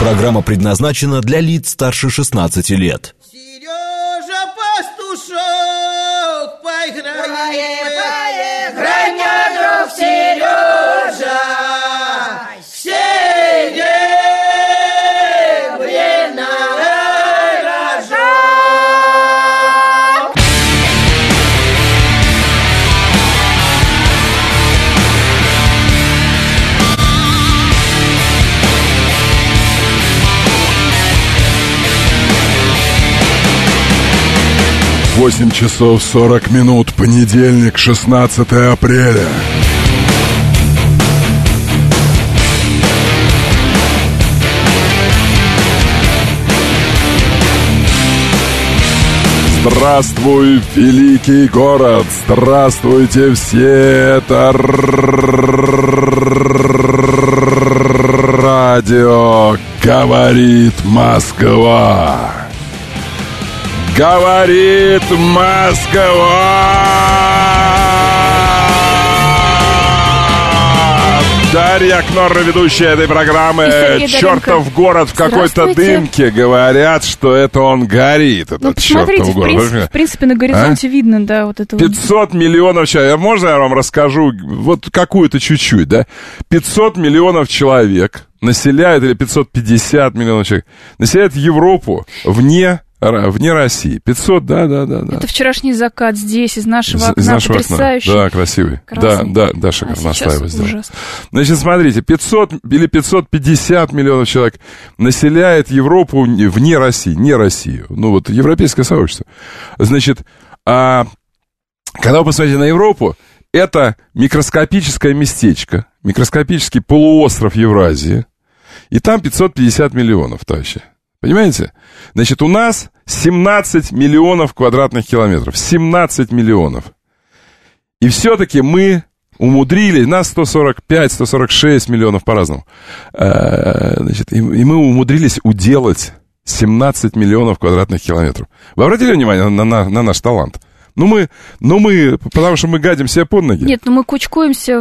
Программа предназначена для лиц старше 16 лет. Сережа Пастушок, поиграем, играй, мне, друг Сережа, серебряный рожок. Восемь часов 40 минут, понедельник, 16 апреля. Здравствуй, великий город! Здравствуйте все! Это радио «Говорит Москва». Говорит Москва! Дарья Кнорра, ведущая этой программы. Чертов город в какой-то дымке. Говорят, что это он горит. Этот чертов город. В принципе, на горизонте видно, да, вот это 500 миллионов человек. Можно я вам расскажу вот какую-то чуть-чуть, да? 500 миллионов человек населяют, или 550 миллионов человек, населяют Европу вне России. 500, да. Это вчерашний закат здесь, из нашего окна, потрясающий. Да, красивый. Красный. Да, шикарно оставилось. Ужас. Значит, смотрите, 500 или 550 миллионов человек населяет Европу вне России, не Россию. Ну, вот, европейское сообщество. Значит, когда вы посмотрите на Европу, это микроскопическое местечко, микроскопический полуостров Евразии, и там 550 миллионов, товарищи. Понимаете? Значит, у нас 17 миллионов квадратных километров. 17 миллионов. И все-таки мы умудрились, нас 145-146 миллионов по-разному. Значит, и мы умудрились уделать 17 миллионов квадратных километров. Вы обратили внимание на наш талант? Ну мы, потому что мы гадим себе под ноги. Нет, мы кучкуемся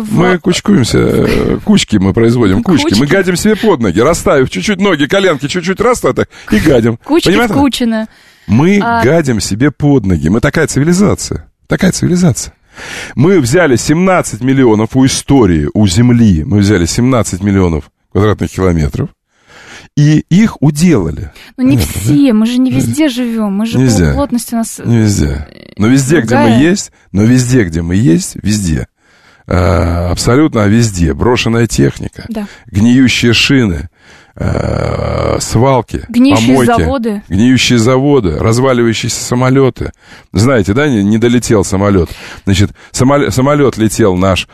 кучки мы производим, кучки. Мы гадим себе под ноги, расставив чуть-чуть ноги, коленки чуть-чуть расставив так, и гадим. Кучки вкучены. Мы гадим себе под ноги. Мы такая цивилизация. Мы взяли 17 миллионов у истории, у Земли. Мы взяли 17 миллионов квадратных километров. И их уделали. Но не все, мы же не везде живем. Мы же по плотности у нас... Не везде. Но везде, где мы есть, везде. Абсолютно везде. Брошенная техника. Да. Гниющие шины. Свалки, помойки, гниющие заводы, разваливающиеся самолеты. Знаете, да, не долетел самолет. Значит, самолет летел наш,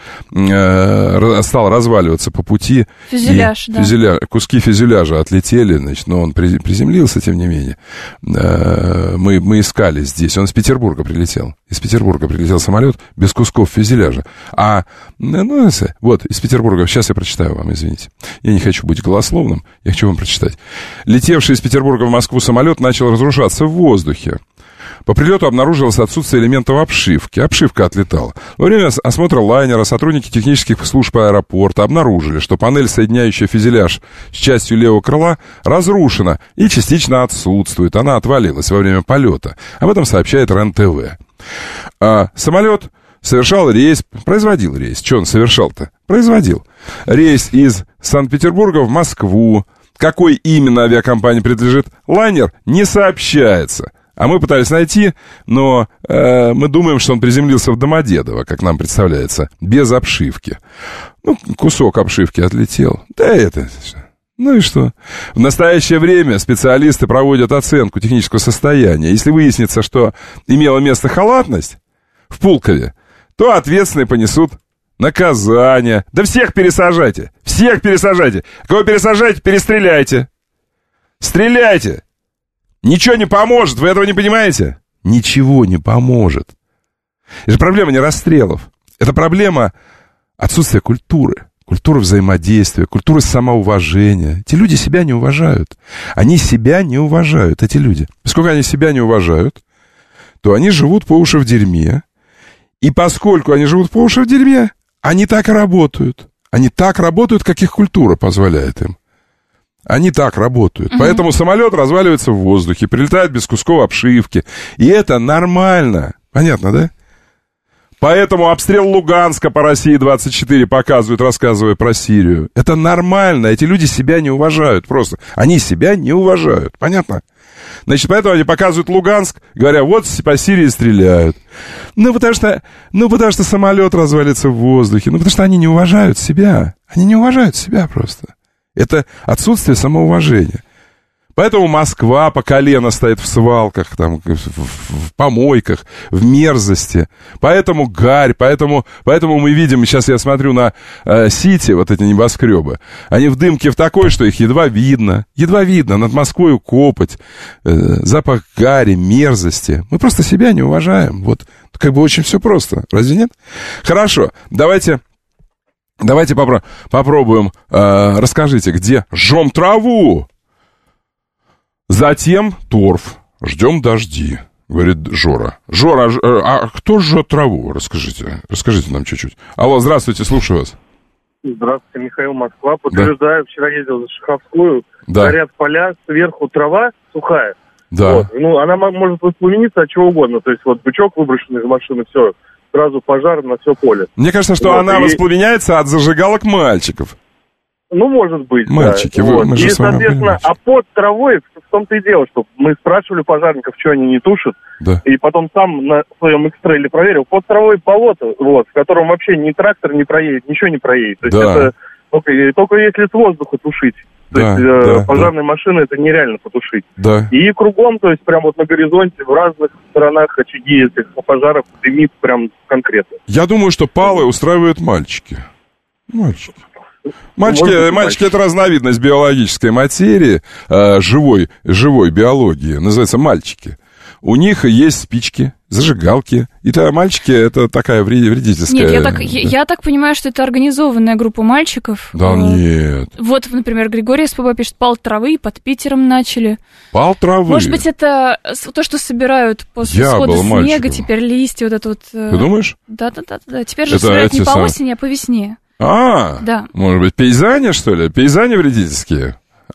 стал разваливаться по пути. Куски фюзеляжа отлетели, значит, но он приземлился, тем не менее. Мы искали здесь. Он из Петербурга прилетел. Из Петербурга прилетел самолет без кусков фюзеляжа. Вот, из Петербурга. Сейчас я прочитаю вам, извините. Я не хочу быть голословным. Я хочу вам прочитать. Летевший из Петербурга в Москву самолет начал разрушаться в воздухе. По прилету обнаружилось отсутствие элементов обшивки. Обшивка отлетала. Во время осмотра лайнера сотрудники технических служб аэропорта обнаружили, что панель, соединяющая фюзеляж с частью левого крыла, разрушена и частично отсутствует. Она отвалилась во время полета. Об этом сообщает РЕН-ТВ. Самолет производил рейс. Что он совершал-то? Производил. Рейс из Санкт-Петербурга в Москву. Какой именно авиакомпании принадлежит лайнер, не сообщается. А мы пытались найти, но мы думаем, что он приземлился в Домодедово, как нам представляется, без обшивки. Кусок обшивки отлетел. Ну и что? В настоящее время специалисты проводят оценку технического состояния. Если выяснится, что имела место халатность в Пулкове, то ответственные понесут наказание. Да всех пересажайте! Всех пересажайте! Кого пересажаете, перестреляйте! Стреляйте! Ничего не поможет, вы этого не понимаете? Ничего не поможет. Это же проблема не расстрелов. Это проблема отсутствия культуры. Культуры взаимодействия, культуры самоуважения. Эти люди себя не уважают. Они себя не уважают, эти люди. Поскольку они себя не уважают, то они живут по уши в дерьме. И поскольку они живут по уши в дерьме, они так и работают. Они так работают, как их культура позволяет им. Они так работают. Поэтому самолет разваливается в воздухе, прилетает без кусков обшивки. И это нормально. Понятно, да? Поэтому обстрел Луганска по России-24 показывают, рассказывая про Сирию. Это нормально. Эти люди себя не уважают просто. Они себя не уважают. Понятно? Значит, поэтому они показывают Луганск, говоря, вот по Сирии стреляют. Потому что самолет развалится в воздухе. Потому что они не уважают себя. Они не уважают себя просто. Это отсутствие самоуважения. Поэтому Москва по колено стоит в свалках, там, в помойках, в мерзости. Поэтому гарь, поэтому мы видим, сейчас я смотрю на Сити, вот эти небоскребы, они в дымке в такой, что их едва видно, над Москвой копоть, запах гари, мерзости. Мы просто себя не уважаем. Вот, как бы очень все просто, разве нет? Хорошо, давайте попробуем, расскажите, где жжем траву? Затем торф. Ждем дожди, говорит Жора. Жора, а кто жжет траву? Расскажите нам чуть-чуть. Алло, здравствуйте, слушаю вас. Здравствуйте, Михаил, Москва. Подтверждаю, вчера ездил за Шаховскую. Да. Горят поля, сверху трава сухая. Да. Вот. Она может воспламениться от чего угодно. То есть бычок выброшенный из машины, все, сразу пожар на все поле. Мне кажется, что она воспламеняется от зажигалок мальчиков. Может быть, мальчики, да. мы же и, с вами соответственно, были. А под травой, в том-то и дело, что мы спрашивали пожарников, что они не тушат, да. И потом сам на своем экстрейле проверил, под травой болото, в котором вообще ни трактор не проедет, ничего не проедет. То есть это только если с воздуха тушить. То есть пожарные машины это нереально потушить. Да. И кругом, то есть прям на горизонте, в разных сторонах очаги этих пожаров дымит прям конкретно. Я думаю, что палы устраивают мальчики. Мальчики это разновидность биологической материи, живой биологии, называется мальчики. У них есть спички, зажигалки. И мальчики это такая вредительская... Нет, я так понимаю, что это организованная группа мальчиков. Да нет. Вот, например, Григорий СПБ пишет, пал травы под Питером начали. Пал травы? Может быть, это то, что собирают после схода снега, теперь листья, вот это вот... Ты думаешь? Да. Теперь же собирают не по осени, а по весне. Да. Может быть, пейзане, что ли? Пейзане вредительские?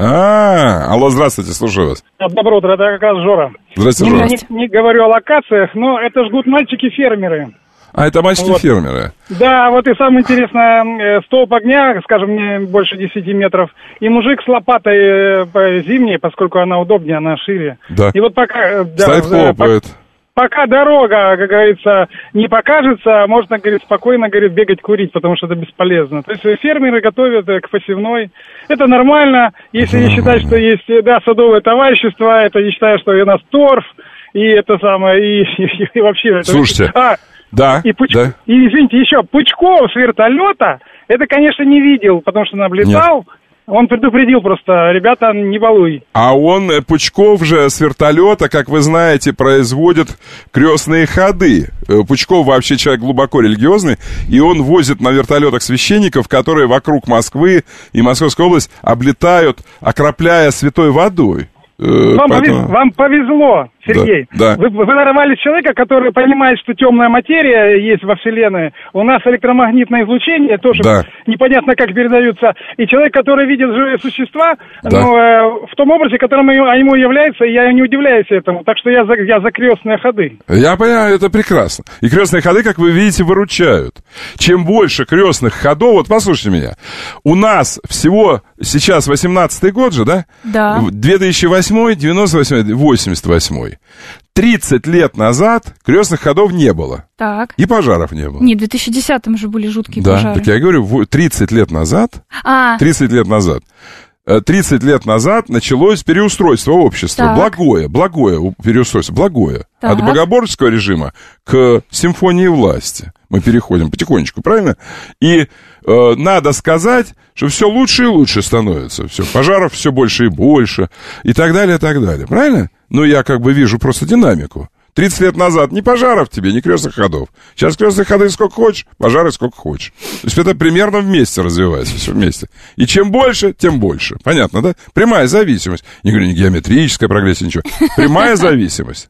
Алло, здравствуйте, слушаю вас. Доброе утро, это как раз Жора. Здравствуйте, Жора. Не говорю о локациях, но это жгут мальчики-фермеры. Это мальчики-фермеры? Да, вот и самое интересное, столб огня, скажем, не больше 10 метров, и мужик с лопатой зимней, поскольку она удобнее, она шире. Да. И вот пока... Стоит, хлопает. Пока дорога, как говорится, не покажется, можно, говорит, спокойно, говорит, бегать курить, потому что это бесполезно. То есть фермеры готовят к посевной. Это нормально, если не считать, что есть, садовое товарищество, это не считаю, что у нас торф, и это самое, и вообще... Слушайте, да. И извините, еще Пучков с вертолета, это, конечно, не видел, потому что наблюдал. Нет. Он предупредил просто, ребята, не балуй. А Пучков же с вертолета, как вы знаете, производит крестные ходы. Пучков вообще человек глубоко религиозный, и он возит на вертолетах священников, которые вокруг Москвы и Московской области облетают, окропляя святой водой. Вам повезло, Сергей. Да. Вы нарвались человека, который понимает, что темная материя есть во Вселенной. У нас электромагнитное излучение тоже непонятно как передаются. И человек, который видит живые существа, в том образе, которым ему является, я не удивляюсь этому. Так что я за крестные ходы. Я понимаю, это прекрасно. И крестные ходы, как вы видите, выручают. Чем больше крестных ходов, вот послушайте меня, у нас всего сейчас 18-й год же, да? Да. 2008, 98, 88. 30 лет назад крестных ходов не было. Так. И пожаров не было. Нет, в 2010-м же были жуткие пожары. Да, так я говорю, 30 лет назад. 30 лет назад началось переустройство общества. Благое переустройство, благое. От богоборческого режима к симфонии власти. Мы переходим потихонечку, правильно? И надо сказать, что все лучше и лучше становится. Все, пожаров все больше и больше. И так далее, и так далее. Правильно? Ну, я как бы вижу просто динамику. 30 лет назад ни пожаров тебе, ни крестных ходов. Сейчас крестных ходов сколько хочешь, пожары сколько хочешь. То есть это примерно вместе развивается, все вместе. И чем больше, тем больше. Понятно, да? Прямая зависимость. Не говорю, не геометрическая прогрессия, ничего. Прямая зависимость.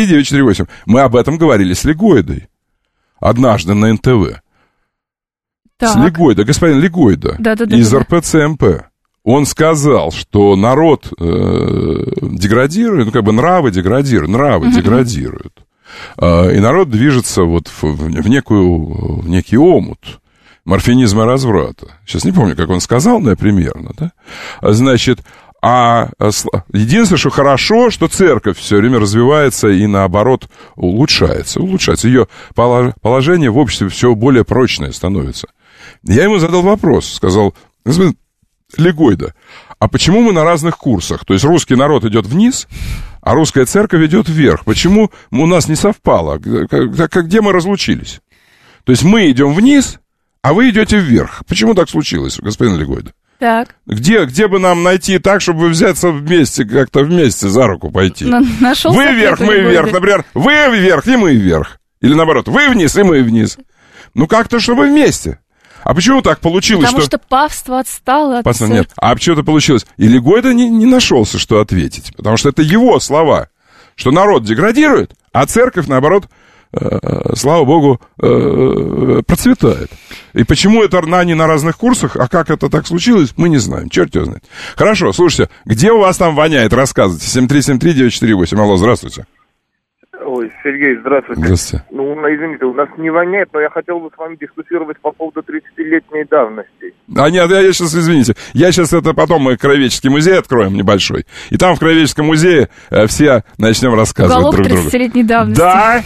7373948. Мы об этом говорили с Легойдой. Однажды на НТВ. с Легойда, господин Легойда, из РПЦМП. Он сказал, что народ деградирует, нравы деградируют. И народ движется вот в некий омут морфинизма разврата. Сейчас не помню, как он сказал, но примерно, да? Значит, единственное, что хорошо, что церковь все время развивается и, наоборот, улучшается. Ее положение в обществе все более прочное становится. Я ему задал вопрос, сказал: господин Легойда, а почему мы на разных курсах? То есть русский народ идет вниз, а русская церковь идет вверх. Почему у нас не совпало? Где мы разлучились? То есть мы идем вниз, а вы идете вверх. Почему так случилось, господин Легойда? Так. Где бы нам найти так, чтобы взяться вместе, как-то вместе за руку пойти? Вы вверх, мы вверх, например. Вы вверх, и мы вверх. Или наоборот, вы вниз, и мы вниз. Как-то, чтобы вместе. А почему так получилось, Потому что пафство отстало от церкви. Нет. А почему это получилось? И Легойда не нашелся, что ответить. Потому что это его слова. Что народ деградирует, а церковь, наоборот, слава богу, процветает. И почему это не на разных курсах, а как это так случилось, мы не знаем. Черт его знает. Хорошо, слушайте, где у вас там воняет? Рассказывайте. 7373948. Алло, здравствуйте. Ой, Сергей, здравствуйте. Здравствуйте. Извините, у нас не воняет, но я хотел бы с вами дискутировать по поводу 30-летней давности. Нет, я сейчас, извините, потом мы краеведческий музей откроем небольшой, и там в краеведческом музее все начнем рассказывать Уголок друг другу. 30-летней давности.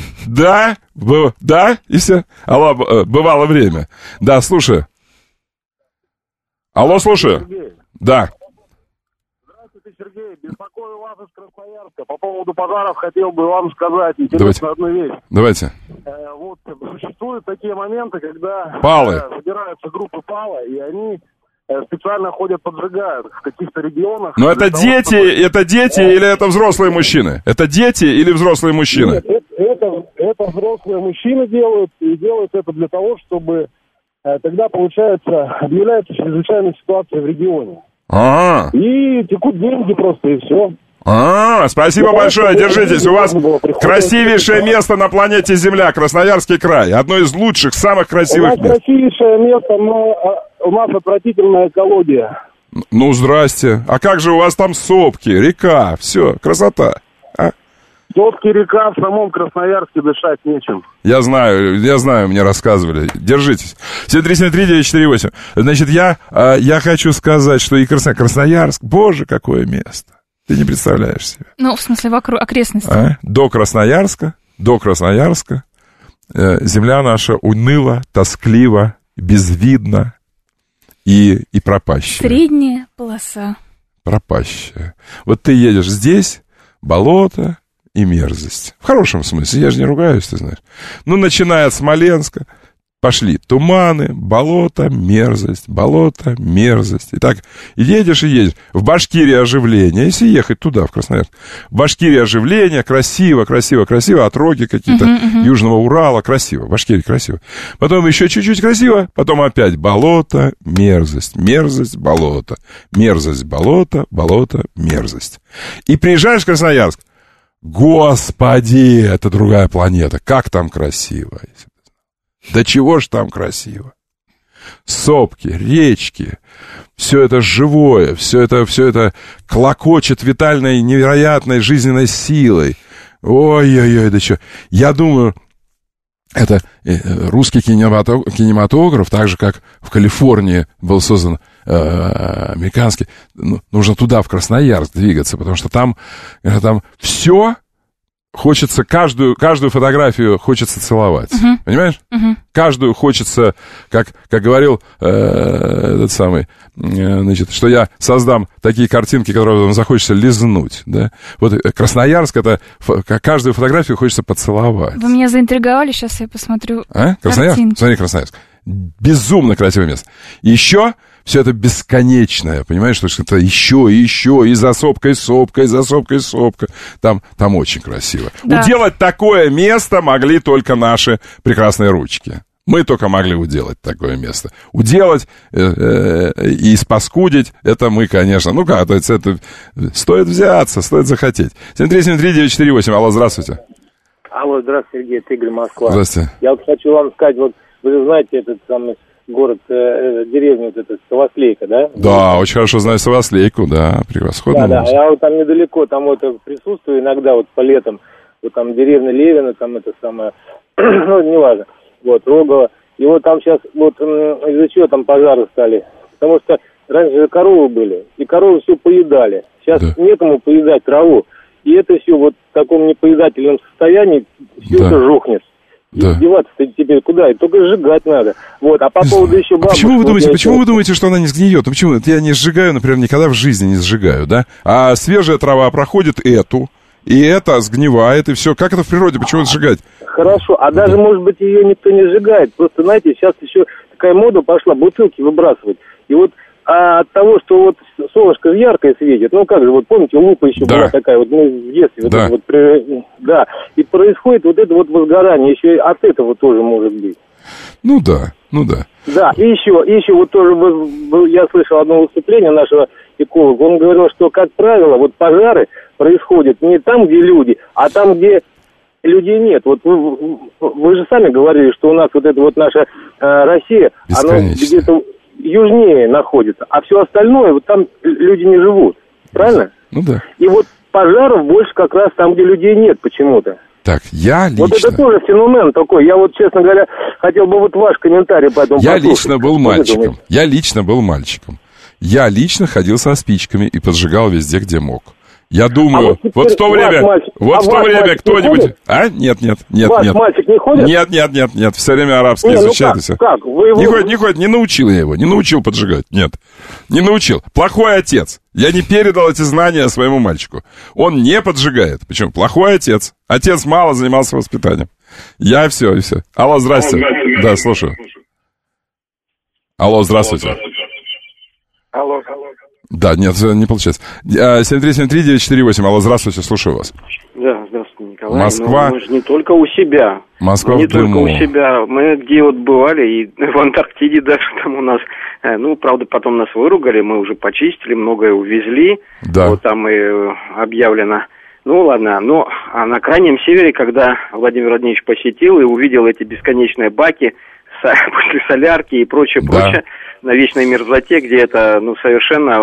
Да, и все. Алло, бывало время. Да, слушаю. Алло, слушаю. Сергей. Да. Сергей, беспокою вас из Красноярска. По поводу пожаров хотел бы вам сказать интересную одну вещь. Давайте. Существуют такие моменты, когда собираются группы ПАЛа, и они специально ходят, поджигают в каких-то регионах. Но это дети или это взрослые мужчины? Это дети или взрослые мужчины? Нет, это взрослые мужчины делают, и делают это для того, чтобы тогда, получается, объявляется чрезвычайная ситуация в регионе. И текут деньги просто, и все. Спасибо большое, держитесь. У вас красивейшее место на планете Земля, Красноярский край. Одно из лучших, самых красивых мест. У нас красивейшее место, но у нас отвратительная экология. Здрасте. А как же у вас там сопки, река, все, красота. Сопки, река, в самом Красноярске дышать нечем. Я знаю, мне рассказывали. Держитесь. 7373948. Значит, я хочу сказать, что и Красноярск, боже, какое место. Ты не представляешь себе. В смысле, вокруг окрестностей. До Красноярска, земля наша уныла, тосклива, безвидна и пропащая. Средняя полоса. Пропащая. Вот ты едешь здесь, болото и мерзость. В хорошем смысле, я же не ругаюсь, ты знаешь. Начиная от Смоленска, пошли туманы, болото, мерзость. И так едешь. В Башкирии оживление. Если ехать туда, в Красноярск. В Башкирии оживление, красиво. Отроги какие-то Южного Урала, красиво. В Башкирии красиво. Потом еще чуть-чуть красиво. Потом опять болото, мерзость, болото. Мерзость, болото, мерзость. И приезжаешь в Красноярск. Господи, это другая планета. Как там красиво. Да чего ж там красиво. Сопки, речки, все это живое, все это клокочет витальной, невероятной жизненной силой. Ой-ой-ой, да что. Я думаю, это русский кинематограф, так же, как в Калифорнии был создан американский, нужно туда, в Красноярск, двигаться, потому что там все хочется, каждую фотографию хочется целовать. Понимаешь? Каждую хочется, как говорил этот самый, что я создам такие картинки, которые вам захочется лизнуть. Да? Вот Красноярск, это каждую фотографию хочется поцеловать. Вы меня заинтриговали, сейчас я посмотрю Красноярск? картинки. Смотри, Красноярск. Безумно красивое место. И еще все это бесконечное, понимаешь, что это еще, и за сопкой сопка. Там очень красиво. Да. Уделать такое место могли только наши прекрасные ручки. Мы только могли уделать такое место. Уделать и испаскудить, это мы, конечно. Это стоит взяться, стоит захотеть. 7373948. Алло, здравствуйте. Алло, здравствуйте, Сергей, это Игорь, Москва. Здравствуйте. Я хочу вам сказать, вы знаете, этот самый город, деревня вот эта, Савослейка, да? Да, очень хорошо знаю Савослейку, да, превосходно. Да, я вот там недалеко, там вот присутствую иногда вот по летам, вот там деревня Левина, там это самое, ну, неважно, вот, Рогово. И вот там сейчас, вот из-за чего там пожары стали? Потому что раньше же коровы были, и коровы все поедали. Сейчас некому поедать траву. И это все вот в таком непоедательном состоянии, все это жухнет. И деваться-то теперь куда? И только сжигать надо. Вот, а по поводу еще бабушки... Почему вы думаете, что она не сгниет? Ну, почему? Я не сжигаю, например, никогда в жизни не сжигаю, да? А свежая трава проходит и это сгнивает, и все. Как это в природе? Почему сжигать? Хорошо, а даже, может быть, ее никто не сжигает. Просто, знаете, сейчас еще такая мода пошла бутылки выбрасывать. И вот от того, что вот солнышко яркое светит, ну как же, вот помните, лупа еще была такая, вот мы в детстве, да, и происходит вот это вот возгорание, еще и от этого тоже может быть. Ну да. Да, и еще вот тоже я слышал одно выступление нашего эколога, он говорил, что, как правило, вот пожары происходят не там, где люди, а там, где людей нет. Вот вы же сами говорили, что у нас вот эта вот наша Россия, она где-то южнее находится, а все остальное, вот там люди не живут. Правильно? Ну да. И вот пожаров больше как раз там, где людей нет почему-то. Так, я лично... Вот это тоже феномен такой. Я вот, честно говоря, хотел бы вот ваш комментарий по этому послушать. Я лично был мальчиком. Я лично ходил со спичками и поджигал везде, где мог. Я думаю, вот в то время кто-нибудь... Нет. Мальчик не ходит? Нет, все время арабское изучает. Как? Не ходит, не научил я его, не научил поджигать, нет, не научил. Плохой отец, я не передал эти знания своему мальчику. Он не поджигает, почему? Плохой отец, отец мало занимался воспитанием. Я все. Алло, здрасте. Да, слушаю. Алло, здравствуйте. Алло. Да, нет, не получается. 7373948, алло, здравствуйте, слушаю вас. Да, здравствуйте, Николай. Москва. Мы же не только у себя. Москва не в дыму. только у себя. Мы где вот бывали, и в Антарктиде даже там у нас, правда, потом нас выругали, мы уже почистили, многое увезли. Да. Вот там и объявлено. Ну, ладно, а на крайнем севере, когда Владимир Владимирович посетил и увидел эти бесконечные баки после солярки и прочее, на вечной мерзлоте, где это, совершенно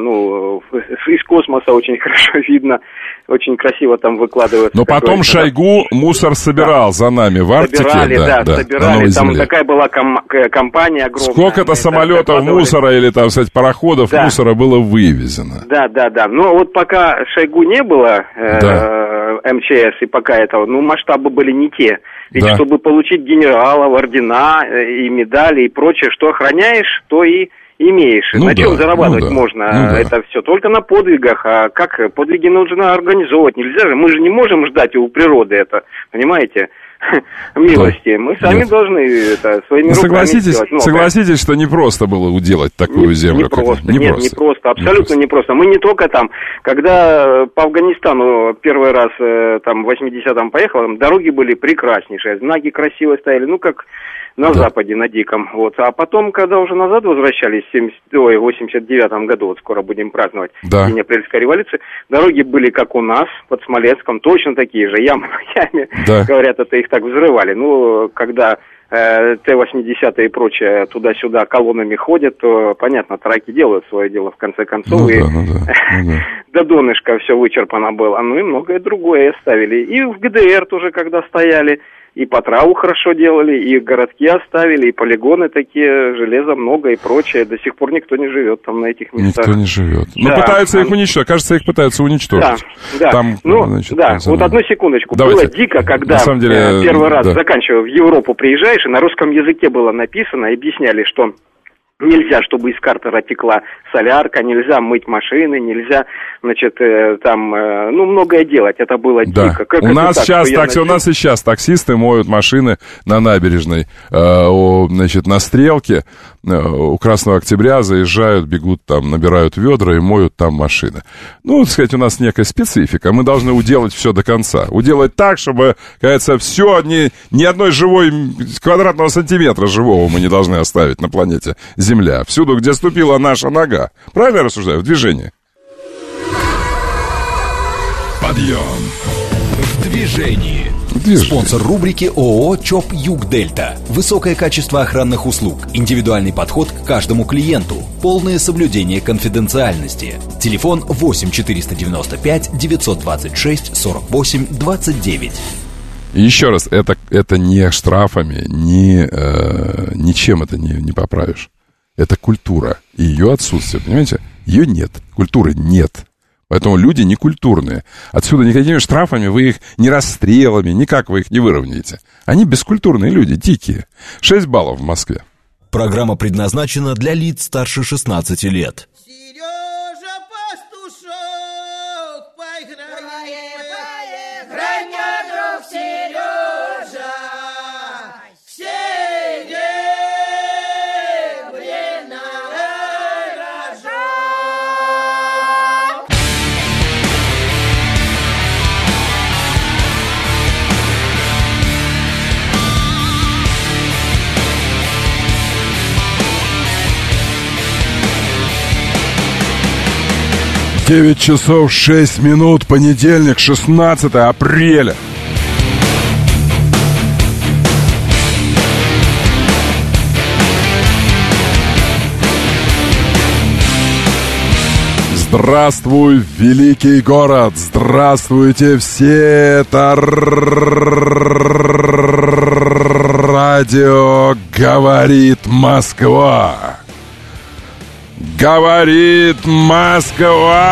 из космоса очень хорошо видно, очень красиво там выкладывают. Но потом Шойгу мусор собирал за нами в Арктике. Собирали, там такая была компания огромная. Сколько-то самолетов мусора или, там, кстати, пароходов мусора было вывезено. Да. Ну, вот пока Шойгу не было, МЧС, и пока этого, масштабы были не те. Ведь чтобы получить генералов, ордена и медали и прочее, что охраняешь, то и имеешь. На чем зарабатывать можно? Это все только на подвигах. А как подвиги нужно организовывать? Нельзя же, мы же не можем ждать у природы это, понимаете? Милости. Мы сами должны это своими руками сделать. Согласитесь, что непросто было уделать такую землю. Не просто, абсолютно не просто. Мы не только там, когда по Афганистану первый раз там в 80-м поехал, там дороги были прекраснейшие, знаки красиво стояли, как на Западе, на Диком. Вот. А потом, когда уже назад возвращались, в 89-м году, вот скоро будем праздновать День Апрельской революции, дороги были как у нас, под Смоленском, точно такие же, ямы на яме. Говорят, это их так взрывали. Когда Т-80 и прочее туда-сюда колоннами ходят, то, понятно, траки делают свое дело в конце концов. До донышка все вычерпано было. И многое другое оставили. И в ГДР тоже, когда стояли, и по траву хорошо делали, и городки оставили, и полигоны такие, железа много и прочее. До сих пор никто не живет там на этих местах. Никто не живет. Пытаются их уничтожить. Кажется, их пытаются уничтожить. Там, вот одну секундочку. Давайте. Было дико, когда первый раз заканчивая в Европу приезжаешь, и на русском языке было написано, объясняли, что нельзя, чтобы из картера текла солярка, нельзя мыть машины, нельзя, многое делать. Это было дико. У нас и сейчас таксисты моют машины на набережной, на Стрелке, у Красного Октября заезжают, бегут там, набирают ведра и моют там машины. Так сказать, у нас некая специфика. Мы должны уделать все до конца. Уделать так, чтобы, кажется, все, ни одной живой квадратного сантиметра живого мы не должны оставить на планете Земля. Всюду, где ступила наша нога. Правильно я рассуждаю? В движении. Подъем. В движении. В Спонсор рубрики ООО ЧОП Юг-Дельта. Высокое качество охранных услуг, индивидуальный подход к каждому клиенту, полное соблюдение конфиденциальности. Телефон 8 495 926 48 29. Еще раз, это не штрафами, ничем это не поправишь. Это культура. И ее отсутствие, понимаете? Ее нет. Культуры нет. Поэтому люди некультурные. Отсюда никакими штрафами вы их не расстрелами, никак вы их не выровняете. Они бескультурные люди, дикие. 6 баллов в Москве. Программа предназначена для лиц старше 16 лет. Сережа Пастушок, поиграем, Граня, друг Сережа, Девять часов 6 минут, понедельник, 16 апреля. Здравствуй, великий город! Здравствуйте все! Это радио «Говорит Москва». Говорит Москва!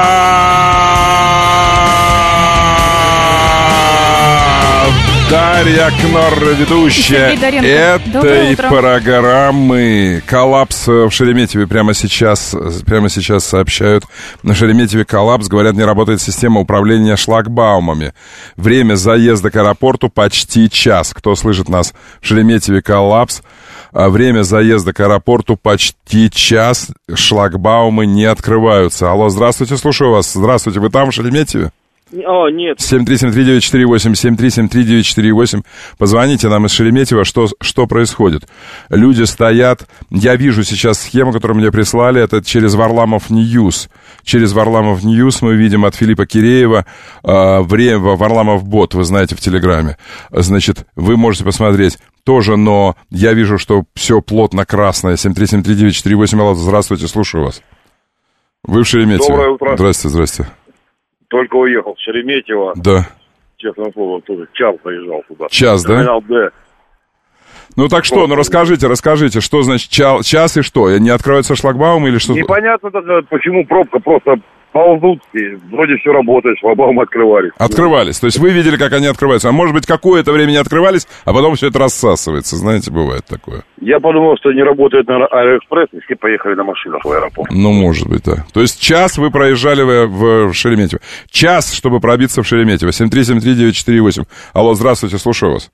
Дарья Кнор, ведущая этой программы. Коллапс в Шереметьеве прямо сейчас сообщают. На Шереметьеве коллапс, говорят, не работает система управления шлагбаумами. Время заезда к аэропорту почти час. Кто слышит нас? В Шереметьеве коллапс. Время заезда к аэропорту почти час. Шлагбаумы не открываются. Алло, здравствуйте, слушаю вас. Здравствуйте, вы там в Шереметьеве? О, нет. 7373948, 7373948. Позвоните нам из Шереметьево, что происходит. Люди стоят. Я вижу сейчас схему, которую мне прислали. Это через Варламов Ньюс. Через Варламов Ньюс мы видим от Филиппа Киреева время Варламов Бот, вы знаете, в Телеграме. Значит, вы можете посмотреть тоже, но я вижу, что все плотно красное. 7373948. Алло, здравствуйте, слушаю вас. Вы в Шереметьево. Доброе утро. Здрасте. Только уехал в Шереметьево. Да. Честно слово, тоже час проезжал туда. Час, да? Терминал Д. Ну так что, расскажите, что значит час и что? Не откроется шлагбаум или что? Непонятно даже, почему пробка, просто ползут, и вроде все работает, шлагбаумы открывались. Открывались, то есть вы видели, как они открываются. А может быть, какое-то время не открывались, а потом все это рассасывается, знаете, бывает такое. Я подумал, что не работает, наверное, Аэроэкспресс, и все поехали на машинах в аэропорт. Ну, может быть, да. То есть час вы проезжали в Шереметьево. Час, чтобы пробиться в Шереметьево. 7373948. Алло, здравствуйте, слушаю вас.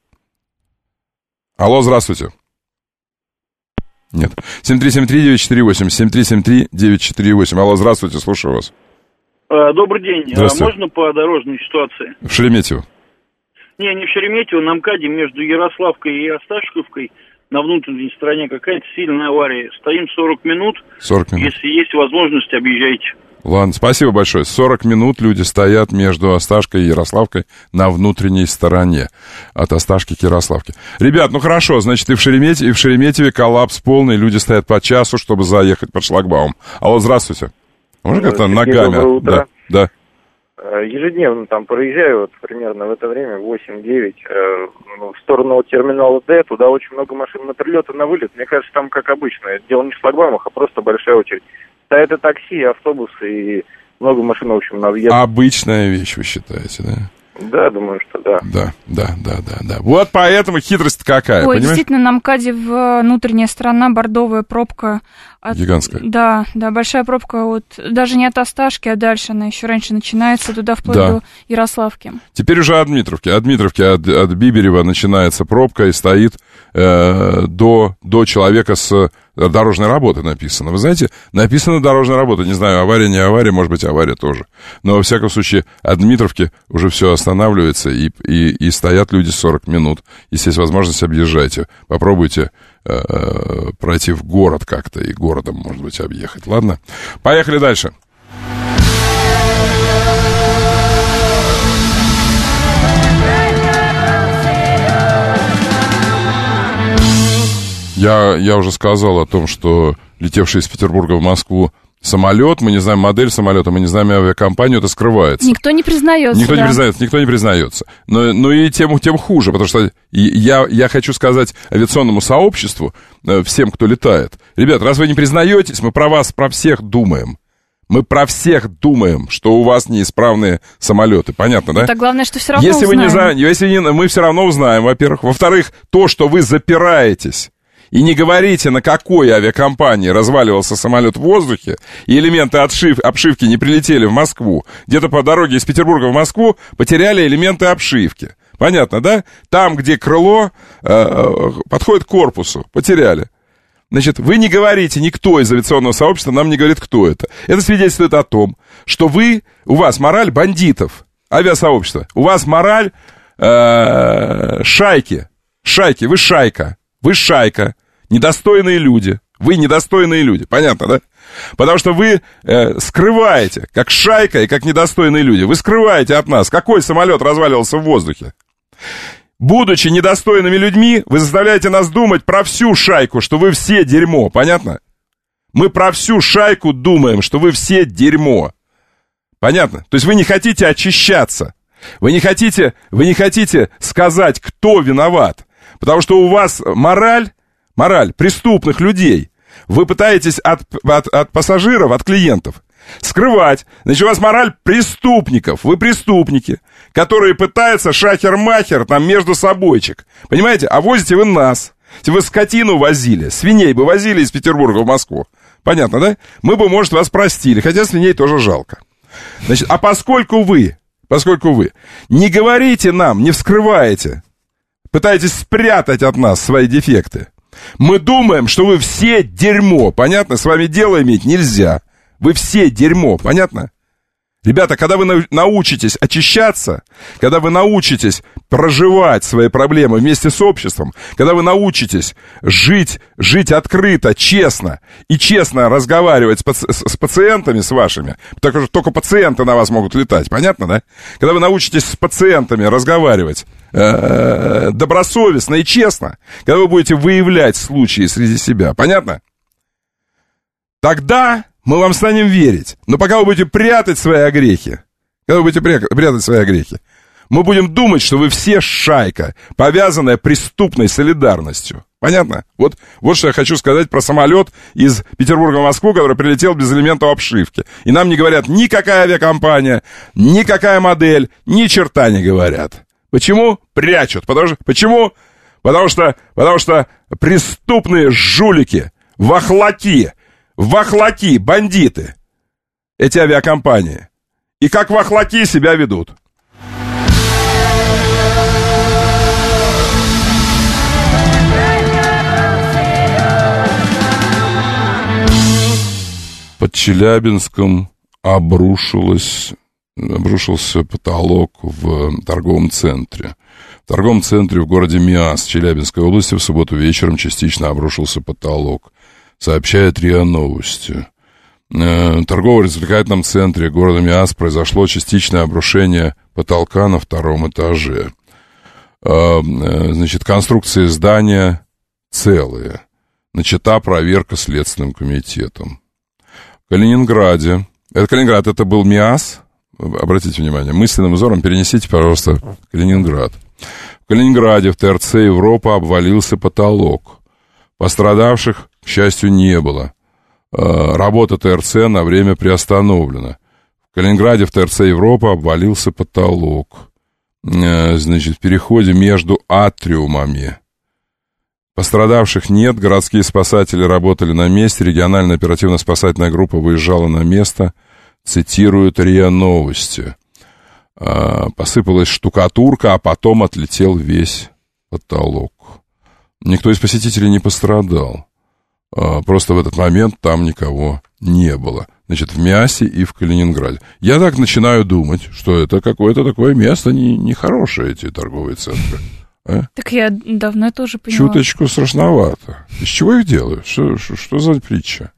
Алло, здравствуйте. Нет. 7373948, 7373948. Алло, здравствуйте, слушаю вас. Добрый день. Можно по дорожной ситуации? В Шереметьево. Не в Шереметьево, на МКАДе между Ярославкой и Осташковкой на внутренней стороне какая-то сильная авария. Стоим 40 минут. 40 минут. Если есть возможность, объезжайте. Ладно, спасибо большое. 40 минут люди стоят между Осташкой и Ярославкой на внутренней стороне. От Осташки к Ярославке. Ребят, ну хорошо, значит, и в Шереметьеве коллапс полный. Люди стоят по часу, чтобы заехать под шлагбаум. Алло, здравствуйте. Можно как-то ногами? Да. Ежедневно там проезжаю, вот примерно в это время, 8-9, в сторону терминала Д, туда очень много машин на прилет и на вылет. Мне кажется, там, как обычно, дело не в шлагбаумах, а просто большая очередь. Стоят и такси, и автобусы, и много машин, в общем, на въезд. Обычная вещь, вы считаете, да? Да, думаю, что да. Да. Вот поэтому хитрость какая, Ой, понимаешь? Действительно, на МКАДе внутренняя сторона, бордовая пробка. Гигантская. Да, большая пробка, вот даже не от Осташки, а дальше она еще раньше начинается, туда вплоть до Ярославки. Теперь уже от Дмитровки. От Биберева начинается пробка и стоит до человека с дорожной работы написано. Вы знаете, написано дорожная работа. Не знаю, авария, не авария, может быть, авария тоже. Но, во всяком случае, от Дмитровки уже все останавливается, и стоят люди 40 минут. Если есть возможность, объезжайте. Попробуйте пройти в город как-то, и городом, может быть, объехать. Ладно? Поехали дальше. Я уже сказал о том, что летевший из Петербурга в Москву самолет, мы не знаем модель самолета, мы не знаем авиакомпанию, это скрывается. Никто не признается. Никто не признается. Но и тем хуже, потому что я хочу сказать авиационному сообществу, всем, кто летает. Ребят, раз вы не признаетесь, мы про вас, про всех думаем. Мы про всех думаем, что у вас неисправные самолеты. Понятно, да? Так главное, что все равно если узнаем. Вы не знаете, если мы все равно узнаем, во-первых. Во-вторых, то, что вы запираетесь и не говорите, на какой авиакомпании разваливался самолет в воздухе, и элементы обшивки не прилетели в Москву, где-то по дороге из Петербурга в Москву потеряли элементы обшивки. Понятно, да? Там, где крыло подходит к корпусу, потеряли. Значит, вы не говорите, никто из авиационного сообщества нам не говорит, кто это. Это свидетельствует о том, что у вас мораль бандитов, авиасообщества. У вас мораль шайки. Вы шайка. Недостойные люди. Вы недостойные люди. Понятно, да? Потому что вы скрываете, как шайка и как недостойные люди. Вы скрываете от нас, какой самолет разваливался в воздухе. Будучи недостойными людьми, вы заставляете нас думать про всю шайку, что вы все дерьмо, понятно? Мы про всю шайку думаем, что вы все дерьмо. Понятно? То есть вы не хотите очищаться. Вы не хотите сказать, кто виноват. Потому что у вас мораль преступных людей. Вы пытаетесь от пассажиров, от клиентов скрывать. Значит, у вас мораль преступников. Вы преступники, которые пытаются шахер-махер там между собойчик. Понимаете? А возите вы нас. Если вы скотину возили, свиней бы возили из Петербурга в Москву. Понятно, да? Мы бы, может, вас простили. Хотя свиней тоже жалко. Значит, а поскольку вы не говорите нам, не вскрываете, пытаетесь спрятать от нас свои дефекты, мы думаем, что вы все дерьмо. Понятно? С вами дело иметь нельзя. Вы все дерьмо, понятно? Ребята, когда вы научитесь очищаться, когда вы научитесь проживать свои проблемы вместе с обществом, когда вы научитесь жить открыто, честно и честно разговаривать с пациентами, с вашими, потому что только пациенты на вас могут летать, понятно, да? Когда вы научитесь с пациентами разговаривать добросовестно и честно, когда вы будете выявлять случаи среди себя, понятно? Тогда мы вам станем верить. Но пока вы будете прятать свои огрехи, мы будем думать, что вы все шайка, повязанная преступной солидарностью. Понятно? Вот что я хочу сказать про самолет из Петербурга в Москву, который прилетел без элементов обшивки. И нам не говорят никакая авиакомпания, никакая модель, ни черта не говорят. Почему? Прячут. Почему? Потому что преступные жулики, вахлаки, бандиты, эти авиакомпании. И как вахлаки себя ведут. Под Челябинском обрушился потолок в торговом центре. В торговом центре в городе Миас Челябинской области в субботу вечером частично обрушился потолок, сообщает РИА Новости. В торгово-развлекательном центре города Миас произошло частичное обрушение потолка на втором этаже. Значит, конструкции здания целые. Начата проверка Следственным комитетом. В Калининграде. Калининград, это был Миас. Обратите внимание, мысленным взором перенесите, пожалуйста, Калининград. В Калининграде в ТРЦ «Европа» обвалился потолок. Пострадавших, к счастью, не было. Работа ТРЦ на время приостановлена. В Калининграде в ТРЦ «Европа» обвалился потолок. Значит, в переходе между атриумами. Пострадавших нет, городские спасатели работали на месте, региональная оперативно-спасательная группа выезжала на место, цитирует РИА Новости. Посыпалась штукатурка, а потом отлетел весь потолок. Никто из посетителей не пострадал. Просто в этот момент там никого не было. Значит, в Миасе и в Калининграде. Я так начинаю думать, что это какое-то такое место нехорошее, эти торговые центры. Так я давно тоже поняла. Чуточку страшновато. Из чего их делают? Что за притча?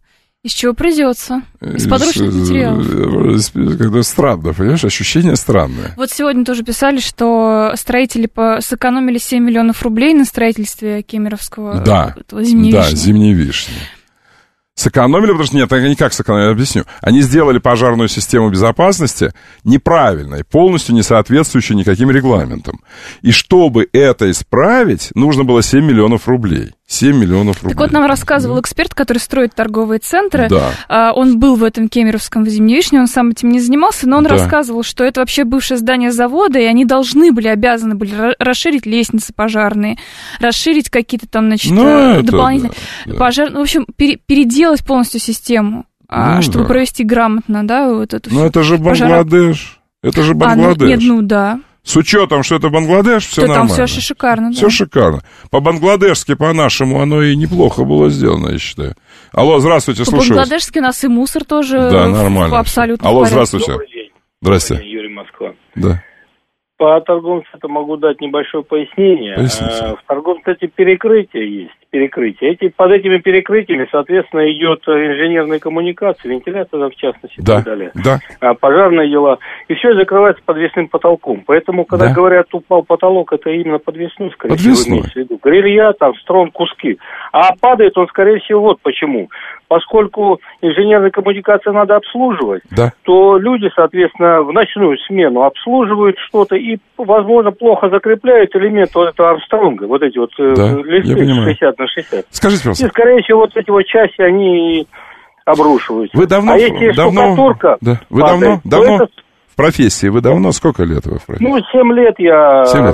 Из чего придется? Из подручных материалов. Когда странно, понимаешь, ощущение странное. Вот сегодня тоже писали, что строители сэкономили 7 миллионов рублей на строительстве Кемеровского Зимней Вишни. Да, Зимней Вишни. Сэкономили, потому что нет, они как сэкономили, я объясню. Они сделали пожарную систему безопасности неправильной, полностью не соответствующей никаким регламентам. И чтобы это исправить, нужно было 7 миллионов рублей. 7 миллионов рублей. Так вот, нам рассказывал эксперт, который строит торговые центры. Да. Он был в этом Кемеровском Зимней Вишне, он сам этим не занимался, но он рассказывал, что это вообще бывшее здание завода, и они обязаны были расширить лестницы пожарные, расширить какие-то там, значит, дополнительные пожарные. В общем, переделать полностью систему, чтобы провести грамотно, да, вот эту всю. Ну, это же Бангладеш. Это же Бангладеш. Да. С учетом, что это Бангладеш, все нормально. Там все шикарно. Все шикарно. По-бангладешски, по-нашему, оно и неплохо было сделано, я считаю. Алло, здравствуйте, слушаю. По-бангладешски у нас и мусор тоже нормально. Абсолютно. Алло, здравствуйте. Добрый день. Здрасте. Юрий, Москва. Да. По торговым центрам могу дать небольшое пояснение. В торговом центре перекрытие есть. Под этими перекрытиями, соответственно, идет инженерная коммуникация, вентиляция, в частности, и так далее. Да. Пожарные дела. И все закрывается подвесным потолком. Поэтому, когда говорят, упал потолок, это именно подвесной, скорее всего, имеется в виду. Грилья, там, строн, куски. А падает он, скорее всего, вот почему. Поскольку инженерную коммуникацию надо обслуживать, то люди, соответственно, в ночную смену обслуживают что-то и, возможно, плохо закрепляют элемент вот этого Армстронга, вот эти вот листы 60 на 60. Скажите, пожалуйста. И, скорее всего, вот эти вот части, они обрушиваются. Вы давно... А если штукатурка... Вы падает, давно в профессии? Вы давно? Сколько лет вы в профессии? 7 лет я... 7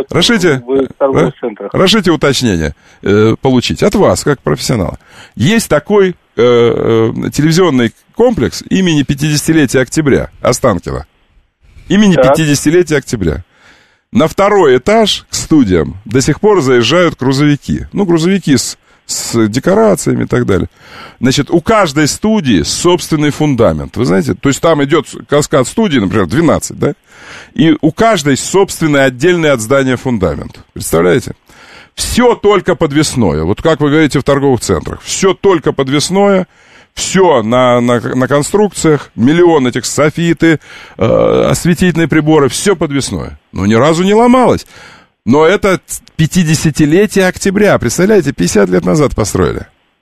лет. Разрешите уточнение получить от вас, как профессионала. Есть такой телевизионный комплекс имени 50-летия Октября, Останкино. Имени 50-летия Октября. На второй этаж к студиям до сих пор заезжают грузовики. Грузовики с декорациями и так далее. Значит, у каждой студии собственный фундамент. Вы знаете, то есть там идет каскад студий, например, 12, да? И у каждой собственный отдельный от здания фундамент. Представляете? Все только подвесное. Вот как вы говорите в торговых центрах. Все только подвесное. Все на конструкциях, миллион этих софиты, осветительные приборы, все подвесное. Но ни разу не ломалось. Но это 50-летие Октября. Представляете, 50 лет назад построили.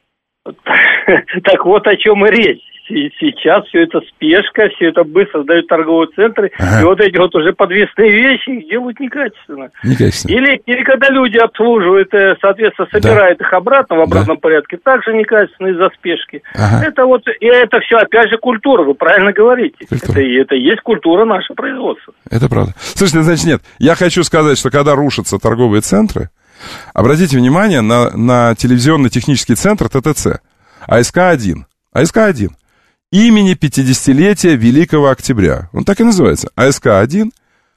Так вот о чем и речь. И сейчас все это спешка, все это быстро сдают торговые центры, и вот эти вот уже подвесные вещи их делают некачественно. Или когда люди обслуживают, соответственно, собирают их обратно в обратном порядке, также некачественно из-за спешки. Это вот, и это все опять же культура, вы правильно говорите. Это и есть культура нашего производства. Это правда. Слушайте, значит, нет, я хочу сказать, что когда рушатся торговые обратите внимание на телевизионный технический центр ТТЦ, АСК-1. АСК-1. Имени 50-летия Великого Октября. Он так и называется. АСК-1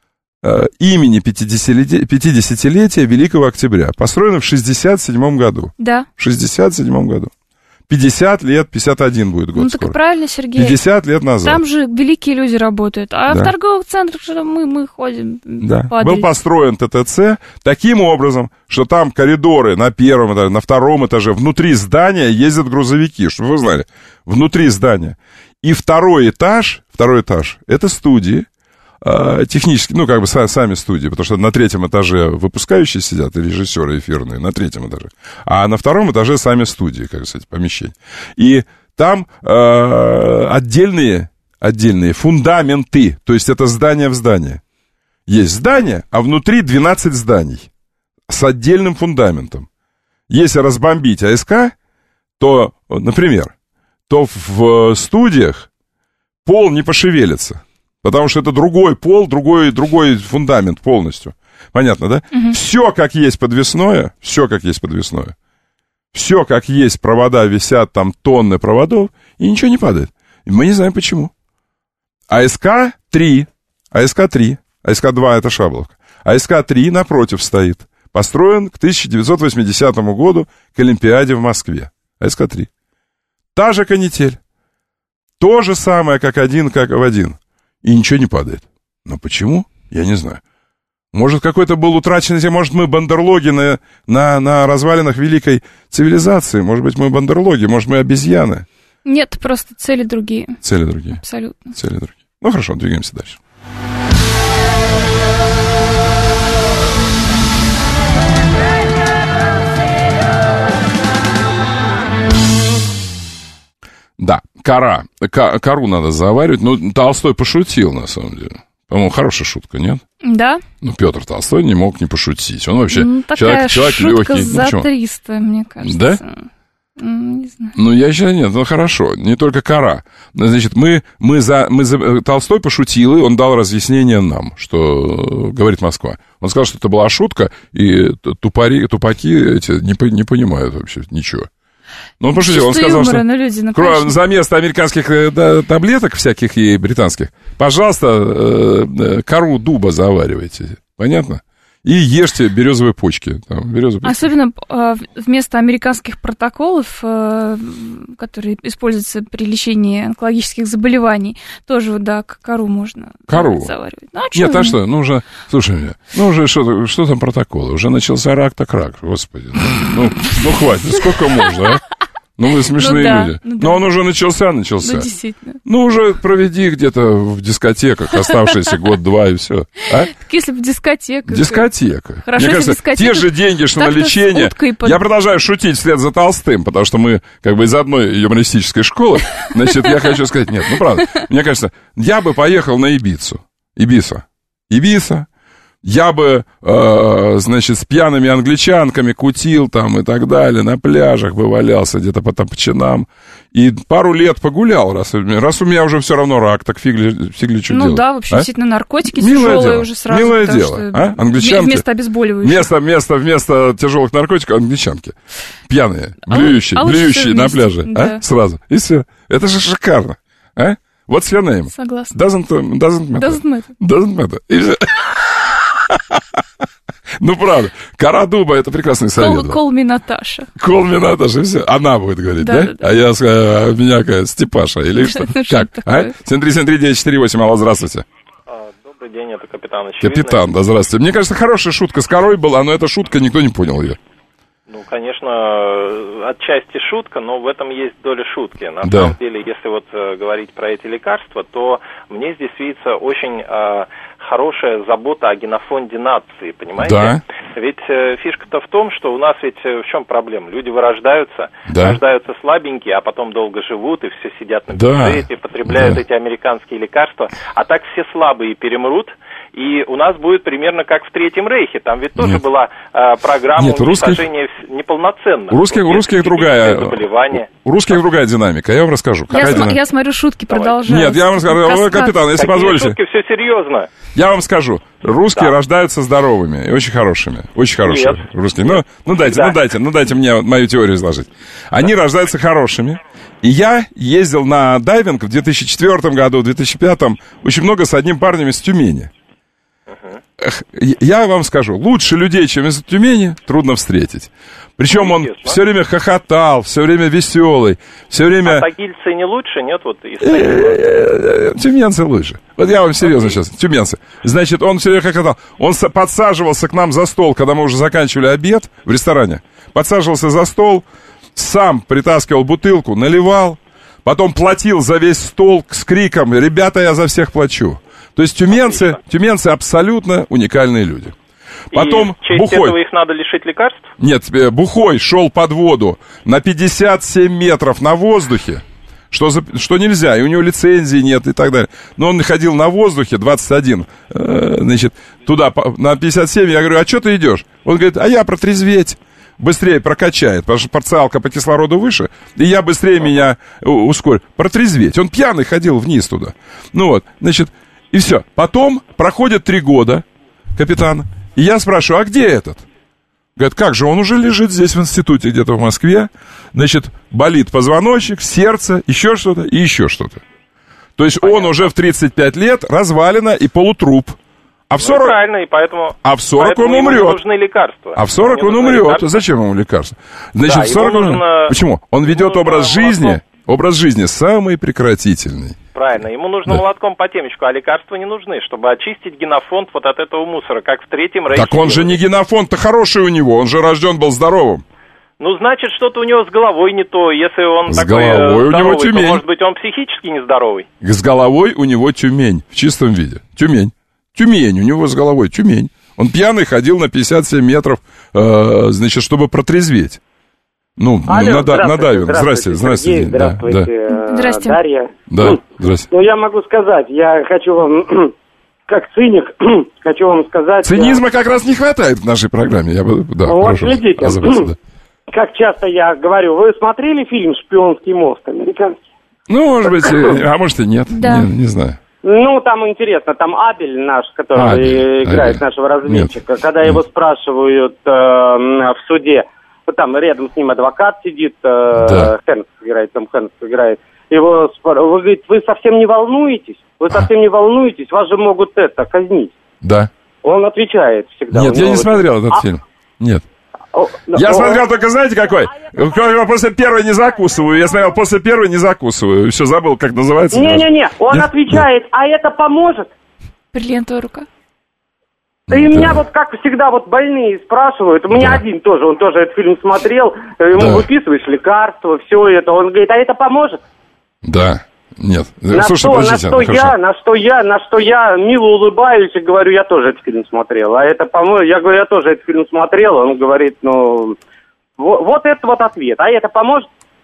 имени 50-летия Великого Октября. Построено в 67 году. Да. В 67 году. 50 лет, 51 будет год скоро. Так правильно, Сергей. 50 лет назад. Там же великие люди работают. А в торговых центрах мы ходим. Был построен ТТЦ таким образом, что там коридоры на первом этаже, на втором этаже, внутри здания ездят грузовики, чтобы вы знали. Внутри здания. И второй этаж, это студии. Технически, сами студии, потому что на третьем этаже выпускающие сидят, и режиссеры эфирные, на третьем этаже. А на втором этаже сами студии, помещения. И там отдельные фундаменты, то есть это здание в здании. Есть здание, а внутри 12 зданий с отдельным фундаментом. Если разбомбить АСК, то, например, то в студиях пол не пошевелится. Потому что это другой пол, другой фундамент полностью. Понятно, да? Все как есть подвесное. Все как есть, провода висят, там тонны проводов, и ничего не падает. И мы не знаем почему. АСК-3, АСК-2 это Шабловка. АСК-3 напротив стоит. Построен к 1980 году к Олимпиаде в Москве. АСК-3. Та же канитель. То же самое, как в один. И ничего не падает. Но почему? Я не знаю. Может, какой-то был утрачен... Может, мы бандерлоги на развалинах великой цивилизации. Может быть, мы бандерлоги. Может, мы обезьяны. Нет, просто цели другие. Цели другие. Абсолютно. Цели другие. Ну, хорошо, двигаемся дальше. Да, кора. Кору надо заваривать. Ну, Толстой пошутил, на самом деле. По-моему, хорошая шутка, нет? Да. Ну, Петр Толстой не мог не пошутить. Он вообще такая человек легкий. За 300, мне кажется. Да? Не знаю. Ну, я считаю, нет, ну, хорошо. Не только кора. Значит, Толстой пошутил, и он дал разъяснение нам, что говорит Москва. Он сказал, что это была шутка, и тупаки эти не понимают вообще ничего. Ну, он пошутил, он сказал, что за место американских таблеток всяких и британских, пожалуйста, кору дуба заваривайте. Понятно? И ешьте березовые почки. Особенно вместо американских протоколов, которые используются при лечении онкологических заболеваний, тоже, да, кору можно заваривать. Ну, нет, а что? Ну, уже, слушай меня, ну, уже что там протоколы? Уже начался рак, так рак, господи. Ну, хватит, сколько можно, а? Ну, вы смешные люди. Но он уже начался. Ну, действительно. Ну, уже проведи где-то в дискотеках оставшийся год-два, и все. А? Так если в дискотеках. Дискотека. Хорошо, мне кажется, те же деньги, что на лечение. Я продолжаю шутить вслед за Толстым, потому что мы как бы из одной юмористической школы. Значит, я хочу сказать, нет, ну, правда. Мне кажется, я бы поехал на Ибицу. Ибица. Я бы, значит, с пьяными англичанками кутил там и так далее, на пляжах бы валялся где-то по чинам. И пару лет погулял, раз у меня уже все равно рак, так фигли что делать. Ну да, вообще, действительно, наркотики тяжелые уже сразу. Милое дело, а? Англичанки. Вместо обезболивающих. Вместо тяжелых наркотиков англичанки. Пьяные, блюющие на пляже, да. Сразу. И все. Это же шикарно, а? What's your name? Согласна. Doesn't matter. И все. Ну, правда. Кора дуба — это прекрасный совет. Call me Наташа. Call me Наташа, и все. Она будет говорить, да? А я скажу, меня какая Степаша, или что? Как? 7373948, алло, здравствуйте. Добрый день, это капитан Очевидный. Капитан, да, здравствуйте. Мне кажется, хорошая шутка с корой была, но эта шутка, никто не понял ее. Ну, конечно, отчасти шутка, но в этом есть доля шутки. На самом деле, если вот говорить про эти лекарства, то мне здесь видится очень хорошая забота о генофонде нации, понимаете? Да. Ведь фишка-то в том, что у нас ведь в чем проблема? Люди вырождаются, рождаются слабенькие, а потом долго живут и все сидят на бюджете, потребляют эти американские лекарства, а так все слабые перемрут. И у нас будет примерно как в Третьем Рейхе. Там ведь тоже была программа уничтожения неполноценных. У русских другая. У русских другая динамика. Я вам расскажу. Я смотрю, шутки продолжаются. Нет, я вам расскажу. Капитан, если позволите. Шутки, все серьезно. Я вам скажу. Русские рождаются здоровыми и очень хорошими. Очень хорошие русские. Ну дайте мне мою теорию изложить. Они рождаются хорошими. И я ездил на дайвинг в 2004 году, в 2005 очень много с одним парнем из Тюмени. Я вам скажу, лучше людей, чем из Тюмени, трудно встретить. Причем он все время хохотал, все время веселый, все время... А тагильцы не лучше, нет? Вот тюменцы лучше. Вот я вам серьезно сейчас, тюменцы. Значит, он все время хохотал. Он подсаживался к нам за стол, когда мы уже заканчивали обед в ресторане. Подсаживался за стол, сам притаскивал бутылку, наливал, потом платил за весь стол с криком: «Ребята, я за всех плачу». То есть тюменцы абсолютно уникальные люди. Потом и в честь этого их надо лишить лекарств? Нет, Бухой шел под воду на 57 метров на воздухе, что нельзя, и у него лицензии нет и так далее. Но он ходил на воздухе, 21, значит, туда на 57, я говорю: а что ты идешь? Он говорит: а я протрезветь. Быстрее прокачает, потому что парциалка по кислороду выше, и я быстрее меня ускорю. Протрезветь. Он пьяный ходил вниз туда. Ну вот, значит, и все. Потом проходит 3 года, капитан, и я спрашиваю: а где этот? Говорит: как же, он уже лежит здесь в институте где-то в Москве, значит, болит позвоночник, сердце, еще что-то и еще что-то. То есть он уже в 35 лет развалина и полутруп. А в 40... правильно, и поэтому... А в 40 он умрет. Ему нужны лекарства. А в 40 он умрет. Лекарства. Зачем ему лекарства? Значит, в 40 нужно... Почему? Он ведет образ жизни самый прекратительный. Правильно, ему нужно молотком по темечку, а лекарства не нужны, чтобы очистить генофонд вот от этого мусора, как в Третьем Рейхе. Так он же не генофонд-то хороший у него, он же рожден был здоровым. Ну, значит, что-то у него с головой не то. Если он с такой головой у него здоровый, то, может быть, он психически нездоровый. С головой у него Тюмень, в чистом виде. Тюмень у него с головой, Тюмень. Он пьяный ходил на 57 метров, значит, чтобы протрезветь. Ну, алло, надавим. Здравствуйте. Здравствуйте. Здравствуйте. Дарья. Да, здравствуйте. Ну, я могу сказать, я хочу вам, как циник, хочу вам сказать... Цинизма как раз не хватает в нашей программе. Вот, глядите, как часто я говорю, вы смотрели фильм «Шпионский мост» американский? Ну, может быть, а может и нет, да. не знаю. Ну, там интересно, там Абель наш, который играет нашого разведчика, когда его спрашивают в суде, там рядом с ним адвокат сидит, Хэнкс играет, Том Хэнкс играет, его говорит, вы совсем не волнуетесь? Вы совсем не волнуетесь? Вас же могут казнить. Да. Он отвечает всегда. Нет, я не смотрел этот фильм. Нет. Я смотрел только, знаете, какой? После первой не закусываю. Я смотрел, после первой не закусываю. Все, забыл, как называется. Не-не-не, он отвечает, а это поможет? Бриллиантовая рука. И меня вот, как всегда, вот больные спрашивают. У меня один тоже, он тоже этот фильм смотрел. Ему выписываешь лекарства, все это. Он говорит, а это поможет? Да. Нет. Слушай, на что я мило улыбаюсь и говорю, я тоже этот фильм смотрел. А это, по-моему, я говорю, я тоже этот фильм смотрел. Он говорит, ну, вот это вот ответ. А это поможет?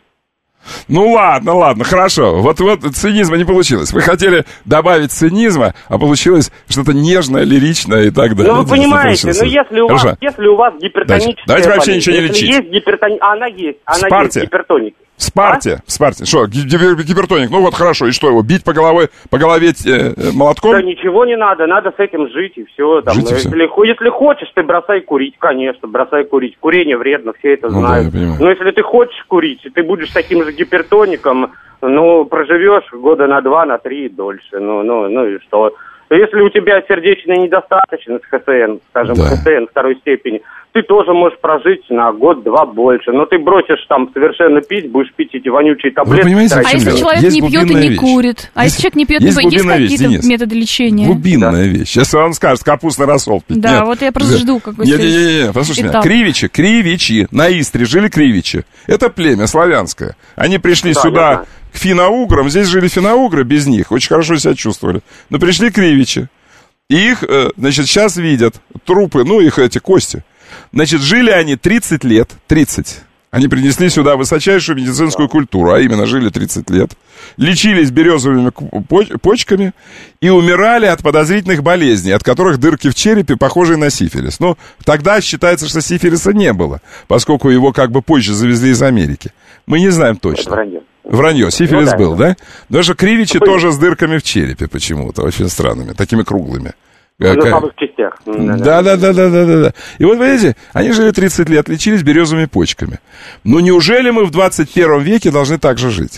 Ну ладно, хорошо. Вот цинизма не получилось. Вы хотели добавить цинизма, а получилось что-то нежное, лиричное и так далее. Ну вы понимаете, если у вас гипертоническая... Давайте вообще ничего не лечить. Если есть гипертония, она есть гипертоник. В Спарте. Что, гипертоник? Ну вот хорошо, и что, его бить по голове молотком? Да ничего не надо, надо с этим жить и все. Если хочешь, ты бросай курить, конечно, бросай курить. Курение вредно, все это знают. Но если ты хочешь курить, и ты будешь таким же гипертоником, ну, проживешь года на 2, на 3 дольше. Ну и что? Если у тебя сердечная недостаточность ХСН, скажем, ХСН второй степени, ты тоже можешь прожить на год-два больше. Но ты бросишь там совершенно пить, будешь пить эти вонючие таблетки. А если человек не пьет и не курит? А если человек не пьет, есть какие-то методы лечения? Глубинная вещь. Сейчас он скажет, капустный рассол пить. Да, вот я просто жду какой-то... Не, послушай меня. Кривичи. На Истре жили кривичи. Это племя славянское. Они пришли сюда... к финно-уграм. Здесь жили финно-угры, без них. Очень хорошо себя чувствовали. Но пришли кривичи. И их, значит, сейчас видят трупы, ну, их эти кости. Значит, жили они 30 лет. 30. Они принесли сюда высочайшую медицинскую культуру, а именно жили 30 лет. Лечились березовыми почками и умирали от подозрительных болезней, от которых дырки в черепе похожи на сифилис. Но тогда считается, что сифилиса не было, поскольку его как бы позже завезли из Америки. Мы не знаем точно. Вранье. Сифилис был, да? Даже кривичи тоже с дырками в черепе почему-то, очень странными, такими круглыми. На слабых частях. Да. И вот, видите, они жили 30 лет, лечились березовыми почками. Но неужели мы в 21 веке должны так же жить?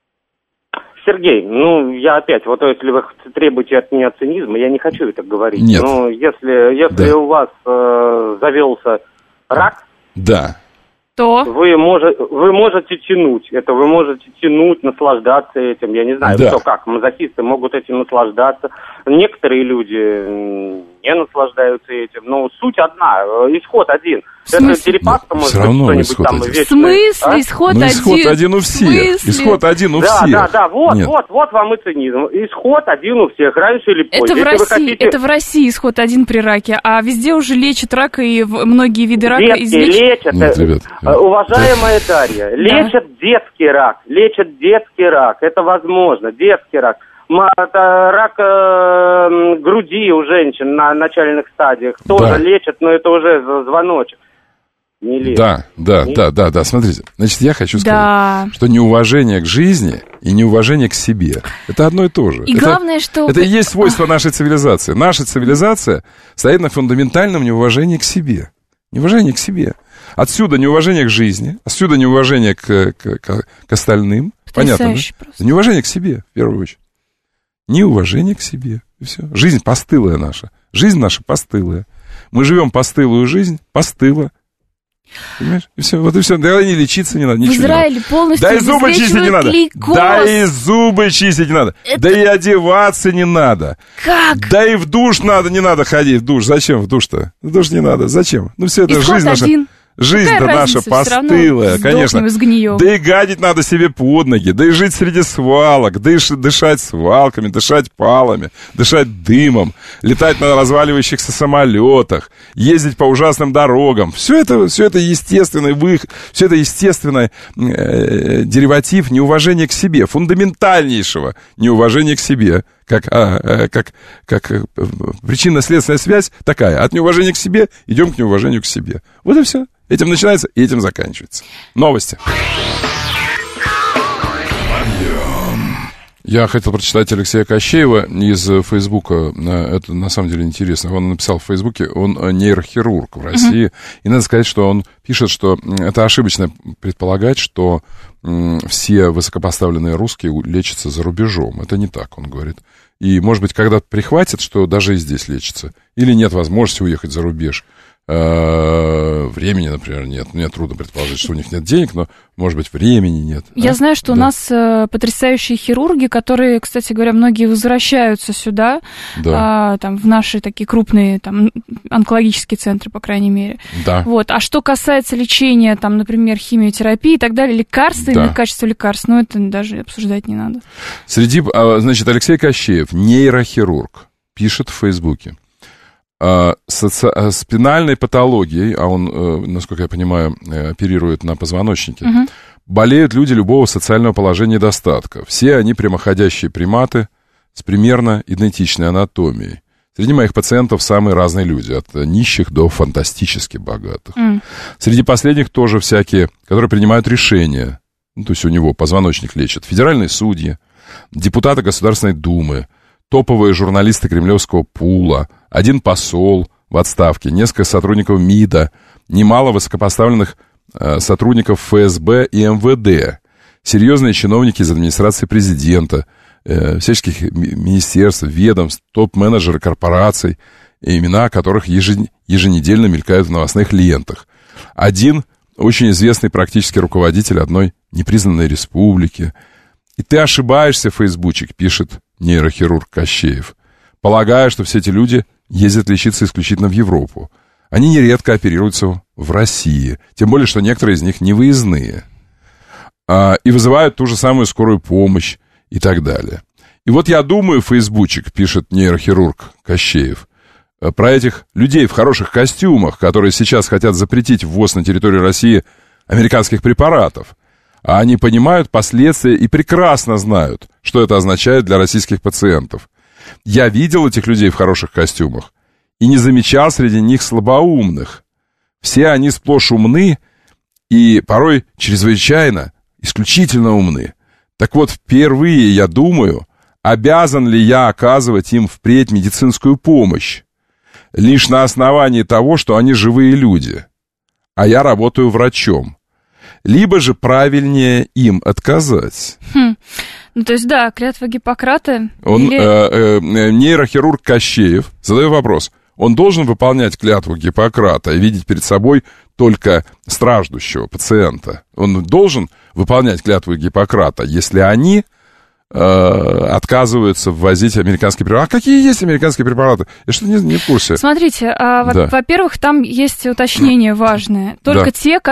Сергей, ну, я опять, вот если вы требуете от меня цинизма, я не хочу это говорить. Нет. Но если у вас завелся рак... Да. То? Вы можете тянуть это, вы можете тянуть, наслаждаться этим. Я не знаю, кто как. Мазохисты могут этим наслаждаться. Некоторые люди не наслаждаются этим. Но суть одна, исход один. Это телепатка, может быть, кто-нибудь там вечный. В смысле? Исход один? Исход один у всех. Исход один у всех. Да, вот вам и цинизм. Исход один у всех, раньше или позже. Это в России исход один при раке, а везде уже лечат рак и многие виды рака лечат. Уважаемая Дарья, лечат детский рак. Это возможно, детский рак. Рак груди у женщин на начальных стадиях тоже лечат, но это уже звоночек. Не лечат. Да, смотрите. Значит, я хочу сказать, что неуважение к жизни и неуважение к себе — это одно и то же. И главное, что... Это и есть свойство нашей цивилизации. Наша цивилизация стоит на фундаментальном неуважении к себе. Неуважение к себе. Отсюда неуважение к жизни, отсюда неуважение к остальным. Понятно, да? Неуважение к себе, в первую очередь. Неуважение к себе. И все. Жизнь постылая наша. Жизнь наша постылая. Мы живем постылую жизнь, постыло. Понимаешь? И все. Вот и все. Да и лечиться не надо. В Израиле полностью да и зубы чистить не надо. Лейкоз. Да и зубы чистить не надо. Да и одеваться не надо. Как? Да и в душ не надо ходить. В душ. Зачем в душ-то? В душ не надо. Зачем? Ну все это исход жизнь наша. Один. Жизнь-то наша постылая, конечно. Да и гадить надо себе под ноги, да и жить среди свалок, да и дышать свалками, дышать палами, дышать дымом, летать на разваливающихся самолетах, ездить по ужасным дорогам. Все это естественный все это естественный дериватив неуважения к себе, фундаментальнейшего неуважения к себе. Как причинно-следственная связь такая. От неуважения к себе идем к неуважению к себе. Вот и все. Этим начинается и этим заканчивается. Новости. Я хотел прочитать Алексея Кощеева из Фейсбука. Это на самом деле интересно. Он написал в Фейсбуке, он нейрохирург в России. И надо сказать, что он пишет, что это ошибочно предполагать, что все высокопоставленные русские лечатся за рубежом. Это не так, он говорит. И, может быть, когда-то прихватит, что даже и здесь лечатся. Или нет возможности уехать за рубеж. Времени, например, нет. Мне трудно предположить, что у них нет денег, но, может быть, времени нет. Я знаю, что у нас потрясающие хирурги, которые, кстати говоря, многие возвращаются сюда, там, в наши такие крупные там, онкологические центры, по крайней мере. Да. Вот. А что касается лечения, там, например, химиотерапии и так далее, лекарства, или качество лекарств, это даже обсуждать не надо. Значит, Алексей Кощеев, нейрохирург, пишет в Фейсбуке. Спинальной патологией, а он, насколько я понимаю, оперирует на позвоночнике, болеют люди любого социального положения и достатка. Все они прямоходящие приматы с примерно идентичной анатомией. Среди моих пациентов самые разные люди, от нищих до фантастически богатых. Среди последних тоже всякие, которые принимают решения, то есть у него позвоночник лечат, федеральные судьи, депутаты Государственной Думы, топовые журналисты кремлевского пула, один посол в отставке, несколько сотрудников МИДа, немало высокопоставленных сотрудников ФСБ и МВД, серьезные чиновники из администрации президента, всяческих министерств, ведомств, топ-менеджеры корпораций, имена которых еженедельно мелькают в новостных лентах. Один очень известный практически руководитель одной непризнанной республики. И ты ошибаешься, фейсбучик, пишет нейрохирург Кощеев, полагая, что все эти люди ездят лечиться исключительно в Европу. Они нередко оперируются в России, тем более, что некоторые из них не выездные, и вызывают ту же самую скорую помощь и так далее. И вот я думаю, фейсбучик, пишет нейрохирург Кощеев, про этих людей в хороших костюмах, которые сейчас хотят запретить ввоз на территорию России американских препаратов. А они понимают последствия и прекрасно знают, что это означает для российских пациентов. Я видел этих людей в хороших костюмах и не замечал среди них слабоумных. Все они сплошь умны и порой чрезвычайно, исключительно умны. Так вот, впервые, я думаю, обязан ли я оказывать им впредь медицинскую помощь? Лишь на основании того, что они живые люди, а я работаю врачом. Либо же правильнее им отказать. То есть, да, клятва Гиппократа. Нейрохирург Кощеев задает вопрос. Он должен выполнять клятву Гиппократа и видеть перед собой только страждущего пациента. Он должен выполнять клятву Гиппократа, если они отказываются ввозить американские препараты. А какие есть американские препараты? Я что-то не в курсе. Смотрите, во-первых, там есть уточнение важное. Только те,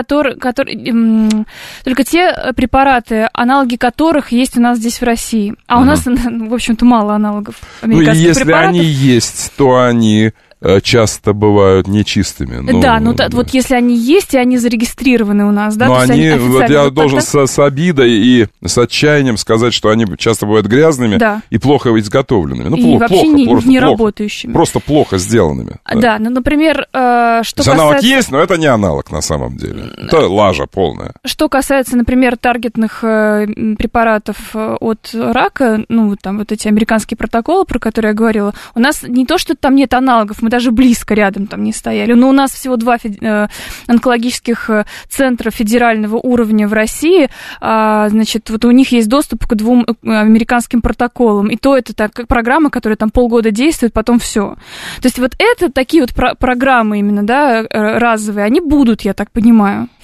только те препараты, аналоги которых есть у нас здесь в России. А у нас, в общем-то, мало аналогов американских препаратов. Если они есть, то они часто бывают нечистыми. Вот если они есть, и они зарегистрированы у нас, да, но то они, вот я должен с обидой и с отчаянием сказать, что они часто бывают грязными и плохо изготовленными. И вообще не работающими. Просто плохо сделанными. Да, например, что касается... Аналог есть, но это не аналог на самом деле. Это лажа полная. Что касается, например, таргетных препаратов от рака, вот эти американские протоколы, про которые я говорила, у нас не то, что там нет аналогов, мы даже близко рядом там не стояли. Но у нас всего 2 онкологических центра федерального уровня в России. Значит, вот у них есть доступ к 2 американским протоколам. И то это так, программа, которая там полгода действует, потом все. То есть вот это такие вот программы именно, да, разовые, они будут, я так понимаю.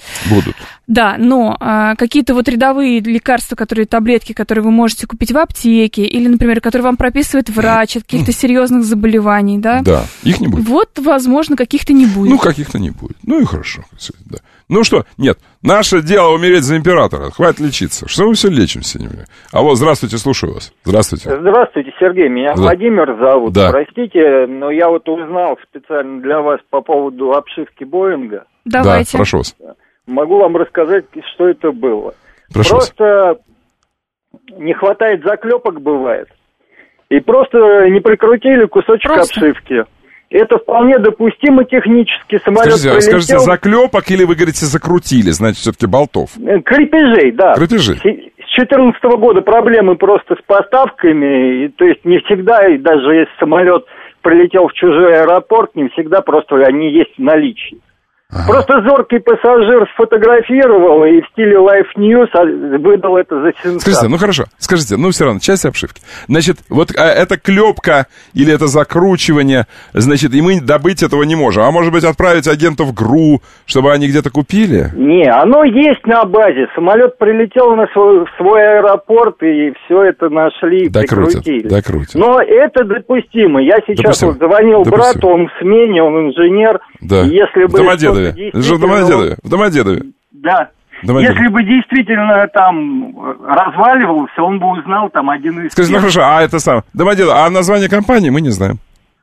Будут. Да, но какие-то вот рядовые лекарства, таблетки, которые вы можете купить в аптеке, или, например, которые вам прописывает врач от каких-то серьезных заболеваний, да? Да, их не будет. Вот, возможно, каких-то не будет. Ну, каких-то не будет. Ну и хорошо. Да. Ну что, нет, наше дело умереть за императора. Хватит лечиться. Что мы все лечимся? Алло, здравствуйте, слушаю вас. Здравствуйте. Здравствуйте, Сергей. Меня Владимир зовут. Да. Простите, но я вот узнал специально для вас по поводу обшивки Боинга. Давайте. Да, прошу вас. Могу вам рассказать, что это было. Прошу просто вас. Не хватает заклепок, бывает. И просто не прикрутили кусочек обшивки. Это вполне допустимо технически. Самолет прилетел. Скажите, заклепок или вы говорите закрутили, значит, все-таки болтов? Крепежей, да. Крепежей. С 2014 года проблемы просто с поставками. И, то есть не всегда, и даже если самолет прилетел в чужой аэропорт, не всегда просто они есть в наличии. Просто зоркий пассажир сфотографировал и в стиле Life News выдал это за сенсацию. Скажите, ну хорошо, скажите, ну все равно, часть обшивки. Значит, вот это клепка или это закручивание, значит, и мы добыть этого не можем. А может быть, отправить агентов ГРУ, чтобы они где-то купили? Не, оно есть на базе. Самолет прилетел на свой аэропорт, и все это нашли, прикрутили. Докрутят. Но это допустимо. Я сейчас вот звонил брату, он в смене, он инженер. Да. Если бы в Домодедове. Да. Если бы действительно там разваливался, он бы узнал там один из... Скажите, ну хорошо, а это сам Домодедово, а название компании мы не знаем.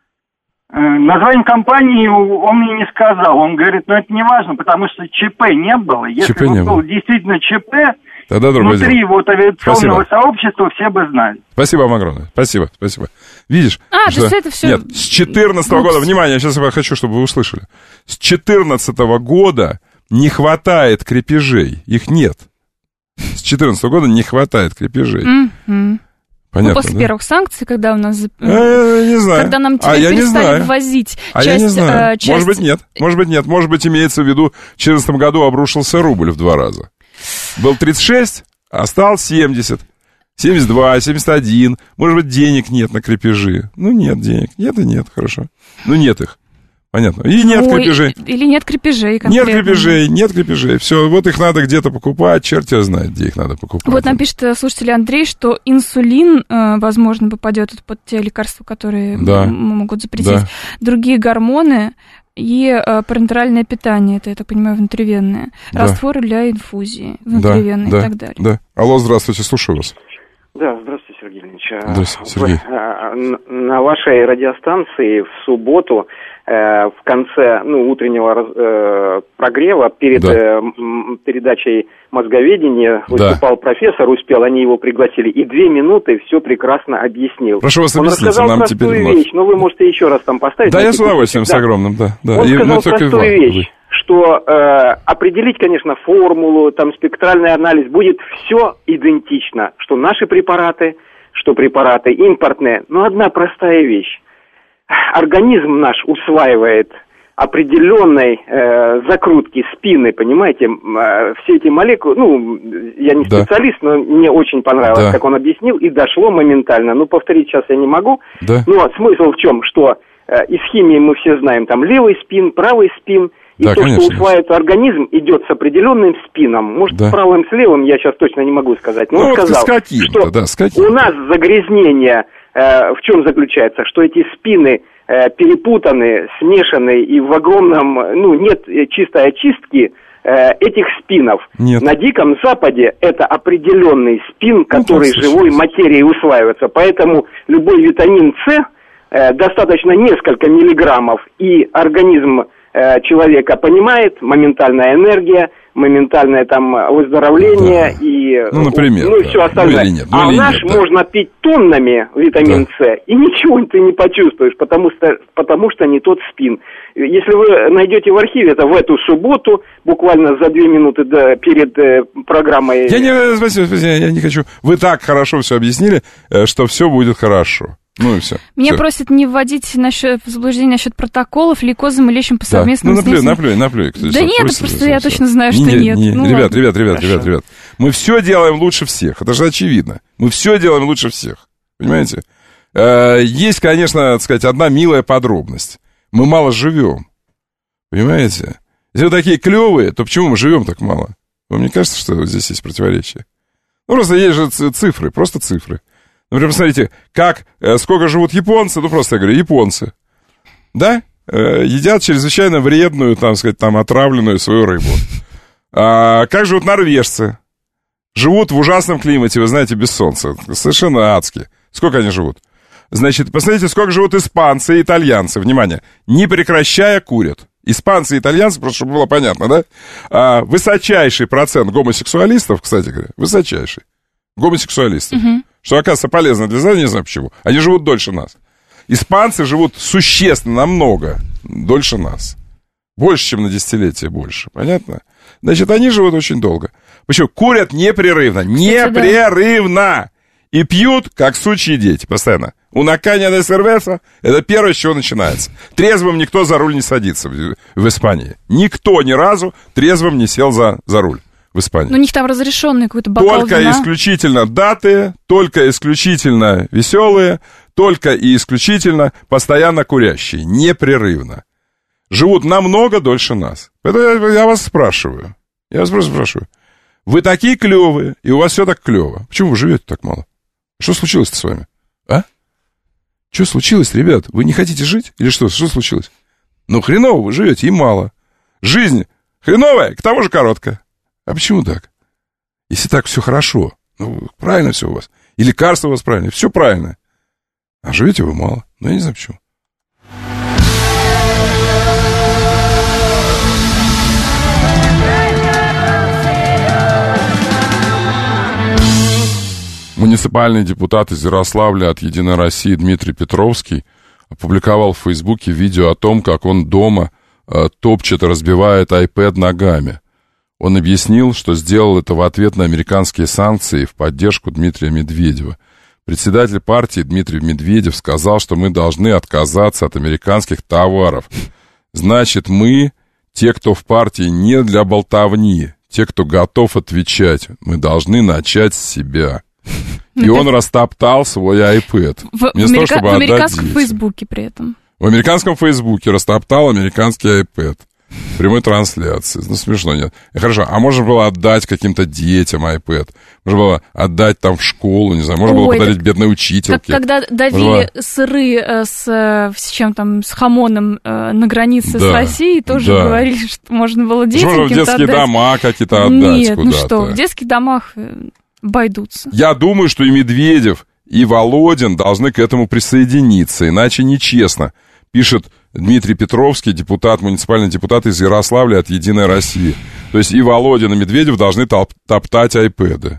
Название компании он мне не сказал. Он говорит, ну это не важно, потому что ЧП не было. Если бы было действительно ЧП, тогда внутри вот авиационного сообщества все бы знали. Спасибо вам огромное. Спасибо. Видишь? То есть это все... Нет, с 2014 года, внимание, сейчас я хочу, чтобы вы услышали. С 2014 года не хватает крепежей. Их нет. С 2014 года не хватает крепежей. Понятно, после первых санкций, когда у нас... не знаю. Когда нам теперь перестали ввозить часть... я не знаю. Может быть, нет. Может быть, имеется в виду, в 2014 году обрушился рубль в 2 раза. Был 36, а стал 70. 72, 71. Может быть, денег нет на крепежи. Ну, нет денег. Нет и нет, хорошо. Ну, нет их. Понятно. И нет крепежей. Или нет крепежей конкретно. Нет крепежей. Все, вот их надо где-то покупать. Черт его знает, где их надо покупать. Вот нам пишет слушатель Андрей, что инсулин, возможно, попадет под те лекарства, которые могут запретить. Да. Другие гормоны и парентеральное питание, это, я так понимаю, внутривенное. Растворы для инфузии внутривенные и так далее. Да. Алло, здравствуйте, слушаю вас. Да, здравствуйте, Сергей Ильич. Здравствуйте, Сергей. На вашей радиостанции в субботу в конце утреннего прогрева перед передачей «Мозговедение» выступал профессор, они его пригласили, и 2 минуты все прекрасно объяснил. Прошу вас объяснить, он рассказал нам простую теперь вещь, но вы можете еще раз там поставить. Да, я с удовольствием, с огромным, да. Он сказал простую вещь, что определить, конечно, формулу, там спектральный анализ, будет все идентично, что наши препараты, что препараты импортные, но одна простая вещь. Организм наш усваивает определенной закрутки, спины, понимаете, все эти молекулы, я не специалист, но мне очень понравилось, как он объяснил, и дошло моментально. Повторить сейчас я не могу, но смысл в чем, что из химии мы все знаем, там левый спин, правый спин, и то, конечно, что усваивается организм, идет с определенным спином. Может, с правым, с левым, я сейчас точно не могу сказать, но он сказал, что у нас загрязнение в чем заключается, что эти спины перепутаны, смешаны, и в огромном, нет чистой очистки этих спинов. Нет. На Диком Западе это определенный спин, который живой материей усваивается. Поэтому любой витамин С, достаточно несколько миллиграммов, и организм человека понимает, моментальная энергия, моментальное там выздоровление и например, все остальное. Наш можно пить тоннами витамин С, и ничего ты не почувствуешь, потому что не тот спин. Если вы найдете в архиве, это в эту субботу, буквально за 2 минуты перед программой... Спасибо, я не хочу. Вы так хорошо все объяснили, что все будет хорошо. Ну и все. Меня просят не вводить в заблуждение насчет протоколов, лейкозом и лечим по совместному наплюй. Да нет, просто я точно знаю, что нет. Ребят, мы все делаем лучше всех, это же очевидно. Мы все делаем лучше всех, понимаете? Есть, конечно, так сказать, одна милая подробность. Мы мало живем, понимаете? Если вы такие клевые, то почему мы живем так мало? Вам не кажется, что здесь есть противоречие? Ну, просто есть же цифры, просто цифры. Например, посмотрите, сколько живут японцы, ну, просто я говорю, японцы, да, едят чрезвычайно вредную, там, сказать, там, отравленную свою рыбу. А как живут норвежцы? Живут в ужасном климате, вы знаете, без солнца, совершенно адски. Сколько они живут? Значит, посмотрите, сколько живут испанцы и итальянцы, внимание, не прекращая курят. Испанцы и итальянцы, просто чтобы было понятно, да? Высочайший процент гомосексуалистов, кстати говоря, высочайший гомосексуалистов. Что, оказывается, полезно для здоровья, не знаю почему. Они живут дольше нас. Испанцы живут существенно, намного дольше нас. Больше, чем на десятилетие больше. Понятно? Значит, они живут очень долго. Почему? Курят непрерывно. Непрерывно! И пьют, как сучьи дети, постоянно. Una caña de cerveza — это первое, с чего начинается. Трезвым никто за руль не садится в Испании. Никто ни разу трезвым не сел за руль в Испании. Но у них там разрешенный какой-то бокал только вина. Исключительно даты, только исключительно веселые, только и исключительно постоянно курящие, непрерывно. Живут намного дольше нас. Поэтому я вас спрашиваю. Я вас просто спрашиваю. Вы такие клевые, и у вас все так клево. Почему вы живете так мало? Что случилось-то с вами? А? Что случилось, ребят? Вы не хотите жить? Или что? Что случилось? Ну, хреново вы живете, и мало. Жизнь хреновая, к тому же короткая. А почему так? Если так все хорошо, ну, правильно все у вас. И лекарства у вас правильные, все правильно. А живете вы мало. Ну, я не знаю почему. Муниципальный депутат из Ярославля от «Единой России» Дмитрий Петровский опубликовал в Фейсбуке видео о том, как он дома топчет и разбивает iPad ногами. Он объяснил, что сделал это в ответ на американские санкции в поддержку Дмитрия Медведева. Председатель партии Дмитрий Медведев сказал, что мы должны отказаться от американских товаров. Значит, мы, те, кто в партии не для болтовни, те, кто готов отвечать, мы должны начать с себя. И он растоптал свой iPad. В американском Фейсбуке при этом. В американском Фейсбуке растоптал американский iPad. В прямой трансляции. Ну, смешно, нет. Хорошо, а можно было отдать каким-то детям iPad? Можно было отдать там в школу, не знаю. Можно было подарить бедной учительке. Когда давили сыры с чем там, с хамоном на границе с Россией, тоже говорили, что можно было детям каким-то отдать. Можно в детские дома какие-то отдать нет, куда-то. Ну что, в детских домах обойдутся. Я думаю, что и Медведев, и Володин должны к этому присоединиться, иначе нечестно, пишет Дмитрий Петровский, муниципальный депутат из Ярославля от «Единой России». То есть и Володин, и Медведев должны топтать iPad.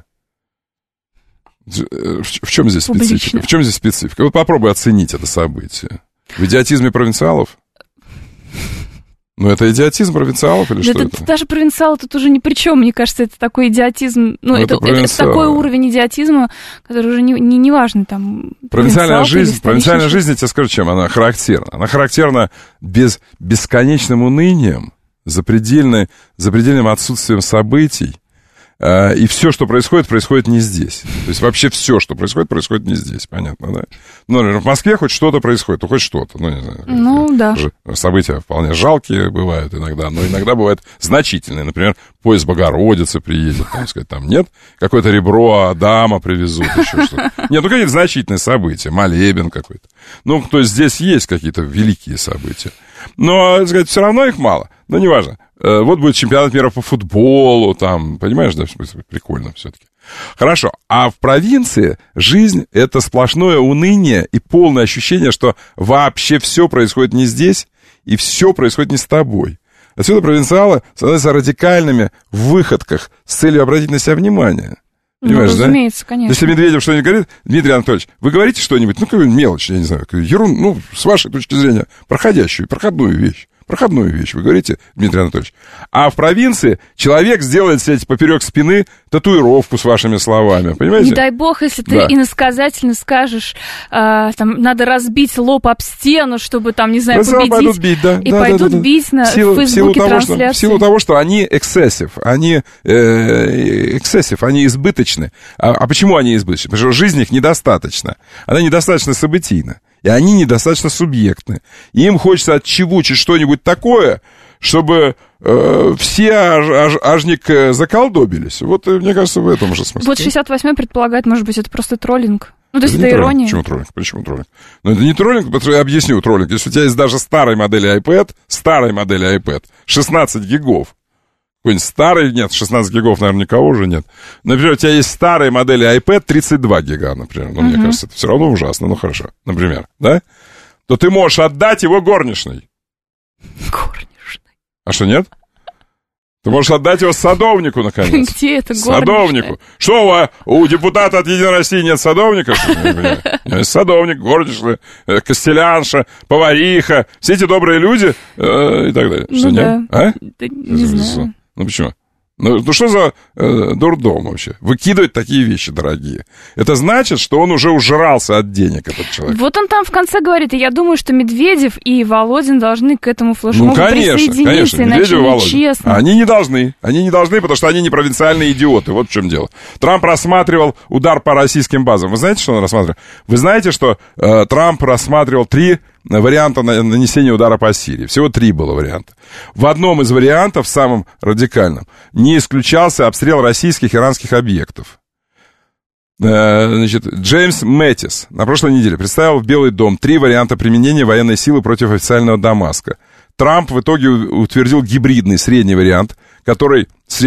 В чем здесь специфика? В чем здесь специфика? Вот попробуй оценить это событие. В идиотизме провинциалов? Ну, это идиотизм провинциалов или что это? Даже провинциалы тут уже ни при чем, мне кажется, это такой идиотизм. Ну, это такой уровень идиотизма, который уже не важно там. Провинциальная жизнь, я тебе скажу, чем она характерна. Она характерна бесконечным унынием, запредельным отсутствием событий. И все, что происходит не здесь. То есть вообще все, что происходит не здесь, понятно, да? Ну, например, в Москве хоть что-то происходит, хоть что-то, ну, не знаю. Ну, да. События вполне жалкие бывают иногда, но иногда бывают значительные. Например, поезд Богородицы приедет, там, сказать, там нет, какое-то ребро Адама привезут, еще что-то. Нет, ну, какие-то значительные события, молебен какой-то. Ну, то есть здесь есть какие-то великие события. Но, так сказать, все равно их мало, но неважно. Вот будет чемпионат мира по футболу, там, понимаешь, да, прикольно все-таки. Хорошо, а в провинции жизнь — это сплошное уныние и полное ощущение, что вообще все происходит не здесь, и все происходит не с тобой. Отсюда провинциалы становятся радикальными в выходках с целью обратить на себя внимание. Понимаешь, ну, разумеется, да? конечно. Если Медведев что-нибудь говорит, Дмитрий Анатольевич, вы говорите что-нибудь, ну, какую-нибудь мелочь, я не знаю, ерунду, ну, с вашей точки зрения, проходную вещь. Вы говорите, Дмитрий Анатольевич. А в провинции человек сделает себе поперек спины татуировку с вашими словами, понимаете? Не дай бог, если ты иносказательно скажешь, там, надо разбить лоб об стену, чтобы там, не знаю, победить. Пойдут бить, да. И пойдут бить в Фейсбуке трансляции. В силу того, что они они избыточны. А почему они избыточны? Потому что жизнь их недостаточно. Она недостаточно событийна. И они недостаточно субъектны. И им хочется отчевучить что-нибудь такое, чтобы все ажник заколдобились. Вот, мне кажется, в этом же смысле. Вот 68-й предполагает, может быть, это просто троллинг. Ну, то есть это ирония. Почему троллинг? Ну, это не троллинг, потому что я объясню троллинг. Если у тебя есть даже старой модели iPad, 16 гигов, какой-нибудь старый, нет, 16 гигов, наверное, никого уже нет. Например, у тебя есть старые модели iPad 32 гига, например. Ну, мне кажется, это все равно ужасно, ну, хорошо, например, да? То ты можешь отдать его горничной. А что, нет? Ты можешь отдать его садовнику, наконец. Где это горничная? Садовнику. Что, у депутата от «Единой России» нет садовников? Есть садовник, горничная, костелянша, повариха. Все эти добрые люди и так далее. Что, нет? А? Не знаю. Ну, почему? Ну, что за дурдом вообще? Выкидывать такие вещи дорогие. Это значит, что он уже ужрался от денег, этот человек. Вот он там в конце говорит, и я думаю, что Медведев и Володин должны к этому флешмобу присоединиться, конечно, иначе нечестно. Они не должны, потому что они не провинциальные идиоты, вот в чем дело. Трамп рассматривал удар по российским базам. Вы знаете, что он рассматривал? Вы знаете, что Трамп рассматривал 3 варианта нанесения удара по Сирии. Всего 3 было варианта. В одном из вариантов, самым радикальном, не исключался обстрел российских и иранских объектов. Значит, Джеймс Мэттис на прошлой неделе представил в Белый дом 3 варианта применения военной силы против официального Дамаска. Трамп в итоге утвердил гибридный средний вариант, который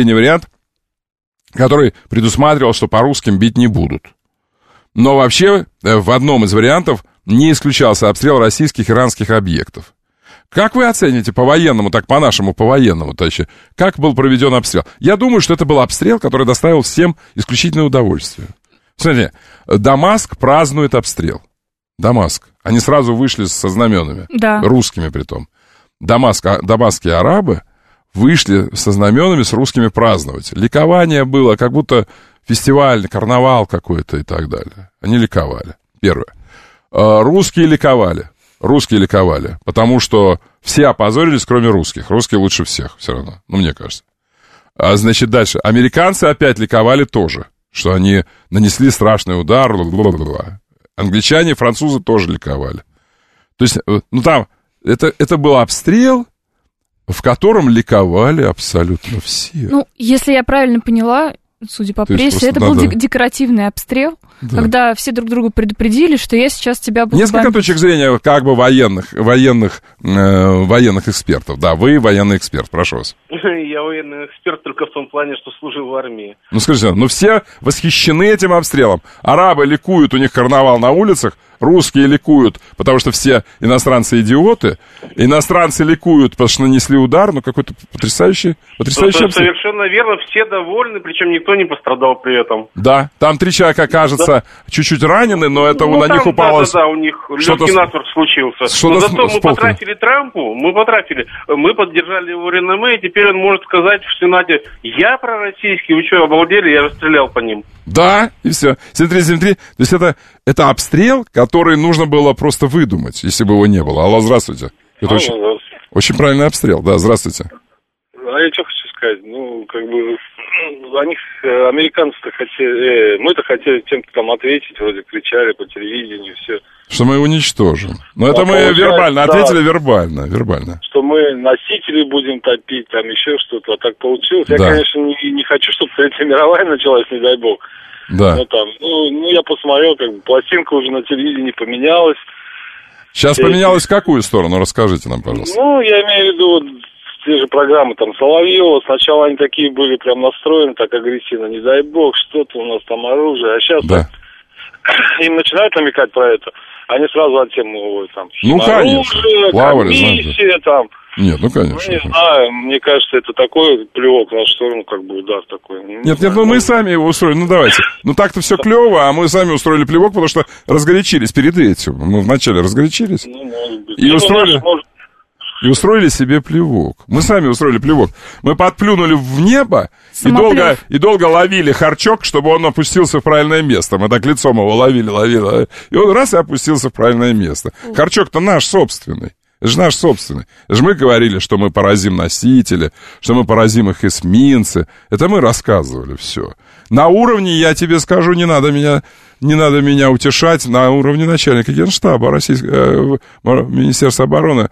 предусматривал, что по русским бить не будут. Но вообще в одном из вариантов не исключался обстрел российских и иранских объектов. Как вы оцените по-военному, так по-нашему по-военному, товарищи, как был проведен обстрел? Я думаю, что это был обстрел, который доставил всем исключительное удовольствие. Смотрите, Дамаск празднует обстрел. Дамаск. Они сразу вышли со знаменами. Да. Русскими притом. Дамасские арабы вышли со знаменами с русскими праздновать. Ликование было, как будто фестиваль, карнавал какой-то и так далее. Они ликовали. Первое. Русские ликовали, потому что все опозорились, кроме русских. Русские лучше всех все равно, ну, мне кажется. Значит, дальше. Американцы опять ликовали тоже, что они нанесли страшный удар. Англичане и французы тоже ликовали. То есть, ну, там, это был обстрел, в котором ликовали абсолютно все. Ну, если я правильно поняла, судя по прессе, это был декоративный обстрел, когда все друг другу предупредили, что я сейчас тебя буду Несколько точек зрения как бы военных экспертов. Да, вы военный эксперт, прошу вас. Я военный эксперт только в том плане, что служил в армии. Ну, скажите, все восхищены этим обстрелом. Арабы ликуют, у них карнавал на улицах, русские ликуют, потому что все иностранцы идиоты, иностранцы ликуют, потому что нанесли удар, ну, какой-то потрясающий обстрел. Совершенно верно, все довольны, причем никто не пострадал при этом. Да, там 3 человека, кажется, чуть-чуть ранены, но это на них упало... Да, у них легкий насморк случился. Но зато мы потрафили Трампу, мы поддержали его реноме, и теперь он может сказать в Сенате: я пророссийский, вы что, обалдели, я расстрелял по ним. Да, и все. 7-3. То есть это обстрел, который нужно было просто выдумать, если бы его не было. Алло, здравствуйте. Это очень правильный обстрел, да, здравствуйте. А я что хочу сказать, американцы-то хотели, мы-то хотели чем-то там ответить, вроде кричали по телевидению, все. Что мы уничтожим. Но это мы вербально, ответили вербально. Что мы носители будем топить, там еще что-то, а так получилось. Я, конечно, не хочу, чтобы Третья мировая началась, не дай бог. Да. Ну, я посмотрел, пластинка уже на телевидении поменялась. Сейчас поменялась в какую сторону? Расскажите нам, пожалуйста. Ну, я имею в виду те же программы, Соловьева. Сначала они такие были прям настроены, так агрессивно, не дай бог, что-то у нас там оружие. А сейчас им начинают намекать про это, они сразу от темы уводят. Ну, конечно. Плавали, комиссия, там. Нет, ну, конечно. Не знаю, мне кажется, это такой плевок в нашу сторону, удар такой. Нет, мы сами его устроили, давайте. Так-то все клево, а мы сами устроили плевок, потому что разгорячились перед этим. Мы вначале разгорячились. Может быть. И устроили себе плевок. Мы сами устроили плевок. Мы подплюнули в небо и долго ловили харчок, чтобы он опустился в правильное место. Мы так лицом его ловили. И он раз и опустился в правильное место. Харчок-то наш собственный. Это же наш собственный. Это же мы говорили, что мы поразим носители, что мы поразим их эсминцы. Это мы рассказывали все. На уровне, я тебе скажу, не надо меня утешать, на уровне начальника Генштаба Министерства обороны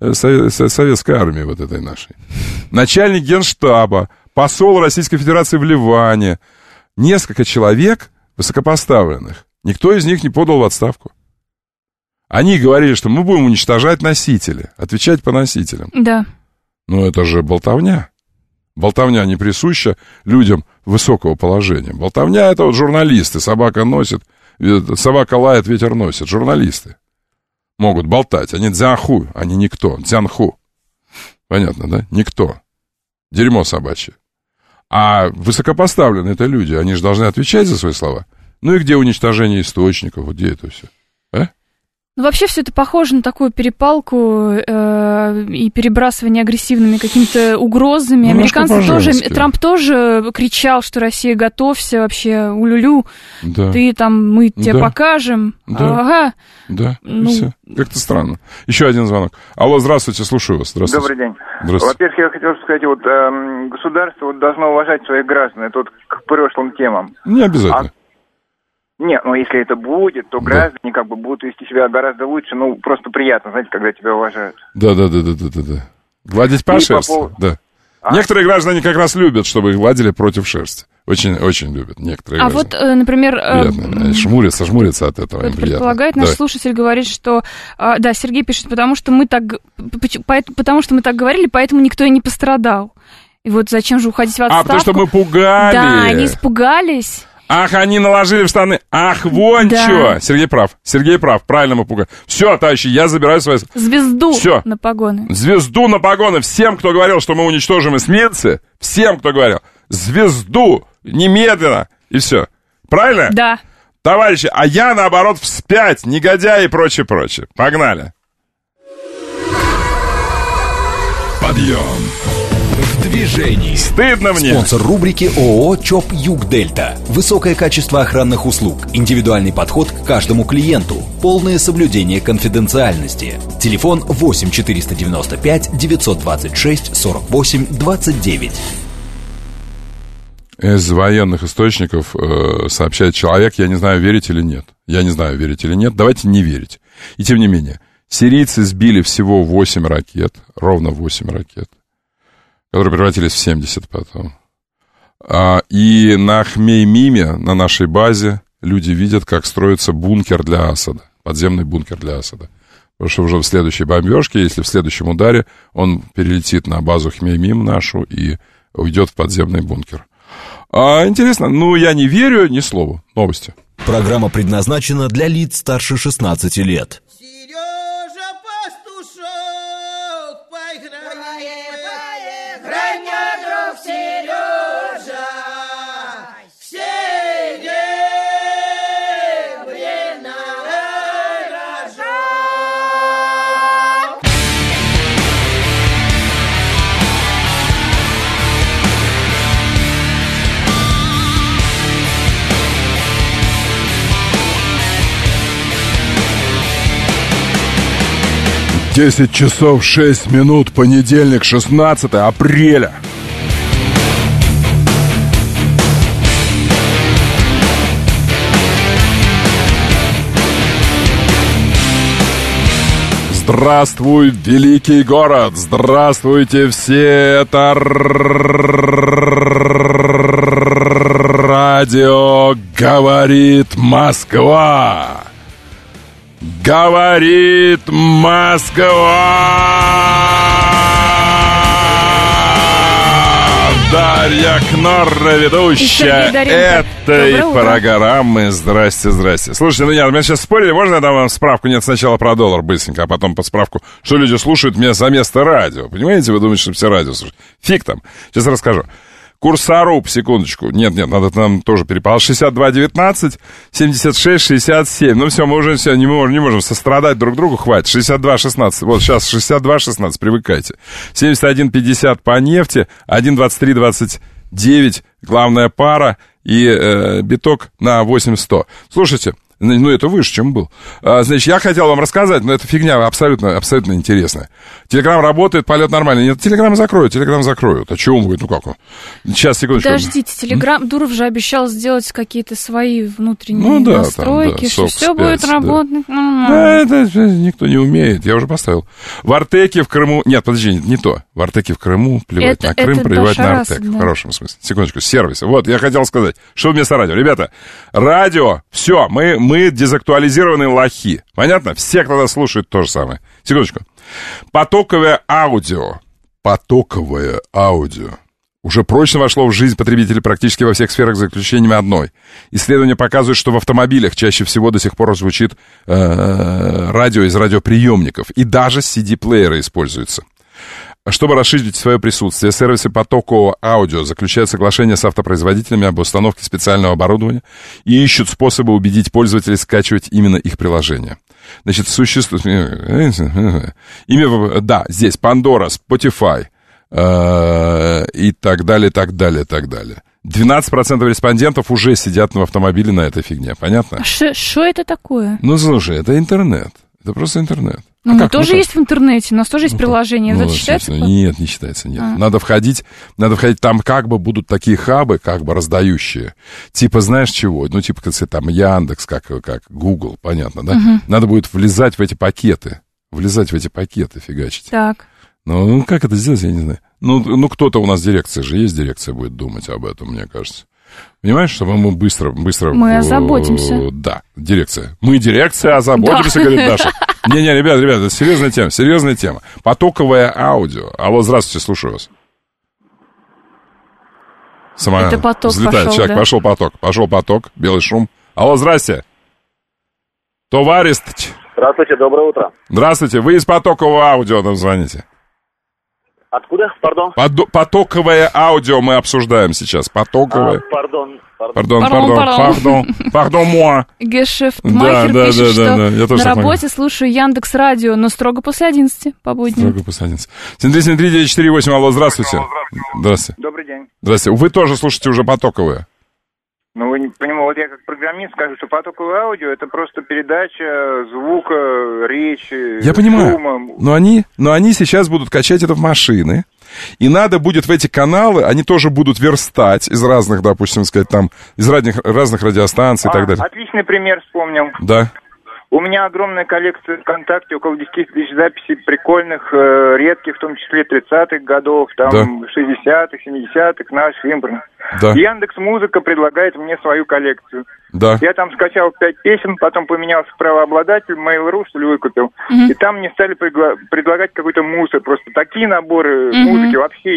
советской армии вот этой нашей. Начальник Генштаба, посол Российской Федерации в Ливане. Несколько человек высокопоставленных. Никто из них не подал в отставку. Они говорили, что мы будем уничтожать носители, отвечать по носителям. Да. Но это же болтовня. Болтовня не присуща людям высокого положения. Болтовня — это вот журналисты. Собака лает, ветер носит. Журналисты могут болтать. Они дзянху, они никто. Дзянху. Понятно, да? Никто. Дерьмо собачье. А высокопоставленные-то люди, они же должны отвечать за свои слова. Ну и где уничтожение источников? Где это все? Ну, вообще все это похоже на такую перепалку и перебрасывание агрессивными какими-то угрозами. Американцы тоже, Трамп тоже кричал, что Россия, готовься вообще, улюлю, да. Ты там, мы тебе покажем. Да. Ага. Да, все. Как-то странно. Еще один звонок. Алло, здравствуйте, слушаю вас. Здравствуйте. Добрый день. Здравствуйте. Во-первых, я хотел сказать, государство должно уважать своих граждан. Это к прошлым темам. Не обязательно. Нет, если это будет, то граждане будут вести себя гораздо лучше. Просто приятно, знаете, когда тебя уважают. Да. Гладить по шерсти, да. Некоторые граждане как раз любят, чтобы их гладили против шерсти. Очень, очень любят некоторые граждане. Вот, например... Шмурится от этого. Предполагает наш слушатель, говорит, что... Да, Сергей пишет, потому что мы так говорили, поэтому никто и не пострадал. И вот зачем же уходить в отставку? потому что мы пугали. Да, они испугались. Ах, они наложили в штаны. Ах, вон что. Сергей прав. Правильно мы пугали. Все, товарищи, я забираю свои... Звезду на погоны. Звезду на погоны. Всем, кто говорил, что мы уничтожим эсминцы, всем, кто говорил, звезду немедленно. И все. Правильно? Да. Товарищи, а я, наоборот, вспять, негодяи и прочее. Погнали. Подъем. В движении. Стыдно мне. Спонсор рубрики ООО ЧОП Югдельта. Высокое качество охранных услуг, индивидуальный подход к каждому клиенту, полное соблюдение конфиденциальности. Телефон 8 495 926 48 29. Из военных источников сообщает человек, я не знаю, верить или нет. Давайте не верить. И тем не менее, сирийцы сбили всего 8 ракет, ровно 8 ракет, которые превратились в 70 потом. И на Хмеймиме, на нашей базе, люди видят, как строится бункер для Асада, подземный бункер для Асада. Потому что уже в следующей бомбежке, если в следующем ударе, он перелетит на базу Хмеймим нашу и уйдет в подземный бункер. Интересно, я не верю ни слову. Новости. Программа предназначена для лиц старше 16 лет. Сережа Пастушок, поиграем. Грай мне, друг Сережа, серебряный рожок. Десять часов 6 минут, понедельник, 16 апреля. Здравствуй, великий город! Здравствуйте все! Это радио «Говорит Москва». Говорит Москва! Дарья Кнорра, ведущая этой программы. Здрасте. Слушайте, мы сейчас спорили, можно я дам вам справку? Нет, сначала про доллар быстренько, а потом под справку, что люди слушают меня за место радио. Понимаете, вы думаете, что все радио слушают? Фиг там. Сейчас расскажу. Курсоруб, секундочку. Нет, надо нам тоже перепал. 62-19, 76-67. Все, мы уже не можем сострадать друг другу, хватит. 62-16. Вот сейчас 62-16, привыкайте. 71-50 по нефти, 1-23-29, главная пара и биток на 8-100. Слушайте, Ну, это выше, чем был. Значит, я хотел вам рассказать, но это фигня абсолютно интересная. Телеграм работает, полет нормальный. Нет, Телеграм закроют. А что он будет? Ну, как он? Сейчас, секундочку. Подождите, Телеграм, Дуров же обещал сделать какие-то свои внутренние настройки, что все будет работать. Да, это никто не умеет. Я уже поставил. В Артеке в Крыму... Нет, подожди, не то. В Артеке в Крыму плевать на Крым, плевать на Артек. В хорошем смысле. Секундочку, сервисы. Вот, я хотел сказать, что вместо радио. Ребята, радио, все, мы дезактуализированные лохи. Понятно? Все, кто нас слушает, то же самое. Секундочку. Потоковое аудио уже прочно вошло в жизнь потребителей практически во всех сферах, за исключением одной. Исследования показывают, что в автомобилях чаще всего до сих пор звучит радио из радиоприемников. И даже CD-плееры используются. Чтобы расширить свое присутствие, сервисы потокового аудио заключают соглашения с автопроизводителями об установке специального оборудования и ищут способы убедить пользователей скачивать именно их приложение. Значит, существует... здесь Pandora, Spotify и так далее. 12% респондентов уже сидят в автомобиле на этой фигне, понятно? Что это такое? Ну, слушай, это интернет. Это просто интернет. Ну, мы тоже есть в интернете, у нас тоже есть приложение. Это считается? Нет, не считается, нет. Надо входить, там как бы будут такие хабы, как бы раздающие. Типа, знаешь чего? Ну, типа, там Яндекс, как Google, понятно, да? Надо будет влезать в эти пакеты, фигачить. Так. Ну, как это сделать, я не знаю. Ну, кто-то у нас дирекция же есть, дирекция будет думать об этом, мне кажется. Понимаешь, чтобы мы быстро... Мы озаботимся. Да, дирекция. Мы дирекция озаботимся, говорит Даша. Не, ребят, это серьезная тема. Потоковое аудио. Алло, здравствуйте, слушаю вас. Это поток взлетает пошел, человек, да? пошел поток, белый шум. Алло, здрасте. Товарищ. Здравствуйте, доброе утро. Здравствуйте, вы из потокового аудио нам звоните. Откуда? Пардон? Потоковое аудио мы обсуждаем сейчас. Потоковое. Пардон. Пардон, moi. Гешефтмахер пишет, что на работе слушаю Яндекс Радио, но строго после 11 по будням. Строго после 11. 7373948, алло, здравствуйте. Здравствуйте. Добрый день. Здравствуйте. Вы тоже слушаете уже потоковое? Ну, вы не понимаете, вот я как программист скажу, что потоковое аудио — это просто передача звука, речи, я понимаю, шума. Но они сейчас будут качать это в машины, и надо будет в эти каналы, они тоже будут верстать из разных, допустим, сказать, там, из разных радиостанций и так далее. Отличный пример вспомнил. Да. У меня огромная коллекция ВКонтакте, около 10 тысяч записей прикольных, редких, в том числе 30-х годов, там, 60-х, 70-х, наших, импортных. Да. Яндекс.Музыка предлагает мне свою коллекцию. Да. Я там скачал 5 песен, потом поменялся правообладатель, Mail.ru, что ли, выкупил. И там мне стали предлагать какой-то мусор. Просто такие наборы музыки вообще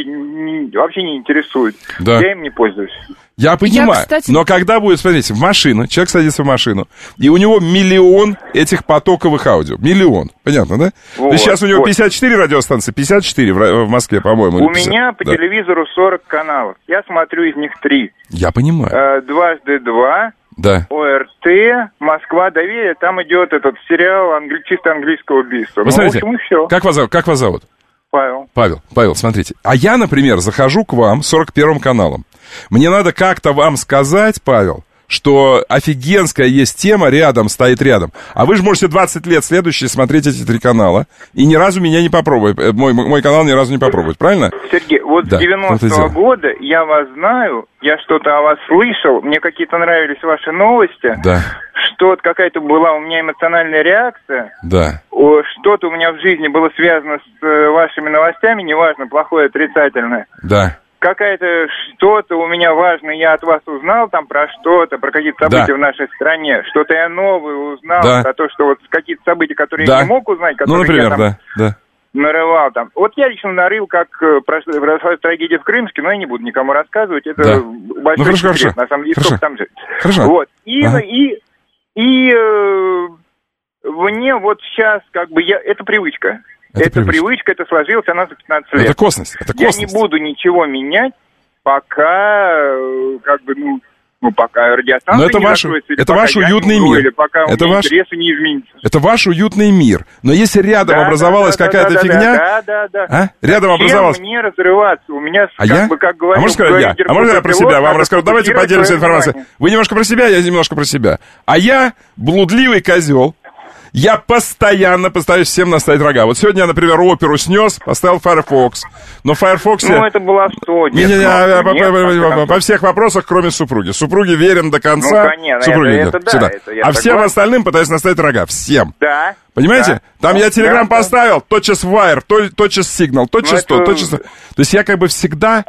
не интересуют. Да. Я им не пользуюсь. Я понимаю, но когда будет, смотрите, в машину, человек садится в машину, и у него 1 миллион этих потоковых аудио. 1 миллион, понятно, да? Вот, то есть сейчас у него 54 радиостанции, 54 в Москве, по-моему. У меня по телевизору 40 каналов. Я смотрю из них 3. Я понимаю. Дважды 2. Да. ОРТ, Москва, доверие, там идет этот сериал чисто английского убийства. Вы смотрите, в общем, и все. Как вас зовут? Павел, смотрите. А я, например, захожу к вам 41-м каналом. Мне надо как-то вам сказать, Павел, что офигенская есть тема стоит рядом. А вы же можете 20 лет следующие смотреть эти 3 канала и ни разу меня не попробовать. Мой канал ни разу не попробовать, правильно? Сергей, вот с 90-го года я вас знаю, я что-то о вас слышал, мне какие-то нравились ваши новости. Да. Что-то какая-то была у меня эмоциональная реакция. Да. Что-то у меня в жизни было связано с вашими новостями, неважно, плохое, отрицательное. Да. Какая-то что-то у меня важное я от вас узнал там про что-то, про какие-то события в нашей стране. Что-то я новое узнал, про то, что вот какие-то события, которые я не мог узнать, которые например, я там нарывал там. Вот я лично нарыл, как прошла трагедия в Крымске, но я не буду никому рассказывать. Это большой секрет, на самом деле, сколько там жить. Вот. И мне вот сейчас это привычка. Это привычка, это сложилось, она за 15 лет. Это косность. Я не буду ничего менять, пока Ну, пока радиостанция это ваш уютный мир. Или пока интересы не изменятся. Это ваш уютный мир. Но если рядом образовалась какая-то фигня... Да. Рядом образовалась... мне разрываться? У меня, как говорил... можно сказать я? Можно я про себя вам расскажу? Давайте поделимся информацией. Вы немножко про себя, я немножко про себя. А я блудливый козел. Я постоянно пытаюсь всем наставить рога. Вот сегодня я, например, оперу снес, поставил Firefox. Но в Firefox... Ну, это была что? Во всех вопросах, кроме супруги. Супруге верен до конца. Ну, конечно, это да. А всем остальным пытаюсь наставить рога. Всем. Да. Понимаете? Там я Telegram поставил, тотчас Wire, тотчас Signal, тотчас то, тотчас... То есть я как бы всегда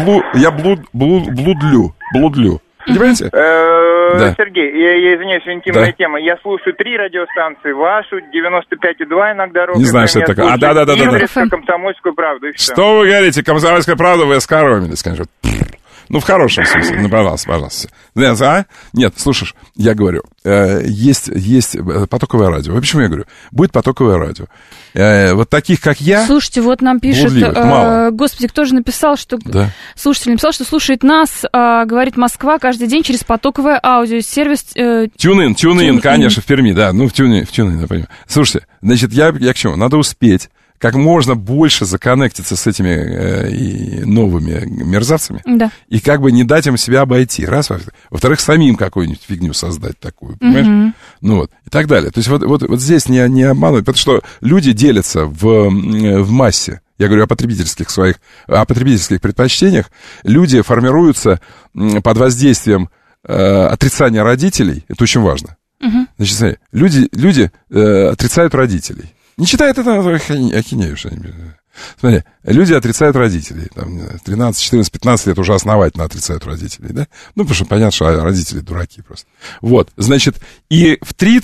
блудлю. Понимаете? Сергей, я извиняюсь, интимная тема. Я слушаю 3 радиостанции. Вашу, 95,2 иногда рок. Не знаю, что это такое. Да. Комсомольскую правду. Что вы говорите? Комсомольская правда, вы оскоромились, конечно. Ну, в хорошем смысле. Ну, пожалуйста. Нет, слушаешь, я говорю, есть потоковое радио. Почему я говорю? Будет потоковое радио. Вот таких, как я... Слушайте, вот нам пишет... Господи, кто же написал, что... Да. Слушатель написал, что слушает нас, говорит, Москва каждый день через потоковое аудио. Сервис... Тюн-ин, конечно, в Перми, да. Ну, в Тюн-ин, я понимаю. Слушайте, значит, я к чему? Надо успеть как можно больше законнектиться с этими новыми мерзавцами. Да. И как бы не дать им себя обойти. Раз. Во-вторых, самим какую-нибудь фигню создать такую. Понимаешь? Mm-hmm. Ну вот. И так далее. То есть вот здесь не обманывать. Потому что люди делятся в массе. Я говорю о потребительских предпочтениях. Люди формируются под воздействием отрицания родителей. Это очень важно. Mm-hmm. Значит, смотри, люди отрицают родителей. Не читает это ахинею что-нибудь. Смотри, люди отрицают родителей. Там, 13, 14, 15 лет уже основательно отрицают родителей, да? Ну, потому что понятно, что родители дураки просто. Вот, значит, и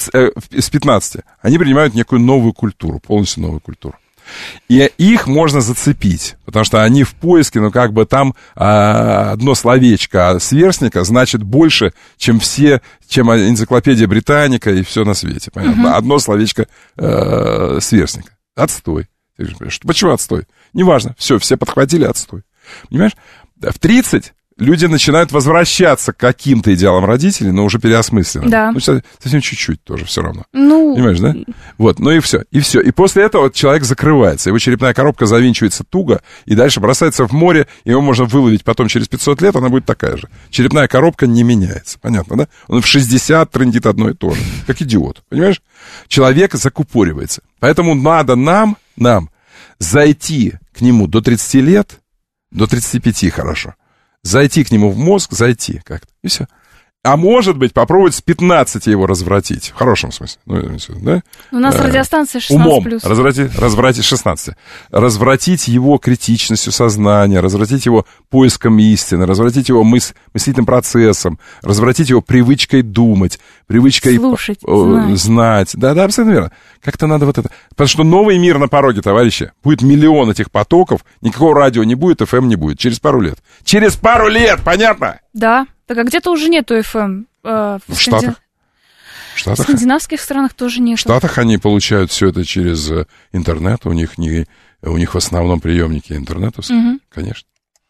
с 15 они принимают некую новую культуру, полностью новую культуру. И их можно зацепить, потому что они в поиске, ну, как бы там одно словечко сверстника значит больше, чем энциклопедия Британика и все на свете, понятно? Uh-huh. Одно словечко сверстника. Отстой. Почему отстой? Неважно. Все подхватили отстой. Понимаешь? В 30 люди начинают возвращаться к каким-то идеалам родителей, но уже переосмысленно. Да. Ну, совсем чуть-чуть тоже все равно. Ну... Понимаешь, да? Вот, ну и все. И после этого человек закрывается. Его черепная коробка завинчивается туго, и дальше бросается в море, его можно выловить потом через 500 лет, она будет такая же. Черепная коробка не меняется. Понятно, да? Он в 60 трындит одно и то же. Как идиот. Понимаешь? Человек закупоривается. Поэтому надо нам зайти к нему до 30 лет, до 35 хорошо. Зайти к нему в мозг, как-то, и все. А может быть, попробовать с 15 его развратить. В хорошем смысле. Ну, да? У нас радиостанция 16+. Умом развратить 16. Развратить его критичностью сознания, развратить его поиском истины, развратить его мыслительным процессом, развратить его привычкой думать, привычкой слушать, знать. Да, абсолютно верно. Как-то надо вот это. Потому что новый мир на пороге, товарищи. Будет миллион этих потоков, никакого радио не будет, FM не будет. Через пару лет. Через пару лет, понятно? Да. Так а где-то уже нету FM. В Штатах? В скандинавских странах тоже нет. В Штатах они получают все это через интернет. У них в основном приемники интернетовские, угу. Конечно.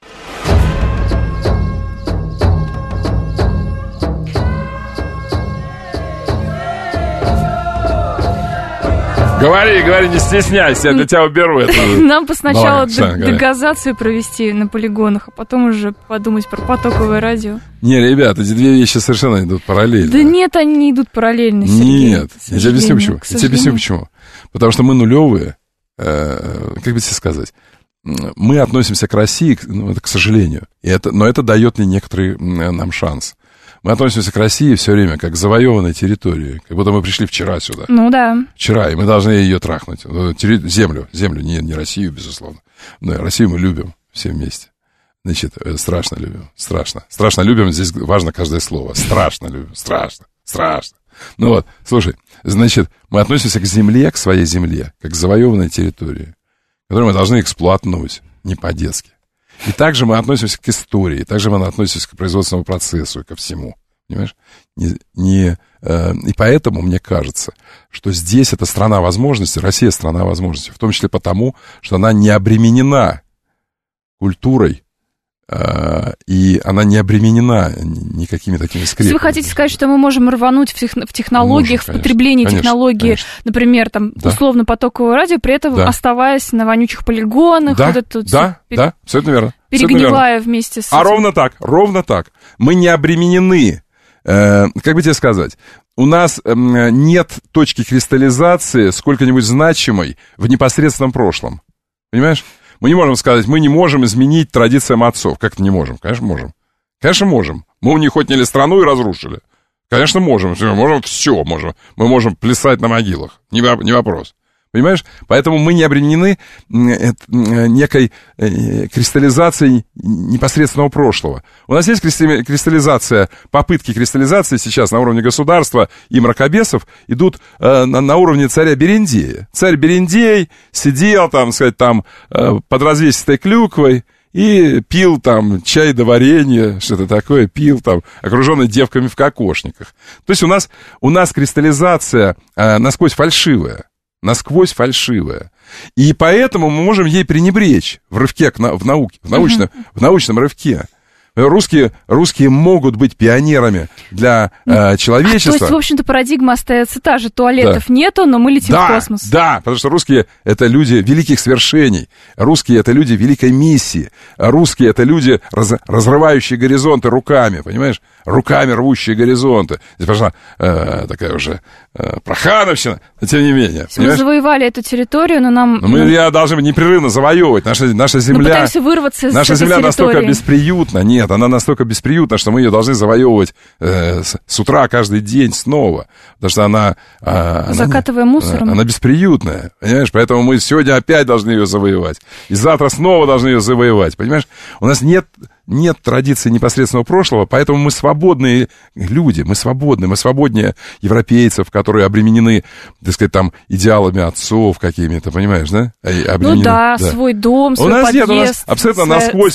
Говори, не стесняйся, я для тебя уберу это. Нам бы сначала дегазацию провести на полигонах, а потом уже подумать про потоковое радио. Не, ребята, эти две вещи совершенно идут параллельно. Да нет, они не идут параллельно, Сергей. Нет, я тебе объясню почему. Потому что мы нулевые, как бы тебе сказать, мы относимся к России, это к сожалению, но это дает мне некоторый нам шанс. Мы относимся к России все время как к завоеванной территории, как будто мы пришли вчера сюда. Ну да. Вчера, и мы должны ее трахнуть. Землю, не Россию, безусловно. Но Россию мы любим все вместе. Значит, страшно любим, страшно. Страшно любим, здесь важно каждое слово. Страшно любим, страшно. Ну вот, слушай, значит, мы относимся к земле, к своей земле, как к завоеванной территории, которую мы должны эксплуатнуть, не по-детски. И также мы относимся к истории, также мы относимся к производственному процессу и ко всему. Понимаешь? И поэтому мне кажется, что здесь это страна возможностей, Россия страна возможностей, в том числе потому, что она не обременена культурой И она не обременена никакими такими скрепами. Если вы хотите сказать, что мы можем рвануть в технологиях, можем, в потреблении технологий, конечно. Например, там, условно потоковое радио, при этом оставаясь на вонючих полигонах, да, вот это да, абсолютно верно. Перегнивая вместе с этим. Ровно так. Мы не обременены, как бы тебе сказать, у нас нет точки кристаллизации сколько-нибудь значимой в непосредственном прошлом. Понимаешь? Мы не можем сказать, мы не можем изменить традициям отцов. Как-то не можем. Конечно, можем. Конечно, можем. Мы у них отняли страну и разрушили. Конечно, можем. Все можем. Мы можем плясать на могилах. Не вопрос. Понимаешь? Поэтому мы не обременены некой кристаллизацией непосредственного прошлого. У нас есть кристаллизация, попытки кристаллизации сейчас на уровне государства и мракобесов идут на уровне царя Берендея. Царь Берендей сидел, там, сказать, там, под развесистой клюквой и пил там чай да варенье, что-то такое, пил там, окруженный девками в кокошниках. То есть у нас кристаллизация насквозь фальшивая. И поэтому мы можем ей пренебречь в рывке в науке, в научном рывке. Русские могут быть пионерами для человечества. То есть, в общем-то, парадигма остается та же. Туалетов нету, но мы летим в космос. Да, потому что русские — это люди великих свершений. Русские — это люди великой миссии. Русские — это люди, разрывающие горизонты руками, понимаешь? Руками рвущие горизонты. Здесь пошла такая уже прохановщина, но тем не менее. Мы завоевали эту территорию, но нам... Мы ее должны непрерывно завоевывать. Наша земля... Мы пытаемся вырваться из Наша земля территории. Настолько бесприютна. Нет, она настолько бесприютна, что мы ее должны завоевывать с утра каждый день снова. Потому что она... Закатывая мусором. Она бесприютная, понимаешь? Поэтому мы сегодня опять должны ее завоевать. И завтра снова должны ее завоевать, понимаешь? У нас нет традиции непосредственного прошлого, поэтому мы свободные люди, мы свободнее европейцев, которые обременены, так сказать, там, идеалами отцов какими-то, понимаешь, да? Свой дом, свой подъезд. У нас абсолютно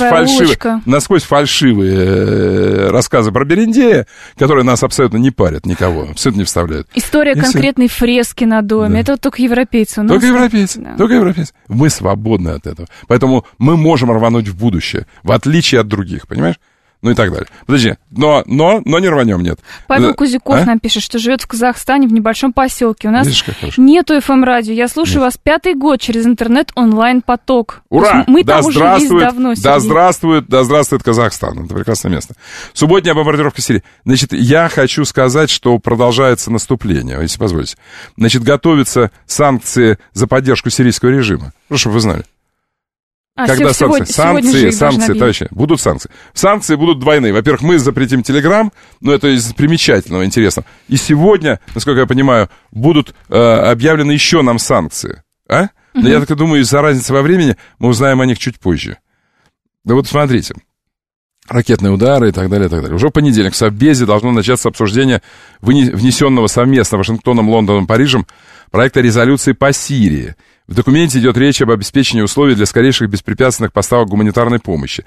насквозь фальшивые рассказы про Берендея, которые нас абсолютно не парят никого, абсолютно не вставляют. История конкретной фрески на доме, это только европейцы у нас. Только европейцы. Мы свободны от этого. Поэтому мы можем рвануть в будущее, в отличие от других, понимаешь? Ну и так далее. Подожди, но не рванем, нет. Павел Кузяков нам пишет, что живет в Казахстане в небольшом поселке. У нас нету FM-радио. Я слушаю вас 5-й год через интернет онлайн-поток. Ура! Мы там уже есть давно. Да здравствует Казахстан. Это прекрасное место. Субботняя бомбардировка Сирии. Значит, я хочу сказать, что продолжается наступление, если позволите. Значит, готовятся санкции за поддержку сирийского режима. Ну, чтобы вы знали. Когда санкции, товарищи, будут санкции. Санкции будут двойные. Во-первых, мы запретим Телеграм, но это из примечательного, интересного. И сегодня, насколько я понимаю, будут объявлены еще нам санкции. Но я так думаю, из-за разницы во времени мы узнаем о них чуть позже. Да вот смотрите. Ракетные удары и так далее, и так далее. Уже в понедельник в Совбезе должно начаться обсуждение внесенного совместно Вашингтоном, Лондоном, Парижем проекта резолюции по Сирии. В документе идет речь об обеспечении условий для скорейших беспрепятственных поставок гуманитарной помощи.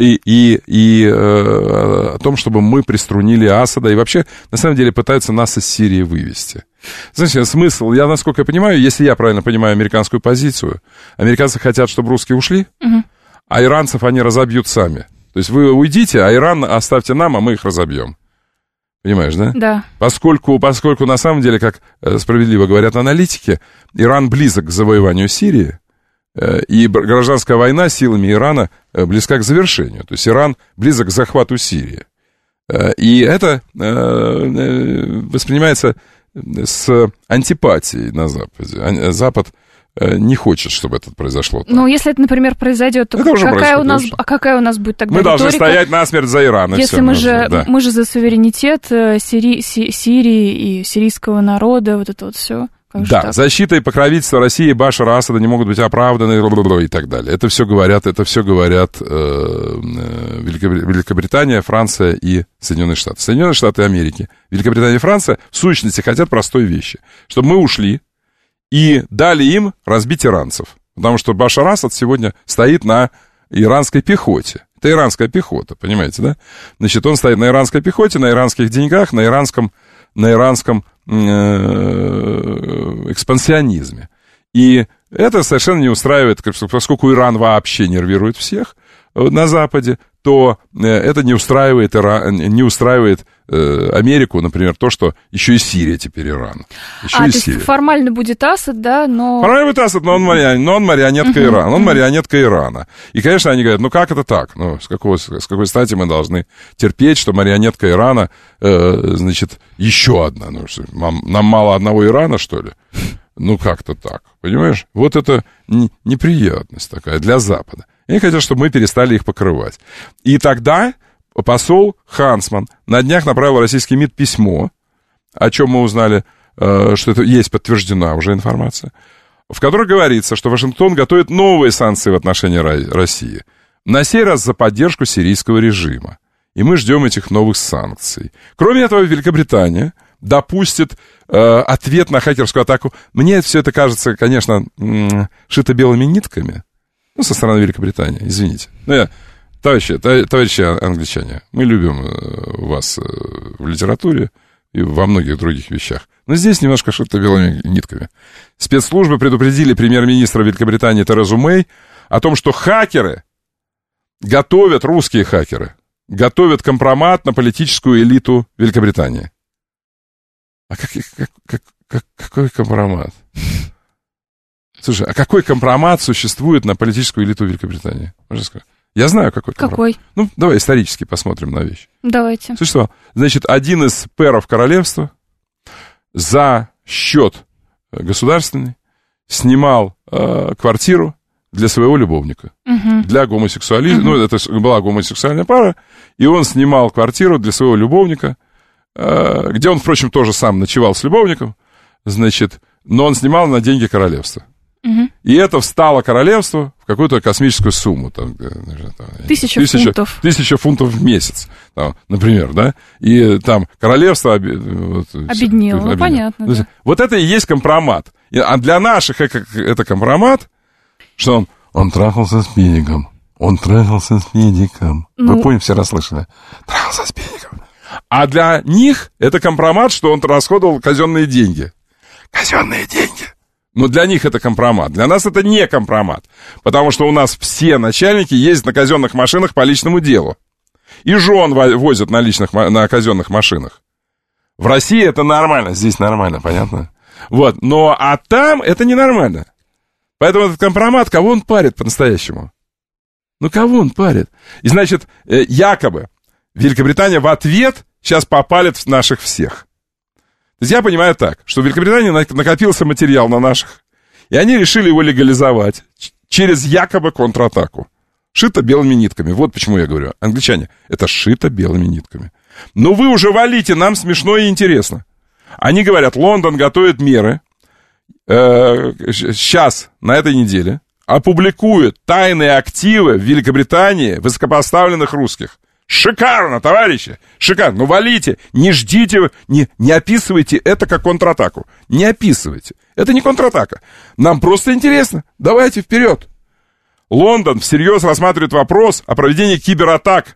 И о том, чтобы мы приструнили Асада. И вообще, на самом деле, пытаются нас из Сирии вывести. Знаете, смысл, я, насколько я понимаю, если я правильно понимаю американскую позицию, американцы хотят, чтобы русские ушли, а иранцев они разобьют сами. То есть вы уйдите, а Иран оставьте нам, а мы их разобьем. Понимаешь, да? Да. Поскольку на самом деле, как справедливо говорят аналитики, Иран близок к завоеванию Сирии, и гражданская война силами Ирана близка к завершению. То есть Иран близок к захвату Сирии. И это воспринимается с антипатией на Западе. Запад не хочет, чтобы это произошло. Ну, если это, например, произойдет, то какая у нас будет тогда Мы должны стоять насмерть за Иран. Если мы же за суверенитет Сирии и сирийского народа, вот это вот все. Да, защита и покровительство России и Башара Асада не могут быть оправданы и так далее. Это все говорят Великобритания, Франция и Соединенные Штаты. Соединенные Штаты Америки, Великобритания и Франция в сущности хотят простой вещи. Чтобы мы ушли и дали им разбить иранцев. Потому что Башар Асад сегодня стоит на иранской пехоте. Это иранская пехота, понимаете, да? Значит, он стоит на иранской пехоте, на иранских деньгах, на иранском экспансионизме. И это совершенно не устраивает, поскольку Иран вообще нервирует всех на Западе, то это не устраивает Америку, например, то, что еще и Сирия теперь Иран. То есть формально будет Асад, да, но... Формально будет Асад, но он марионетка Ирана. Он марионетка Ирана. И, конечно, они говорят, ну как это так? Ну, с какой стати мы должны терпеть, что марионетка Ирана, значит, еще одна? Ну, что, нам мало одного Ирана, что ли? Ну, как-то так, понимаешь? Вот это неприятность такая для Запада. Они хотят, чтобы мы перестали их покрывать. И тогда посол Хансман на днях направил в российский МИД письмо, о чем мы узнали, что это есть подтверждена уже информация, в которой говорится, что Вашингтон готовит новые санкции в отношении России. На сей раз за поддержку сирийского режима. И мы ждем этих новых санкций. Кроме этого, Великобритания допустит ответ на хакерскую атаку. Мне все это кажется, конечно, шито белыми нитками. Ну, со стороны Великобритании, извините. Ну, товарищи англичане, мы любим вас в литературе и во многих других вещах. Но здесь немножко шито белыми нитками. Спецслужбы предупредили премьер-министра Великобритании Терезу Мэй о том, что русские хакеры, готовят компромат на политическую элиту Великобритании. А какой компромат? Слушай, а какой компромат существует на политическую элиту Великобритании? Можно сказать? Я знаю, какой компромат. Какой? Ну, давай исторически посмотрим на вещь. Давайте. Слушай, значит, один из пэров королевства за счет государственный снимал квартиру для своего любовника. Для гомосексуализма. Ну, это была гомосексуальная пара, и он снимал квартиру для своего любовника, где он, впрочем, тоже сам ночевал с любовником, значит, но он снимал на деньги королевства. И это встало королевству в какую-то космическую сумму. Там, 1000 фунтов. 1000 фунтов в месяц, там, например, да? И там королевство обеднело. Ну, понятно. Да. Вот это и есть компромат. А для наших это компромат, что он трахался с педиком. Он трахался с педиком. Ну... Вы поняли, все расслышали? Трахался с педиком. А для них это компромат, что он расходовал казенные деньги. Казенные деньги. Но для них это компромат. Для нас это не компромат. Потому что у нас все начальники ездят на казенных машинах по личному делу. И жен возят на казенных машинах. В России это нормально. Здесь нормально, понятно? Вот. А там это ненормально. Поэтому этот компромат, кого он парит по-настоящему? Ну, кого он парит? И, значит, якобы Великобритания в ответ сейчас попалит в наших всех. То есть я понимаю так, что в Великобритании накопился материал на наших, и они решили его легализовать через якобы контратаку. Шито белыми нитками. Вот почему я говорю. Англичане, это шито белыми нитками. Но вы уже валите, нам смешно и интересно. Они говорят, Лондон готовит меры. Сейчас, на этой неделе, опубликует тайные активы в Великобритании высокопоставленных русских. Шикарно, товарищи, шикарно. Ну, валите, не ждите, не описывайте это как контратаку. Не описывайте. Это не контратака. Нам просто интересно. Давайте вперед. Лондон всерьез рассматривает вопрос о проведении кибератак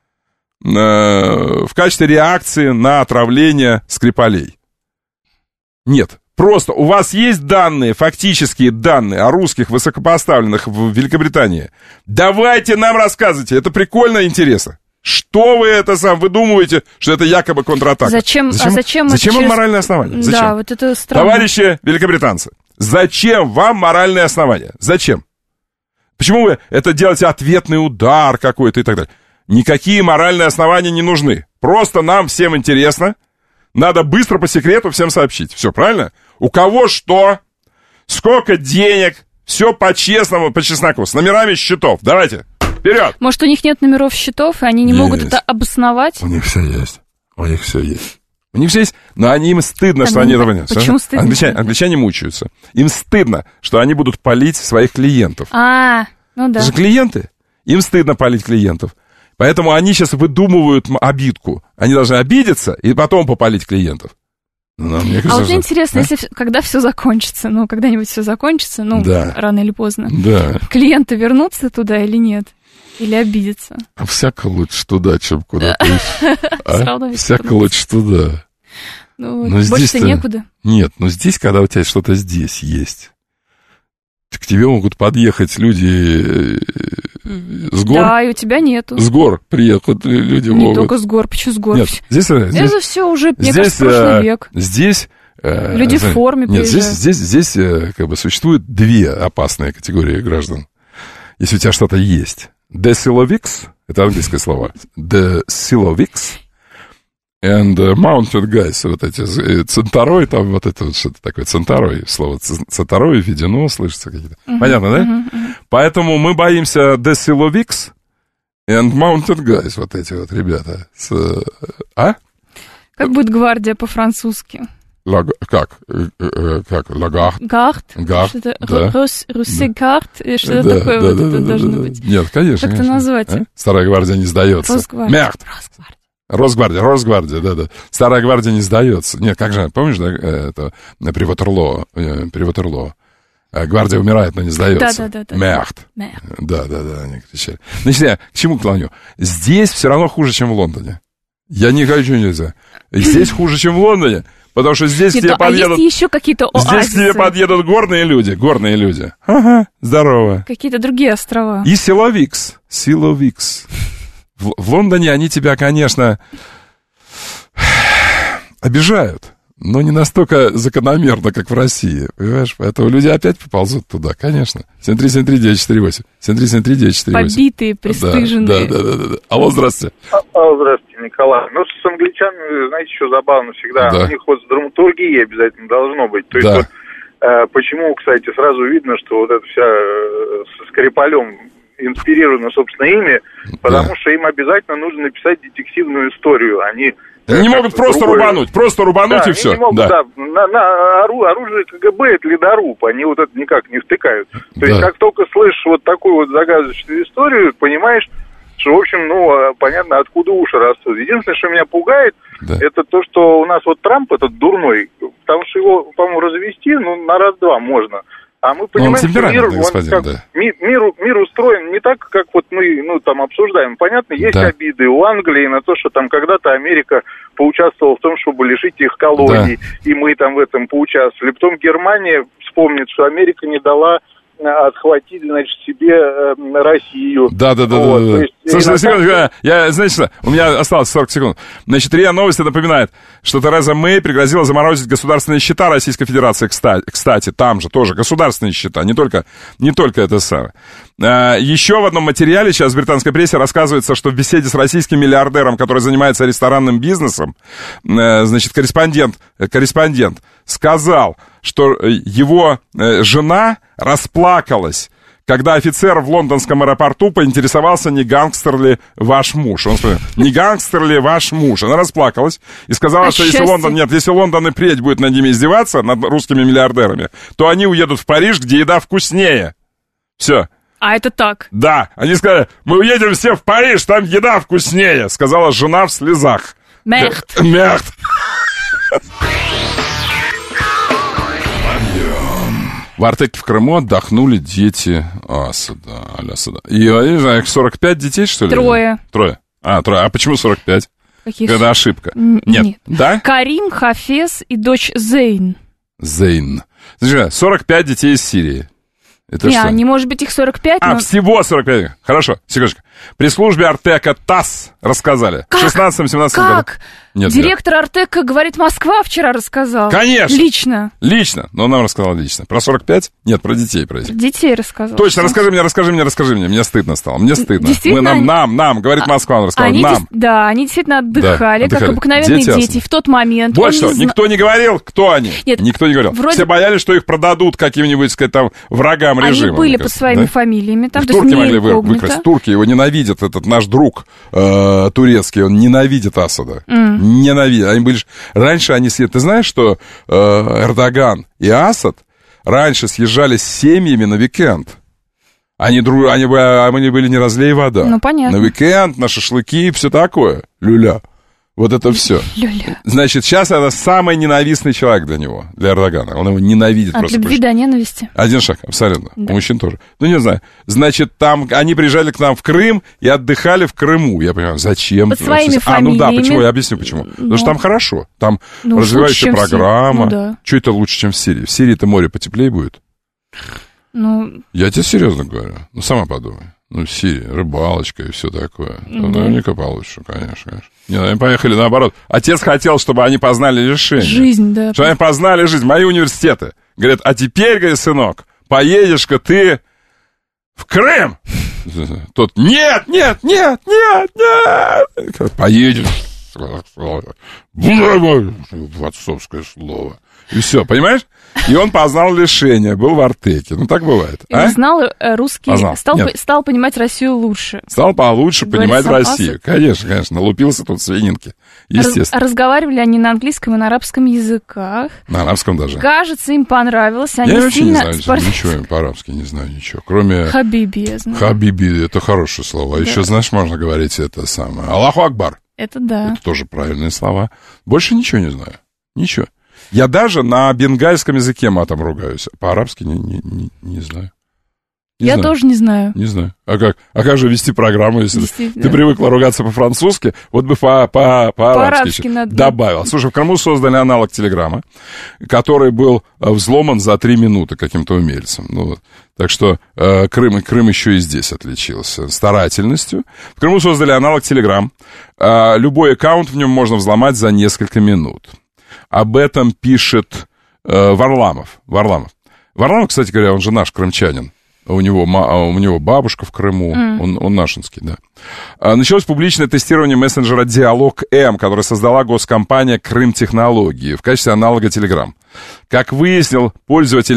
в качестве реакции на отравление Скрипалей. Нет. Просто у вас есть данные, фактические данные о русских высокопоставленных в Великобритании. Давайте нам рассказывайте. Это прикольно и интересно. Что вы выдумываете, что это якобы контратака? Зачем вам моральное основание? Зачем? Да, вот это странно. Товарищи великобританцы, зачем вам моральное основание? Зачем? Почему вы это делаете ответный удар какой-то и так далее? Никакие моральные основания не нужны. Просто нам всем интересно. Надо быстро по секрету всем сообщить. Все, правильно? У кого что, сколько денег, все по-честному, по чесноку, с номерами счетов. Давайте. Вперед! Может, у них нет номеров счетов, и они не могут это обосновать? У них все есть. У них все есть, но им стыдно, что они этого нет. Почему стыдно? Англичане мучаются. Им стыдно, что они будут палить своих клиентов. Ну да. Это же клиенты. Им стыдно палить клиентов. Поэтому они сейчас выдумывают обидку. Они должны обидеться и потом попалить клиентов. Мне кажется, вот интересно, когда все закончится, когда-нибудь все закончится, рано или поздно, клиенты вернутся туда или нет? Или обидятся? А всяко лучше туда, чем куда-то еще. Всяко лучше туда. Больше-то некуда. Нет, здесь, когда у тебя что-то здесь есть, к тебе могут подъехать люди С гор? Да, и у тебя нету. С гор приехают люди. Не могут. Только с гор, почему с гор? Нет, здесь это все уже, мне кажется, прошлый век. Здесь... Люди в форме приезжают. Нет, здесь как бы существует две опасные категории граждан. Если у тебя что-то есть. Decilovics, это английское слово. Decilovics and mounted guys, вот эти центарой, там вот это вот что-то такое, центарой, слово центарой, введено, слышится какие-то. Понятно, да? Поэтому мы боимся Decilovics and mounted guys, вот эти вот ребята. Как будет гвардия по-французски? Как? Лагард? Гард? Что-то Руссегард? Что-то такое вот это должно быть. Нет, конечно. Как это назвать? Старая гвардия не сдается. Росгвардия, да. Старая гвардия не сдается. Нет, как же, помнишь, да, это при Ватерлоо. Гвардия умирает, но не сдается. Да. Мерт. Да, они кричали. Значит, я к чему клоню? Здесь все равно хуже, чем в Лондоне. Я не хочу нельзя. Здесь хуже, чем в Лондоне. Потому что здесь к тебе подъедут... есть еще какие-то оазисы. Здесь к тебе подъедут горные люди. Ага, здорово. Какие-то другие острова. И Силовикс. В Лондоне они тебя, конечно, обижают, но не настолько закономерно, как в России, понимаешь? Поэтому люди опять поползут туда, конечно. 7373948. 7373948. Побитые, пристыженные. Да. Алло, здравствуйте. Здравствуйте, Николай. Ну, с англичанами, знаете, что забавно всегда? У них вот драматургия обязательно должно быть. То есть вот, почему, кстати, сразу видно, что вот эта вся со Скрипалем инспирирована, собственно, ими, потому что им обязательно нужно написать детективную историю. Они не могут просто рубануть и все. Они не могут, на оружие КГБ это ледоруб, они вот это никак не втыкают. То есть, как только слышишь вот такую вот загадочную историю, понимаешь, что, в общем, понятно, откуда уши растут. Единственное, что меня пугает, это то, что у нас вот Трамп этот дурной, потому что его, по-моему, развести, на раз-два можно. А мы понимаем, что мир устроен не так, как вот мы там обсуждаем. Понятно, есть обиды у Англии на то, что там когда-то Америка поучаствовала в том, чтобы лишить их колоний, и мы там в этом поучаствовали. Потом Германия вспомнит, что Америка не дала отхватить, значит, себе Россию. Да. Слушай, секунду, значит, у меня осталось 40 секунд. Значит, РИА Новости напоминает, что Тереза Мэй пригрозила заморозить государственные счета Российской Федерации, кстати, там же тоже государственные счета, не только это самое. Еще в одном материале сейчас в британской прессе рассказывается, что в беседе с российским миллиардером, который занимается ресторанным бизнесом, значит, корреспондент сказал, что его жена расплакалась, когда офицер в лондонском аэропорту поинтересовался, не гангстер ли ваш муж. Он сказал, не гангстер ли ваш муж? Она расплакалась и сказала, что если Лондон и впредь будет над ними издеваться, над русскими миллиардерами, то они уедут в Париж, где еда вкуснее. Все. А это так? Да. Они сказали, мы уедем все в Париж, там еда вкуснее, сказала жена в слезах. Мерт. В Артеке в Крыму отдохнули дети Асада. И, я не знаю, их 45 детей, что ли? Трое. Трое. А почему 45? Это ошибка. Нет. Да? Карим, Хафез и дочь Зейн. Значит, 45 детей из Сирии. Это что? Не может быть их 45. Всего 45. Хорошо, секундочку. При службе Артека ТАСС рассказали. Как? В 16-17 году. Нет, директор Артека говорит, Москва вчера рассказал. Конечно. Лично. Но он нам рассказал лично. Про 45? Нет, про детей. Детей рассказал. Точно, расскажи мне. Мне стыдно стало. Мы нам, говорит Москва, он рассказал. Нам. Да, они действительно отдыхали, как обыкновенные дети в тот момент. Вот что, никто не говорил, кто они. Нет, никто не говорил. Все боялись, что их продадут каким-нибудь, сказать, там, врагам режима. Они были под своими фамилиями. Там, турки могли выкрасть. Турки его ненавидят, этот наш друг турецкий, он ненавидит Асада. Ненавидят. Они были... Раньше ты знаешь, что Эрдоган и Асад раньше съезжались с семьями на уикенд. Они были не разлей вода. Ну, понятно. На уикенд, на шашлыки и все такое. Люля. Вот это все. Значит, сейчас это самый ненавистный человек для него, для Эрдогана. Он его ненавидит просто. От любви до ненависти. Один шаг, абсолютно. Да. У мужчин тоже. Не знаю. Значит, там они приезжали к нам в Крым и отдыхали в Крыму. Я понимаю, зачем? Под своими фамилиями. Почему? Я объясню, почему. Потому что там хорошо. Там развивающая программа. Что это лучше, чем в Сирии? В Сирии-то море потеплее будет. Я тебе серьезно говорю. Сама подумай. Ну, Сирия, рыбалочка и все такое. Ну, наверняка получше, конечно. Не, они поехали наоборот. Отец хотел, чтобы они познали решение. Жизнь, да. Чтобы они познали жизнь. Мои университеты. Говорят, а теперь, говорит, сынок, поедешь-ка ты в Крым. Тот, нет. Поедешь. Отцовское слово. И все, понимаешь? И он познал решение, был в Артеке. Ну, так бывает. И знал русский, стал понимать Россию лучше. Стал получше понимать Россию. Конечно, налупился тут свининки. Естественно. Разговаривали они на английском и на арабском языках. На арабском даже. Кажется, им понравилось. Они я вообще не знаю ничего по-арабски, не знаю ничего. Кроме... Хабиби, я знаю. Хабиби, это хорошее слово. Да. Еще, знаешь, можно говорить это самое. Аллаху Акбар. Это да. Это тоже правильные слова. Больше ничего не знаю. Ничего. Я даже на бенгальском языке матом ругаюсь. По-арабски не знаю. Я тоже не знаю. Не знаю. А как же вести программу, если ты привыкла ругаться по-французски? Вот бы по-арабски добавил. Слушай, в Крыму создали аналог Телеграма, который был взломан за 3 минуты каким-то умельцем. Ну, вот. Так что Крым еще и здесь отличился старательностью. В Крыму создали аналог Телеграм. Любой аккаунт в нем можно взломать за несколько минут. Об этом пишет Варламов. Варламов, кстати говоря, он же наш крымчанин. У него бабушка в Крыму, он нашинский, да. Началось публичное тестирование мессенджера Диалог-М, который создала госкомпания Крым-Технологии в качестве аналога Telegram. Как выяснил пользователь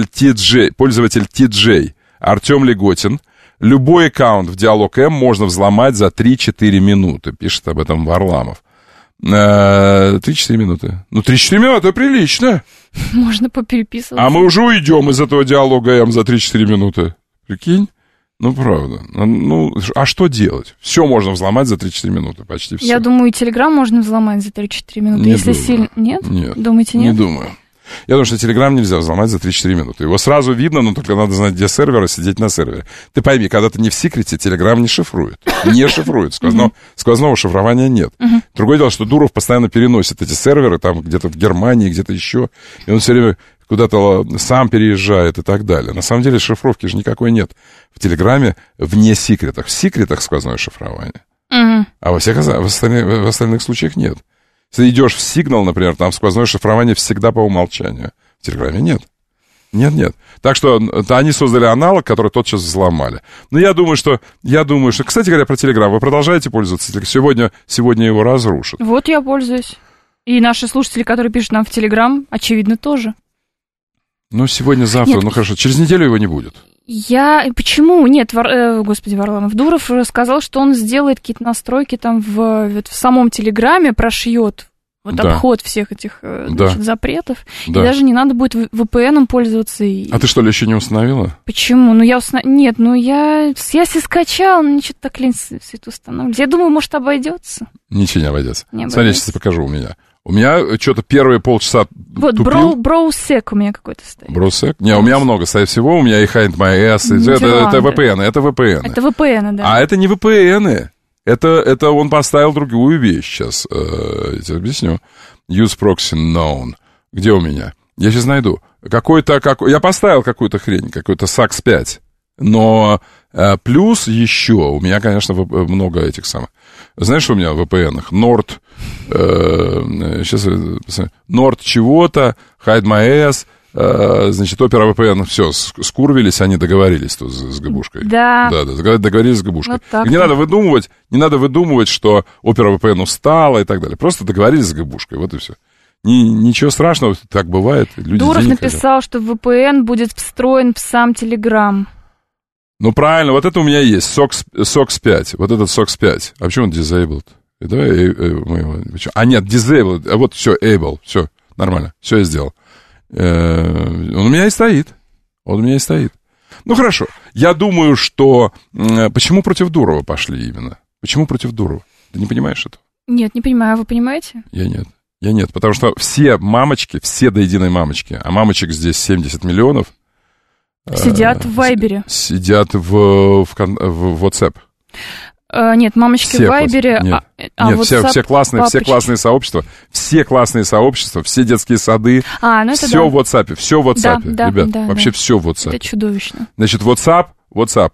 TJ Артем Леготин, любой аккаунт в Диалог-М можно взломать за 3-4 минуты, пишет об этом Варламов. 3-4 минуты. Ну, 3-4 минуты прилично. Можно попереписываться. А мы уже уйдем из этого диалога М за 3-4 минуты. Прикинь? Ну, правда. Ну, а что делать? Все можно взломать за 3-4 минуты, почти все. Я думаю, и Телеграм можно взломать за 3-4 минуты, не если думаю. сильно... Нет? Нет? Думаете, нет? Не думаю. Я думаю, что Телеграм нельзя взломать за 3-4 минуты. Его сразу видно, но только надо знать, где сервер, и сидеть на сервере. Ты пойми, когда ты не в секрете, Телеграм не шифрует. Не шифрует. Сквозного шифрования нет. Другое дело, что Дуров постоянно переносит эти серверы, там где-то в Германии, где-то еще. И он все время куда-то сам переезжает и так далее. На самом деле шифровки же никакой нет в Телеграме вне секретах. В секретах сквозное шифрование. А в остальных случаях нет. Если идешь в Signal, например, там сквозное шифрование всегда по умолчанию. В Телеграме нет. Нет. Так что они создали аналог, который тотчас взломали. Но я думаю, что... Кстати говоря, про Телеграм. Вы продолжаете пользоваться? Сегодня его разрушат. Вот я пользуюсь. И наши слушатели, которые пишут нам в Телеграм, очевидно, тоже. Ну, сегодня-завтра. Нет. Ну, хорошо. Через неделю его не будет. Почему? Нет, Варламов. Дуров сказал, что он сделает какие-то настройки там в самом Телеграме, прошьет обход всех этих запретов. Да. И даже не надо будет VPN-ом пользоваться. А ты что ли еще не установила? Почему? Нет, я себе скачала, но ничего так лень все это устанавливать. Я думаю, может, обойдется. Ничего не обойдется. Смотри, сейчас покажу у меня. У меня что-то первые полчаса вот, тупил. Броусек у меня какой-то стоит. Броусек? Не, у меня много стоит всего. У меня и Hind My Ass. Это VPN. Это VPN, да. А это не VPN. Это он поставил другую вещь сейчас. Я тебе объясню. Use Proxy Known. Где у меня? Я сейчас найду. Я поставил какую-то хрень, какой-то SAX 5. Но плюс еще у меня, конечно, много этих самых. Знаешь, что у меня в VPN-ах? Nord чего-то, Hide My Ass, значит, Opera VPN, все, скурвились, они договорились тут с ГБушкой. Да. Договорились с ГБушкой. Вот не надо выдумывать, что Opera VPN устала и так далее. Просто договорились с ГБушкой, вот и все. Ничего страшного, так бывает. Дуров написал, что VPN будет встроен в сам Telegram. Ну, правильно, вот это у меня есть, SOX 5, вот этот SOX 5. А почему он disabled? Давай мы его... нет, disabled, вот все, able, все, нормально, все я сделал. Он у меня и стоит. Ну, хорошо, я думаю, что... Почему против Дурова пошли именно? Почему против Дурова? Ты не понимаешь этого? Нет, не понимаю, а вы понимаете? Я нет, потому что все мамочки, все до единой мамочки, а мамочек здесь 70 миллионов, сидят в Вайбере. Сидят в WhatsApp. Нет, мамочки в Вайбере. Нет, все классные сообщества, все детские сады, все в WhatsApp, да, ребят, вообще все в WhatsApp. Это чудовищно. Значит, WhatsApp,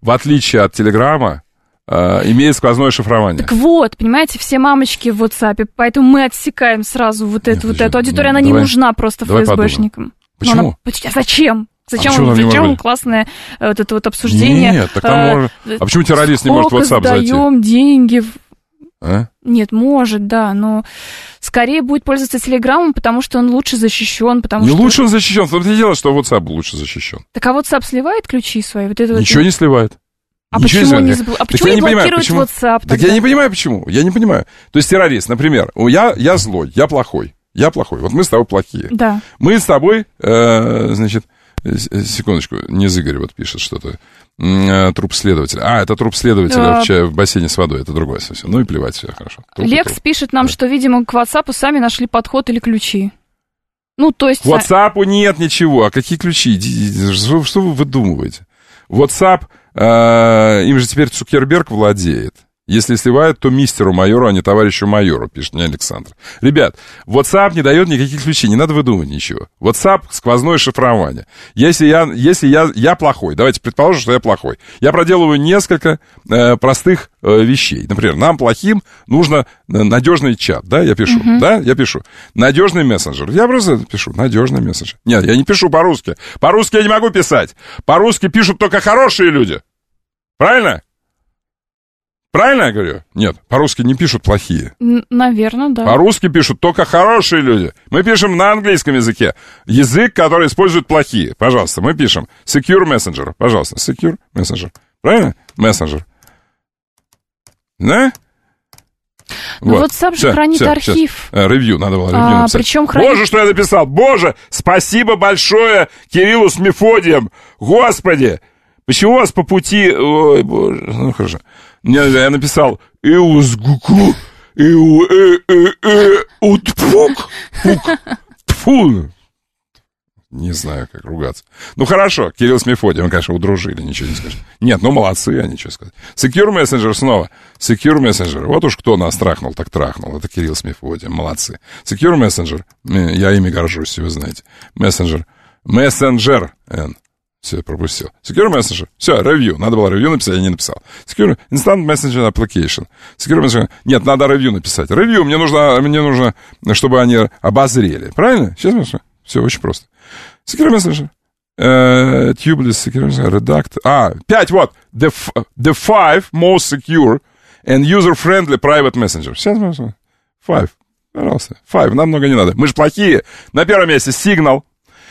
в отличие от Телеграма, имеет сквозное шифрование. Так вот, понимаете, все мамочки в WhatsApp, поэтому мы отсекаем сразу вот эту аудиторию, она не нужна просто ФСБшникам. Почему? Зачем? Зачем классное вот это вот обсуждение? Нет, так там может... А почему террорист не может в WhatsApp зайти? Сдаем деньги... Нет, может, да, но скорее будет пользоваться Телеграмом, потому что он лучше защищен, лучше он защищен, в том-то и дело, что WhatsApp лучше защищен. Так а WhatsApp сливает ключи свои? Ничего не сливает. Почему не блокирует WhatsApp? Так я не понимаю, почему. Я не понимаю. То есть террорист, например, я злой, я плохой. Вот мы с тобой плохие. Да. Мы с тобой, значит, секундочку, не Игорь вот пишет что-то. Труп следователя. Это труп следователя в бассейне с водой. Это другое совсем. Ну и плевать, все хорошо. Лекс пишет нам, что, видимо, к WhatsApp сами нашли подход или ключи. То есть... К WhatsApp нет ничего. А какие ключи? Что вы выдумываете? WhatsApp, им же теперь Цукерберг владеет. Если сливают, то мистеру майору, а не товарищу майору, пишет мне Александр. Ребят, WhatsApp не дает никаких ключей, не надо выдумывать ничего. WhatsApp — сквозное шифрование. Если я плохой, давайте предположим, что я плохой. Я проделываю несколько простых вещей. Например, нам плохим нужно надежный чат, да, я пишу, я пишу. Надежный мессенджер. Я просто пишу надежный мессенджер. Нет, я не пишу по-русски. По-русски я не могу писать. По-русски пишут только хорошие люди. Правильно? Правильно я говорю? Нет, по-русски не пишут плохие. Наверное, да. По-русски пишут только хорошие люди. Мы пишем на английском языке. Язык, который используют плохие. Пожалуйста, мы пишем Secure Messenger. Пожалуйста, Secure Messenger. Правильно? Messenger. Да? WhatsApp же хранит архив. Ревью, надо было ревью написать. Причем Боже, что я написал! Боже, спасибо большое Кириллу с Мефодием. Господи! Почему у вас по пути... Ой, боже, ну хорошо. Я написал «Иузгуку, утпук, тфу». Не знаю, как ругаться. Ну, хорошо, Кирилл с Мефодием, конечно, удружили, ничего не скажешь. Нет, молодцы они, что сказать. Secure Messenger снова. Secure Messenger. Вот уж кто нас трахнул, так трахнул. Это Кирилл с Мефодием, молодцы. Secure Messenger. Я ими горжусь, вы знаете. Messenger. Все, я пропустил. Secure Messenger. Все, ревью. Надо было ревью написать, я не написал. Secure Instant Messenger Application. Secure Messenger. Нет, надо ревью написать. Ревью мне нужно, чтобы они обозрели. Правильно? Сейчас все очень просто. Secure Messenger. Tubeless Secure Messenger. Redact. 5, вот. The 5 most secure and user-friendly private messenger. Сейчас, 5. Пожалуйста. 5. Нам много не надо. Мы же плохие. На первом месте Signal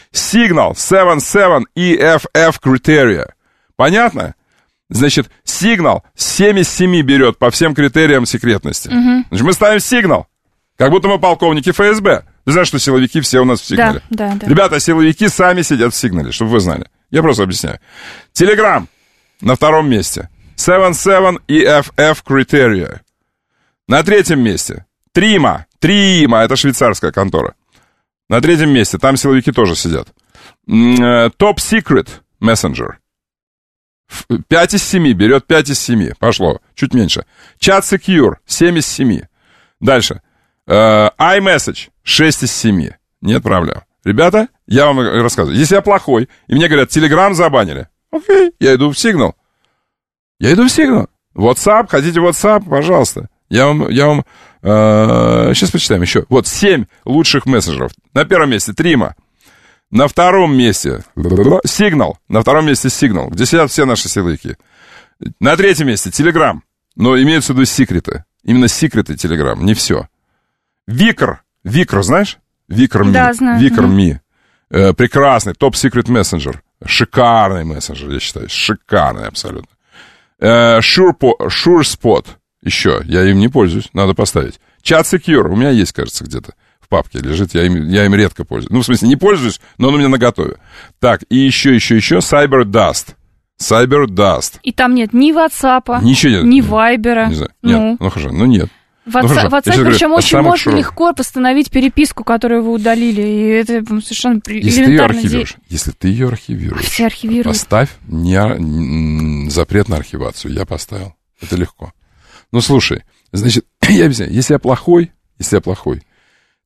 77 EFF Criteria. Понятно? Значит, Signal 7 из 7 берет по всем критериям секретности. Значит, мы ставим Signal, как будто мы полковники ФСБ. Ты знаешь, что силовики все у нас в Сигнале? Да. Ребята, силовики сами сидят в Сигнале, чтобы вы знали. Я просто объясняю. Telegram на втором месте. 77 EFF Criteria. На третьем месте. Trima, это швейцарская контора. На третьем месте, там силовики тоже сидят. Top Secret Messenger. 5 из 7, берет 5 из 7. Пошло, чуть меньше. Chat Secure, 7 из 7. Дальше. iMessage, 6 из 7. Нет проблем. Ребята, я вам рассказываю. Если я плохой, и мне говорят, Telegram забанили. Окей, я иду в Signal. WhatsApp, хотите WhatsApp, пожалуйста. Я вам сейчас почитаем еще. Вот 7 лучших мессенджеров. На первом месте Trima. На втором месте Signal. На втором месте Signal, где сидят все наши силовики. На третьем месте Telegram. Но имеются в виду секреты. Именно секреты Telegram, не все. Викр, знаешь? Викр.me. Да, знаю. Викр.me. Прекрасный, топ-секрет мессенджер. Шикарный мессенджер, я считаю. Шикарный абсолютно. SureSpot. Еще, я им не пользуюсь, надо поставить. Chat Secure, у меня есть, кажется, где-то в папке лежит, я им редко пользуюсь. Ну, в смысле, не пользуюсь, но он у меня наготове. Так, и еще CyberDust. И там нет ни WhatsApp, ничего нет, ни Viber. Не знаю, нет, хорошо, нет. В WhatsApp, причем очень можно легко восстановить переписку, которую вы удалили, и это совершенно элементарно. Если ты ее архивируешь, все архивируют. Поставь запрет на архивацию, я поставил. Это легко. Ну, слушай, значит, я объясняю, если я плохой,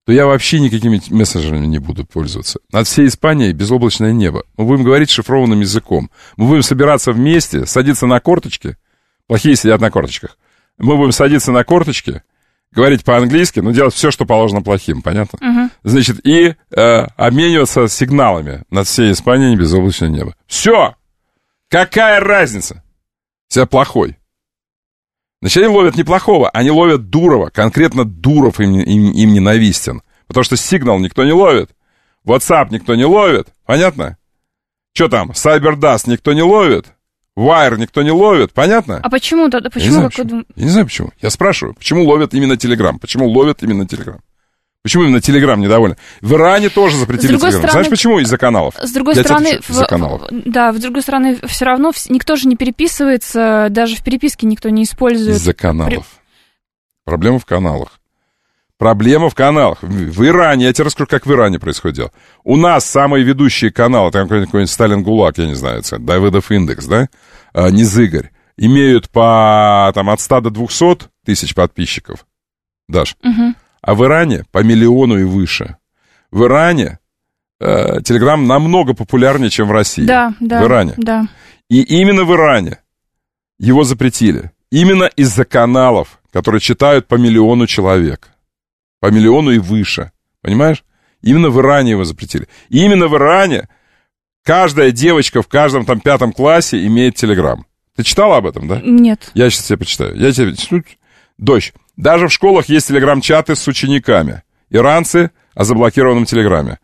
то я вообще никакими мессенджерами не буду пользоваться. Над всей Испанией безоблачное небо. Мы будем говорить шифрованным языком. Мы будем собираться вместе, садиться на корточки. Плохие сидят на корточках. Мы будем садиться на корточки, говорить по-английски, но делать все, что положено плохим, понятно? Значит, и обмениваться сигналами над всей Испанией безоблачное небо. Все! Какая разница? Тебя плохой. Значит, они ловят не плохого, они ловят Дурова. Конкретно Дуров им ненавистен. Потому что сигнал никто не ловит. WhatsApp никто не ловит. Понятно? Что там? CyberDust никто не ловит. Wire никто не ловит. Понятно? А почему тогда? Я не знаю почему. Я спрашиваю, почему ловят именно Telegram? Почему ловят именно Telegram? Почему именно Telegram недовольны? В Иране тоже запретили Telegram. Знаешь, почему? Из-за каналов. С другой стороны, с другой стороны, все равно никто же не переписывается, даже в переписке никто не использует. Из-за каналов. Проблема в каналах. Проблема в каналах. В Иране, я тебе расскажу, как в Иране происходило. У нас самые ведущие каналы, там какой-нибудь Сталин ГУЛАГ, я не знаю, Давыдов Индекс, да, Низыгорь, имеют от 100 до 200 тысяч подписчиков. Даш? А в Иране по 1 миллиону и выше. В Иране Телеграм намного популярнее, чем в России. Да. В Иране. Да. И именно в Иране его запретили. Именно из-за каналов, которые читают по 1 миллиону человек. По 1 миллиону и выше. Понимаешь? Именно в Иране его запретили. И именно в Иране каждая девочка в каждом 5 классе имеет Телеграм. Ты читала об этом, да? Нет. Я сейчас тебе почитаю. Дочь. Даже в школах есть телеграм-чаты с учениками. Иранцы о заблокированном телеграме.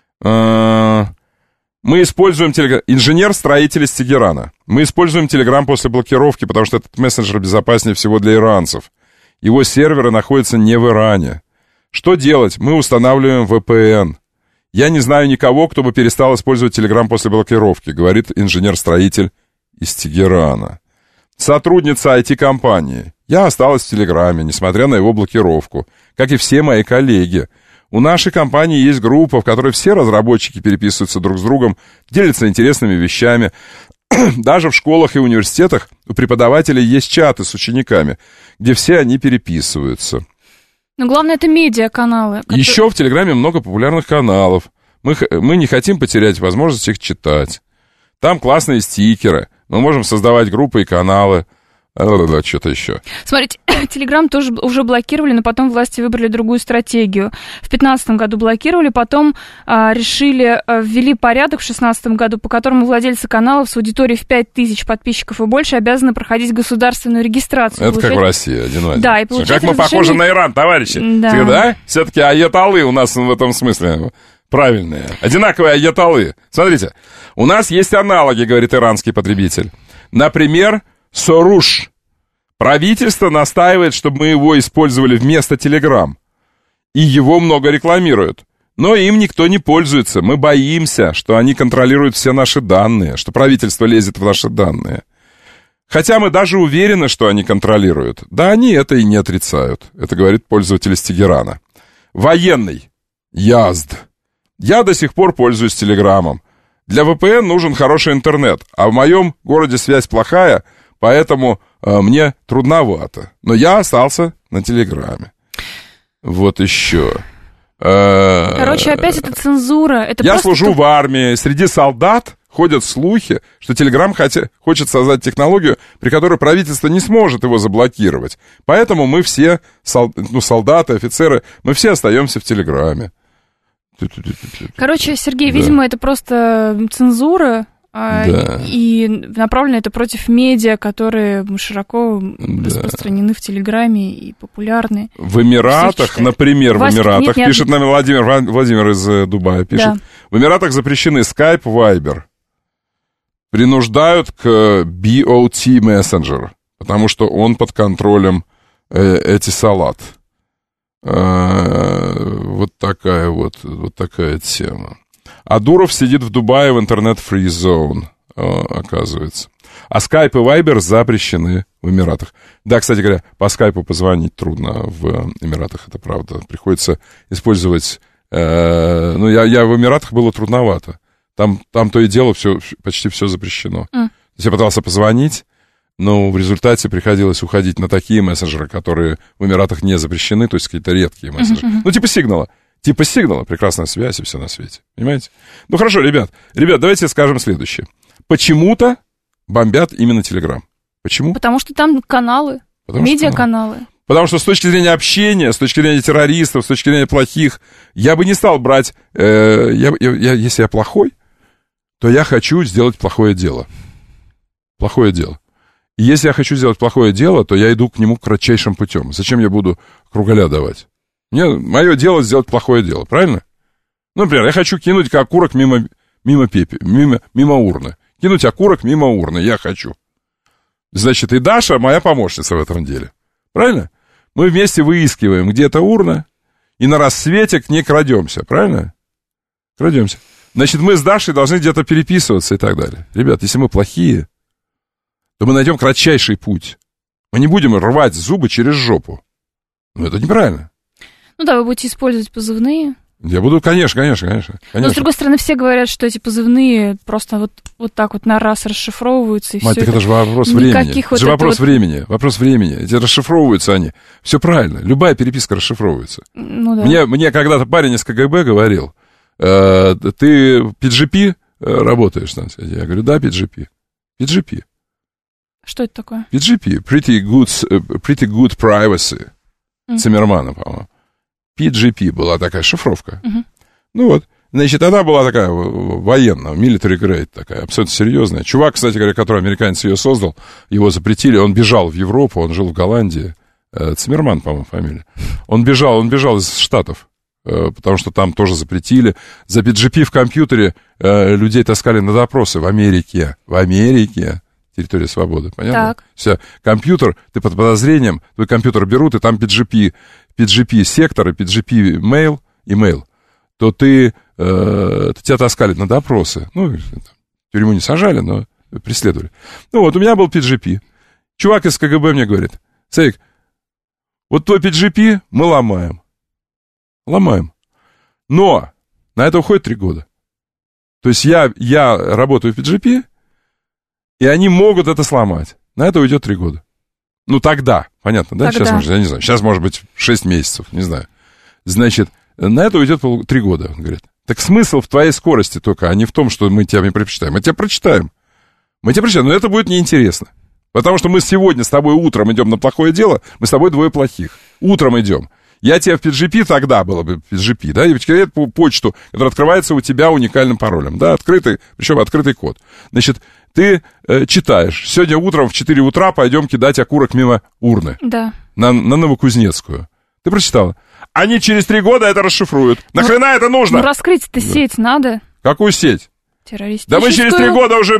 Мы используем телеграм... Инженер-строитель из Тегерана. Мы используем телеграм после блокировки, потому что этот мессенджер безопаснее всего для иранцев. Его серверы находятся не в Иране. Что делать? Мы устанавливаем VPN. Я не знаю никого, кто бы перестал использовать телеграм после блокировки, говорит инженер-строитель из Тегерана. Сотрудница IT-компании. Я осталась в Телеграме, несмотря на его блокировку, как и все мои коллеги. У нашей компании есть группа, в которой все разработчики переписываются друг с другом, делятся интересными вещами. Даже в школах и университетах у преподавателей есть чаты с учениками, где все они переписываются. Но главное, это медиаканалы. Еще в Телеграме много популярных каналов. Мы не хотим потерять возможность их читать. Там классные стикеры. Мы можем создавать группы и каналы. Что-то еще. Смотрите, Телеграм тоже уже блокировали, но потом власти выбрали другую стратегию. В 2015 году блокировали, потом ввели порядок в 2016 году, по которому владельцы каналов с аудиторией в 5000 подписчиков и больше обязаны проходить государственную регистрацию. Это как в России, один в один. Да, и как мы похожи на Иран, товарищи. Да? Все-таки аятоллы у нас в этом смысле правильные. Одинаковые аятоллы. Смотрите, у нас есть аналоги, говорит иранский потребитель. Например, Соруш. Правительство настаивает, чтобы мы его использовали вместо Телеграм. И его много рекламируют. Но им никто не пользуется. Мы боимся, что они контролируют все наши данные, что правительство лезет в наши данные. Хотя мы даже уверены, что они контролируют. Да, они это и не отрицают. Это говорит пользователь из Тегерана. Военный. Язд. Я до сих пор пользуюсь Телеграмом. Для VPN нужен хороший интернет. А в моем городе связь плохая, поэтому мне трудновато. Но я остался на Телеграме. Вот еще. Короче, опять это цензура. Я служу в армии. Среди солдат ходят слухи, что Телеграм хочет создать технологию, при которой правительство не сможет его заблокировать. Поэтому мы все, солдаты, офицеры, мы все остаемся в Телеграме. Короче, Сергей, видимо, это просто цензура. Да. И направлено это против медиа, которые широко распространены в Телеграме и популярны. В Эмиратах, например, пишет нам Владимир из Дубая, пишет. Да. В Эмиратах запрещены Skype, Viber. Принуждают к BOT Messenger, потому что он под контролем Этисалат. Вот такая тема. А Дуров сидит в Дубае в интернет-фри зон, оказывается. А скайп и вайбер запрещены в Эмиратах. Да, кстати говоря, по скайпу позвонить трудно в Эмиратах, это правда. Приходится использовать... я в Эмиратах было трудновато. Там то и дело почти все запрещено. Я пытался позвонить, но в результате приходилось уходить на такие мессенджеры, которые в Эмиратах не запрещены, то есть какие-то редкие мессенджеры. Типа Сигнала. Типа сигнала, прекрасная связь и все на свете. Понимаете? Ну, хорошо, ребят, давайте скажем следующее. Почему-то бомбят именно Телеграм. Почему? Потому что там каналы, медиаканалы. Потому что с точки зрения общения, с точки зрения террористов, с точки зрения плохих, я бы не стал брать... если я плохой, то я хочу сделать плохое дело. Плохое дело. И если я хочу сделать плохое дело, то я иду к нему кратчайшим путем. Зачем я буду кругаля давать? Мое дело сделать плохое дело, правильно? Ну, например, я хочу кинуть окурок мимо урны. Кинуть окурок мимо урны я хочу. Значит, и Даша моя помощница в этом деле. Правильно? Мы вместе выискиваем, где эта урна, и на рассвете к ней крадемся, правильно? Крадемся. Значит, мы с Дашей должны где-то переписываться и так далее. Ребят, если мы плохие, то мы найдем кратчайший путь. Мы не будем рвать зубы через жопу. Ну, это неправильно. Ну да, вы будете использовать позывные. Я буду, конечно. Но, с другой стороны, все говорят, что эти позывные просто вот так вот на раз расшифровываются, и Мать, все так это же вопрос времени. Это же вопрос времени. Эти расшифровываются они. Все правильно. Любая переписка расшифровывается. Ну да. Мне когда-то парень из КГБ говорил, ты PGP работаешь на связи? Я говорю, да, PGP. PGP. Что это такое? PGP. Pretty good privacy. Циммермана, по-моему. PGP была такая шифровка. Ну вот. Значит, она была такая военная, military grade такая, абсолютно серьезная. Чувак, кстати говоря, который американец ее создал, его запретили, он бежал в Европу, он жил в Голландии. Циммерман, по-моему, фамилия. Он бежал из Штатов, потому что там тоже запретили. За PGP в компьютере людей таскали на допросы в Америке. Территория свободы, понятно? Так. Все, компьютер, ты под подозрением, твой компьютер берут, и там PGP-сектор, и PGP-mail, то тебя таскали на допросы. Ну, в тюрьму не сажали, но преследовали. Ну вот, у меня был PGP. Чувак из КГБ мне говорит, Цейк, вот твой PGP мы ломаем. Но на это уходит 3 года. То есть я работаю в PGP, и они могут это сломать. На это уйдет 3 года. Ну, тогда, понятно, да? Сейчас, может, я не знаю, сейчас, может быть, 6 месяцев, не знаю. Значит, на это уйдет 3 года, он говорит. Так смысл в твоей скорости только, а не в том, что мы тебя не прочитаем. Мы тебя прочитаем, но это будет неинтересно. Потому что мы сегодня с тобой утром идем на плохое дело, мы с тобой 2 плохих. Утром идем. Я тебе в PGP, тогда было бы PGP, да, и эту почту, которая открывается у тебя уникальным паролем, да, причем открытый код. Значит, ты читаешь. Сегодня утром в 4 утра пойдем кидать окурок мимо урны. Да. На Новокузнецкую. Ты прочитала? Они через 3 года это расшифруют. Нахрена это нужно? Ну, раскрыть-то сеть надо. Какую сеть? Террористическую. Да мы через 3 года уже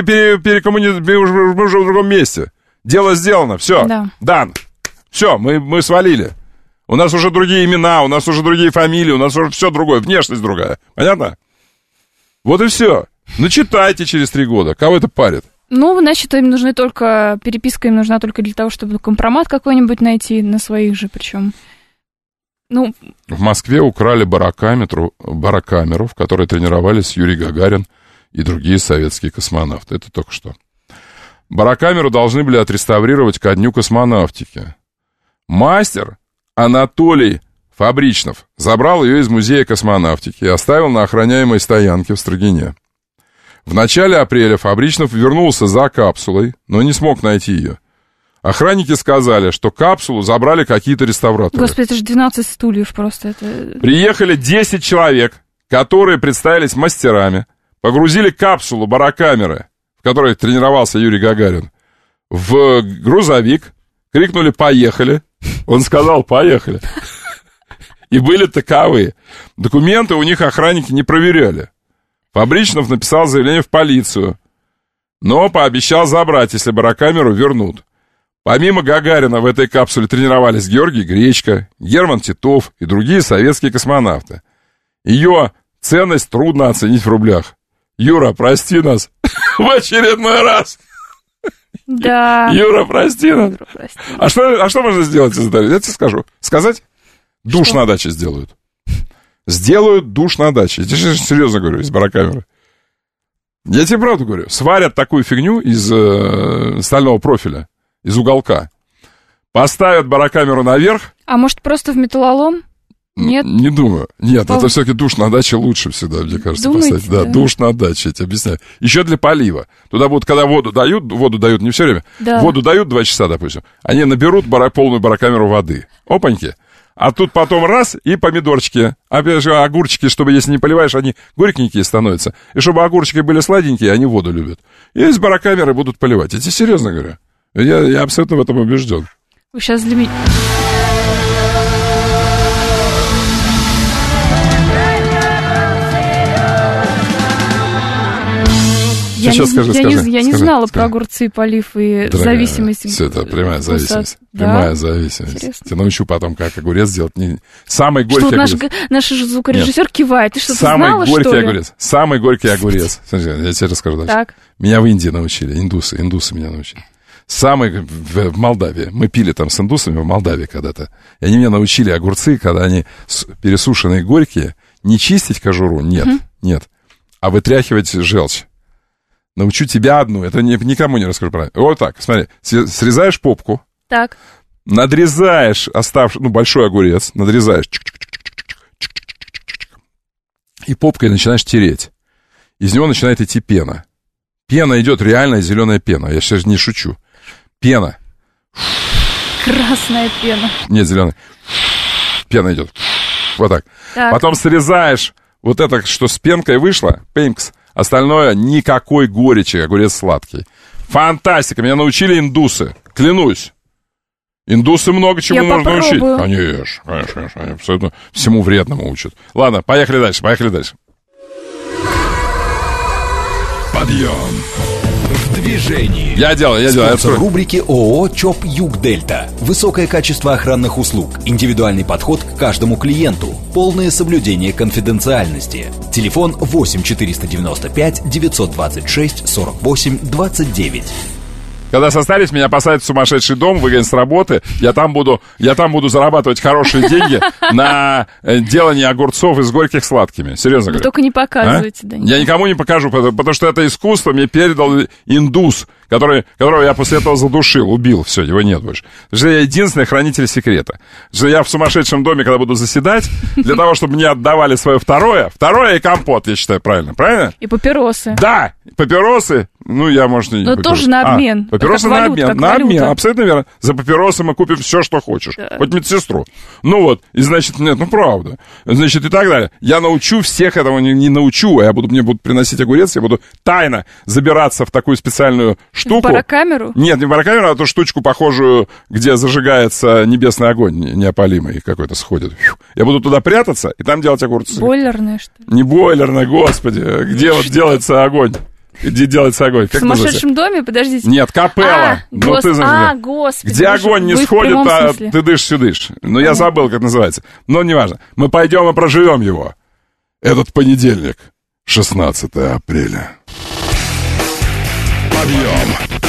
мы уже в другом месте. Дело сделано, все. Да. Дан. Все, мы свалили. У нас уже другие имена, у нас уже другие фамилии, у нас уже все другое, внешность другая. Понятно? Вот и все. Ну, читайте через 3 года. Кого это парит? Ну, значит, переписка им нужна только для того, чтобы компромат какой-нибудь найти на своих же, причем. Ну. В Москве украли барокамеру, в которой тренировались Юрий Гагарин и другие советские космонавты. Это только что. Барокамеру должны были отреставрировать ко дню космонавтики. Мастер Анатолий Фабричнов забрал ее из музея космонавтики и оставил на охраняемой стоянке в Строгине. В начале апреля Фабричнов вернулся за капсулой, но не смог найти ее. Охранники сказали, что капсулу забрали какие-то реставраторы. Господи, это же 12 стульев просто. Приехали 10 человек, которые представились мастерами, погрузили капсулу барокамеры, в которой тренировался Юрий Гагарин, в грузовик, крикнули «Поехали!». Он сказал «Поехали!». И были таковые. Документы у них охранники не проверяли. Фабричнов написал заявление в полицию, но пообещал забрать, если барокамеру вернут. Помимо Гагарина в этой капсуле тренировались Георгий Гречко, Герман Титов и другие советские космонавты. Ее ценность трудно оценить в рублях. Юра, прости нас в очередной раз. Да. Юра, прости нас. А что можно сделать из этого? Я тебе скажу. Сказать? Душ на даче сделают. Сделают душ на даче. Я тебе серьезно говорю, из барокамеры. Я тебе правду говорю. Сварят такую фигню из стального профиля, из уголка. Поставят барокамеру наверх. А может, просто в металлолом? Нет? Не думаю. Нет, это все-таки душ на даче лучше всегда, мне кажется, поставить. Да, душ на даче, я тебе объясняю. Еще для полива. Туда будут, когда воду дают не все время, воду дают 2 часа, допустим, они наберут полную барокамеру воды. Опаньки. А тут потом раз, и помидорчики. Опять же, огурчики, чтобы, если не поливаешь, они горькенькие становятся. И чтобы огурчики были сладенькие, они воду любят. И из барокамеры будут поливать. Я тебе серьезно говорю. Я абсолютно в этом убежден. Вы сейчас для меня... Я не знала про огурцы, полив и зависимость. Все это прямая зависимость. Прямая зависимость. Интересно. Тебя научу потом, как огурец делать. Самый горький огурец. Наш звукорежиссер кивает. Ты что-то знала, что ли? Самый горький огурец. Самый горький огурец. Смотри, я тебе расскажу дальше. Так. Меня в Индии научили. Индусы меня научили. В Молдавии. Мы пили там с индусами в Молдавии когда-то. И они меня научили огурцы, когда они пересушенные горькие, не чистить кожуру, нет, а вытряхивать желчь. Научу тебя одну, это никому не расскажу правильно. Вот так, смотри, срезаешь попку, так. Надрезаешь большой огурец, надрезаешь, и попкой начинаешь тереть. Из него начинает идти пена. Пена идет, реальная зеленая пена, я сейчас не шучу. Пена. Красная пена. Нет, зеленая. Пена идет. Вот так. Потом срезаешь вот это, что с пенкой вышло, пенкс. Остальное никакой горечи, огурец сладкий. Фантастика, меня научили индусы, клянусь. Индусы много чему можно научить. Конечно, они абсолютно всему вредному учат. Ладно, поехали дальше. Подъем. В движении. Я делаю. Спонсор рубрики ООО ЧОП Югдельта. Высокое качество охранных услуг, индивидуальный подход к каждому клиенту, полное соблюдение конфиденциальности. Телефон 8 495 926 48 29. Когда состарюсь, меня посадят в сумасшедший дом, выгонят с работы. Я там буду зарабатывать хорошие деньги на делание огурцов из горьких сладкими. Серьезно говорю. Только не показывайте. Да, я никому не покажу, потому что это искусство мне передал индус, которого я после этого задушил, убил. Все, его нет больше. Потому что я единственный хранитель секрета. Что я в сумасшедшем доме, когда буду заседать, для того, чтобы мне отдавали свое второе и компот, я считаю, правильно? И папиросы. Да, папиросы. Я, может, не но тоже на обмен. Папиросы на обмен, абсолютно верно. За папиросы мы купим все, что хочешь. Да. Хоть медсестру. И значит, нет, правда. Значит, и так далее. Я научу всех этого, не научу, а мне будут приносить огурец, я буду тайно забираться в такую специальную штуку. В барокамеру? Нет, не в барокамеру, а ту штучку похожую, где зажигается небесный огонь неопалимый какой-то сходит. Я буду туда прятаться и там делать огурцы. Бойлерная, что ли? Не бойлерная, господи. Где делается огонь? Где делается огонь? Как в сумасшедшем доме? Подождите. Нет, капелла. Господи. Где огонь не сходит, а ты дышишь. Я забыл, как называется. Но неважно. Мы пойдем и проживем его. Этот понедельник, 16 апреля. Подъем.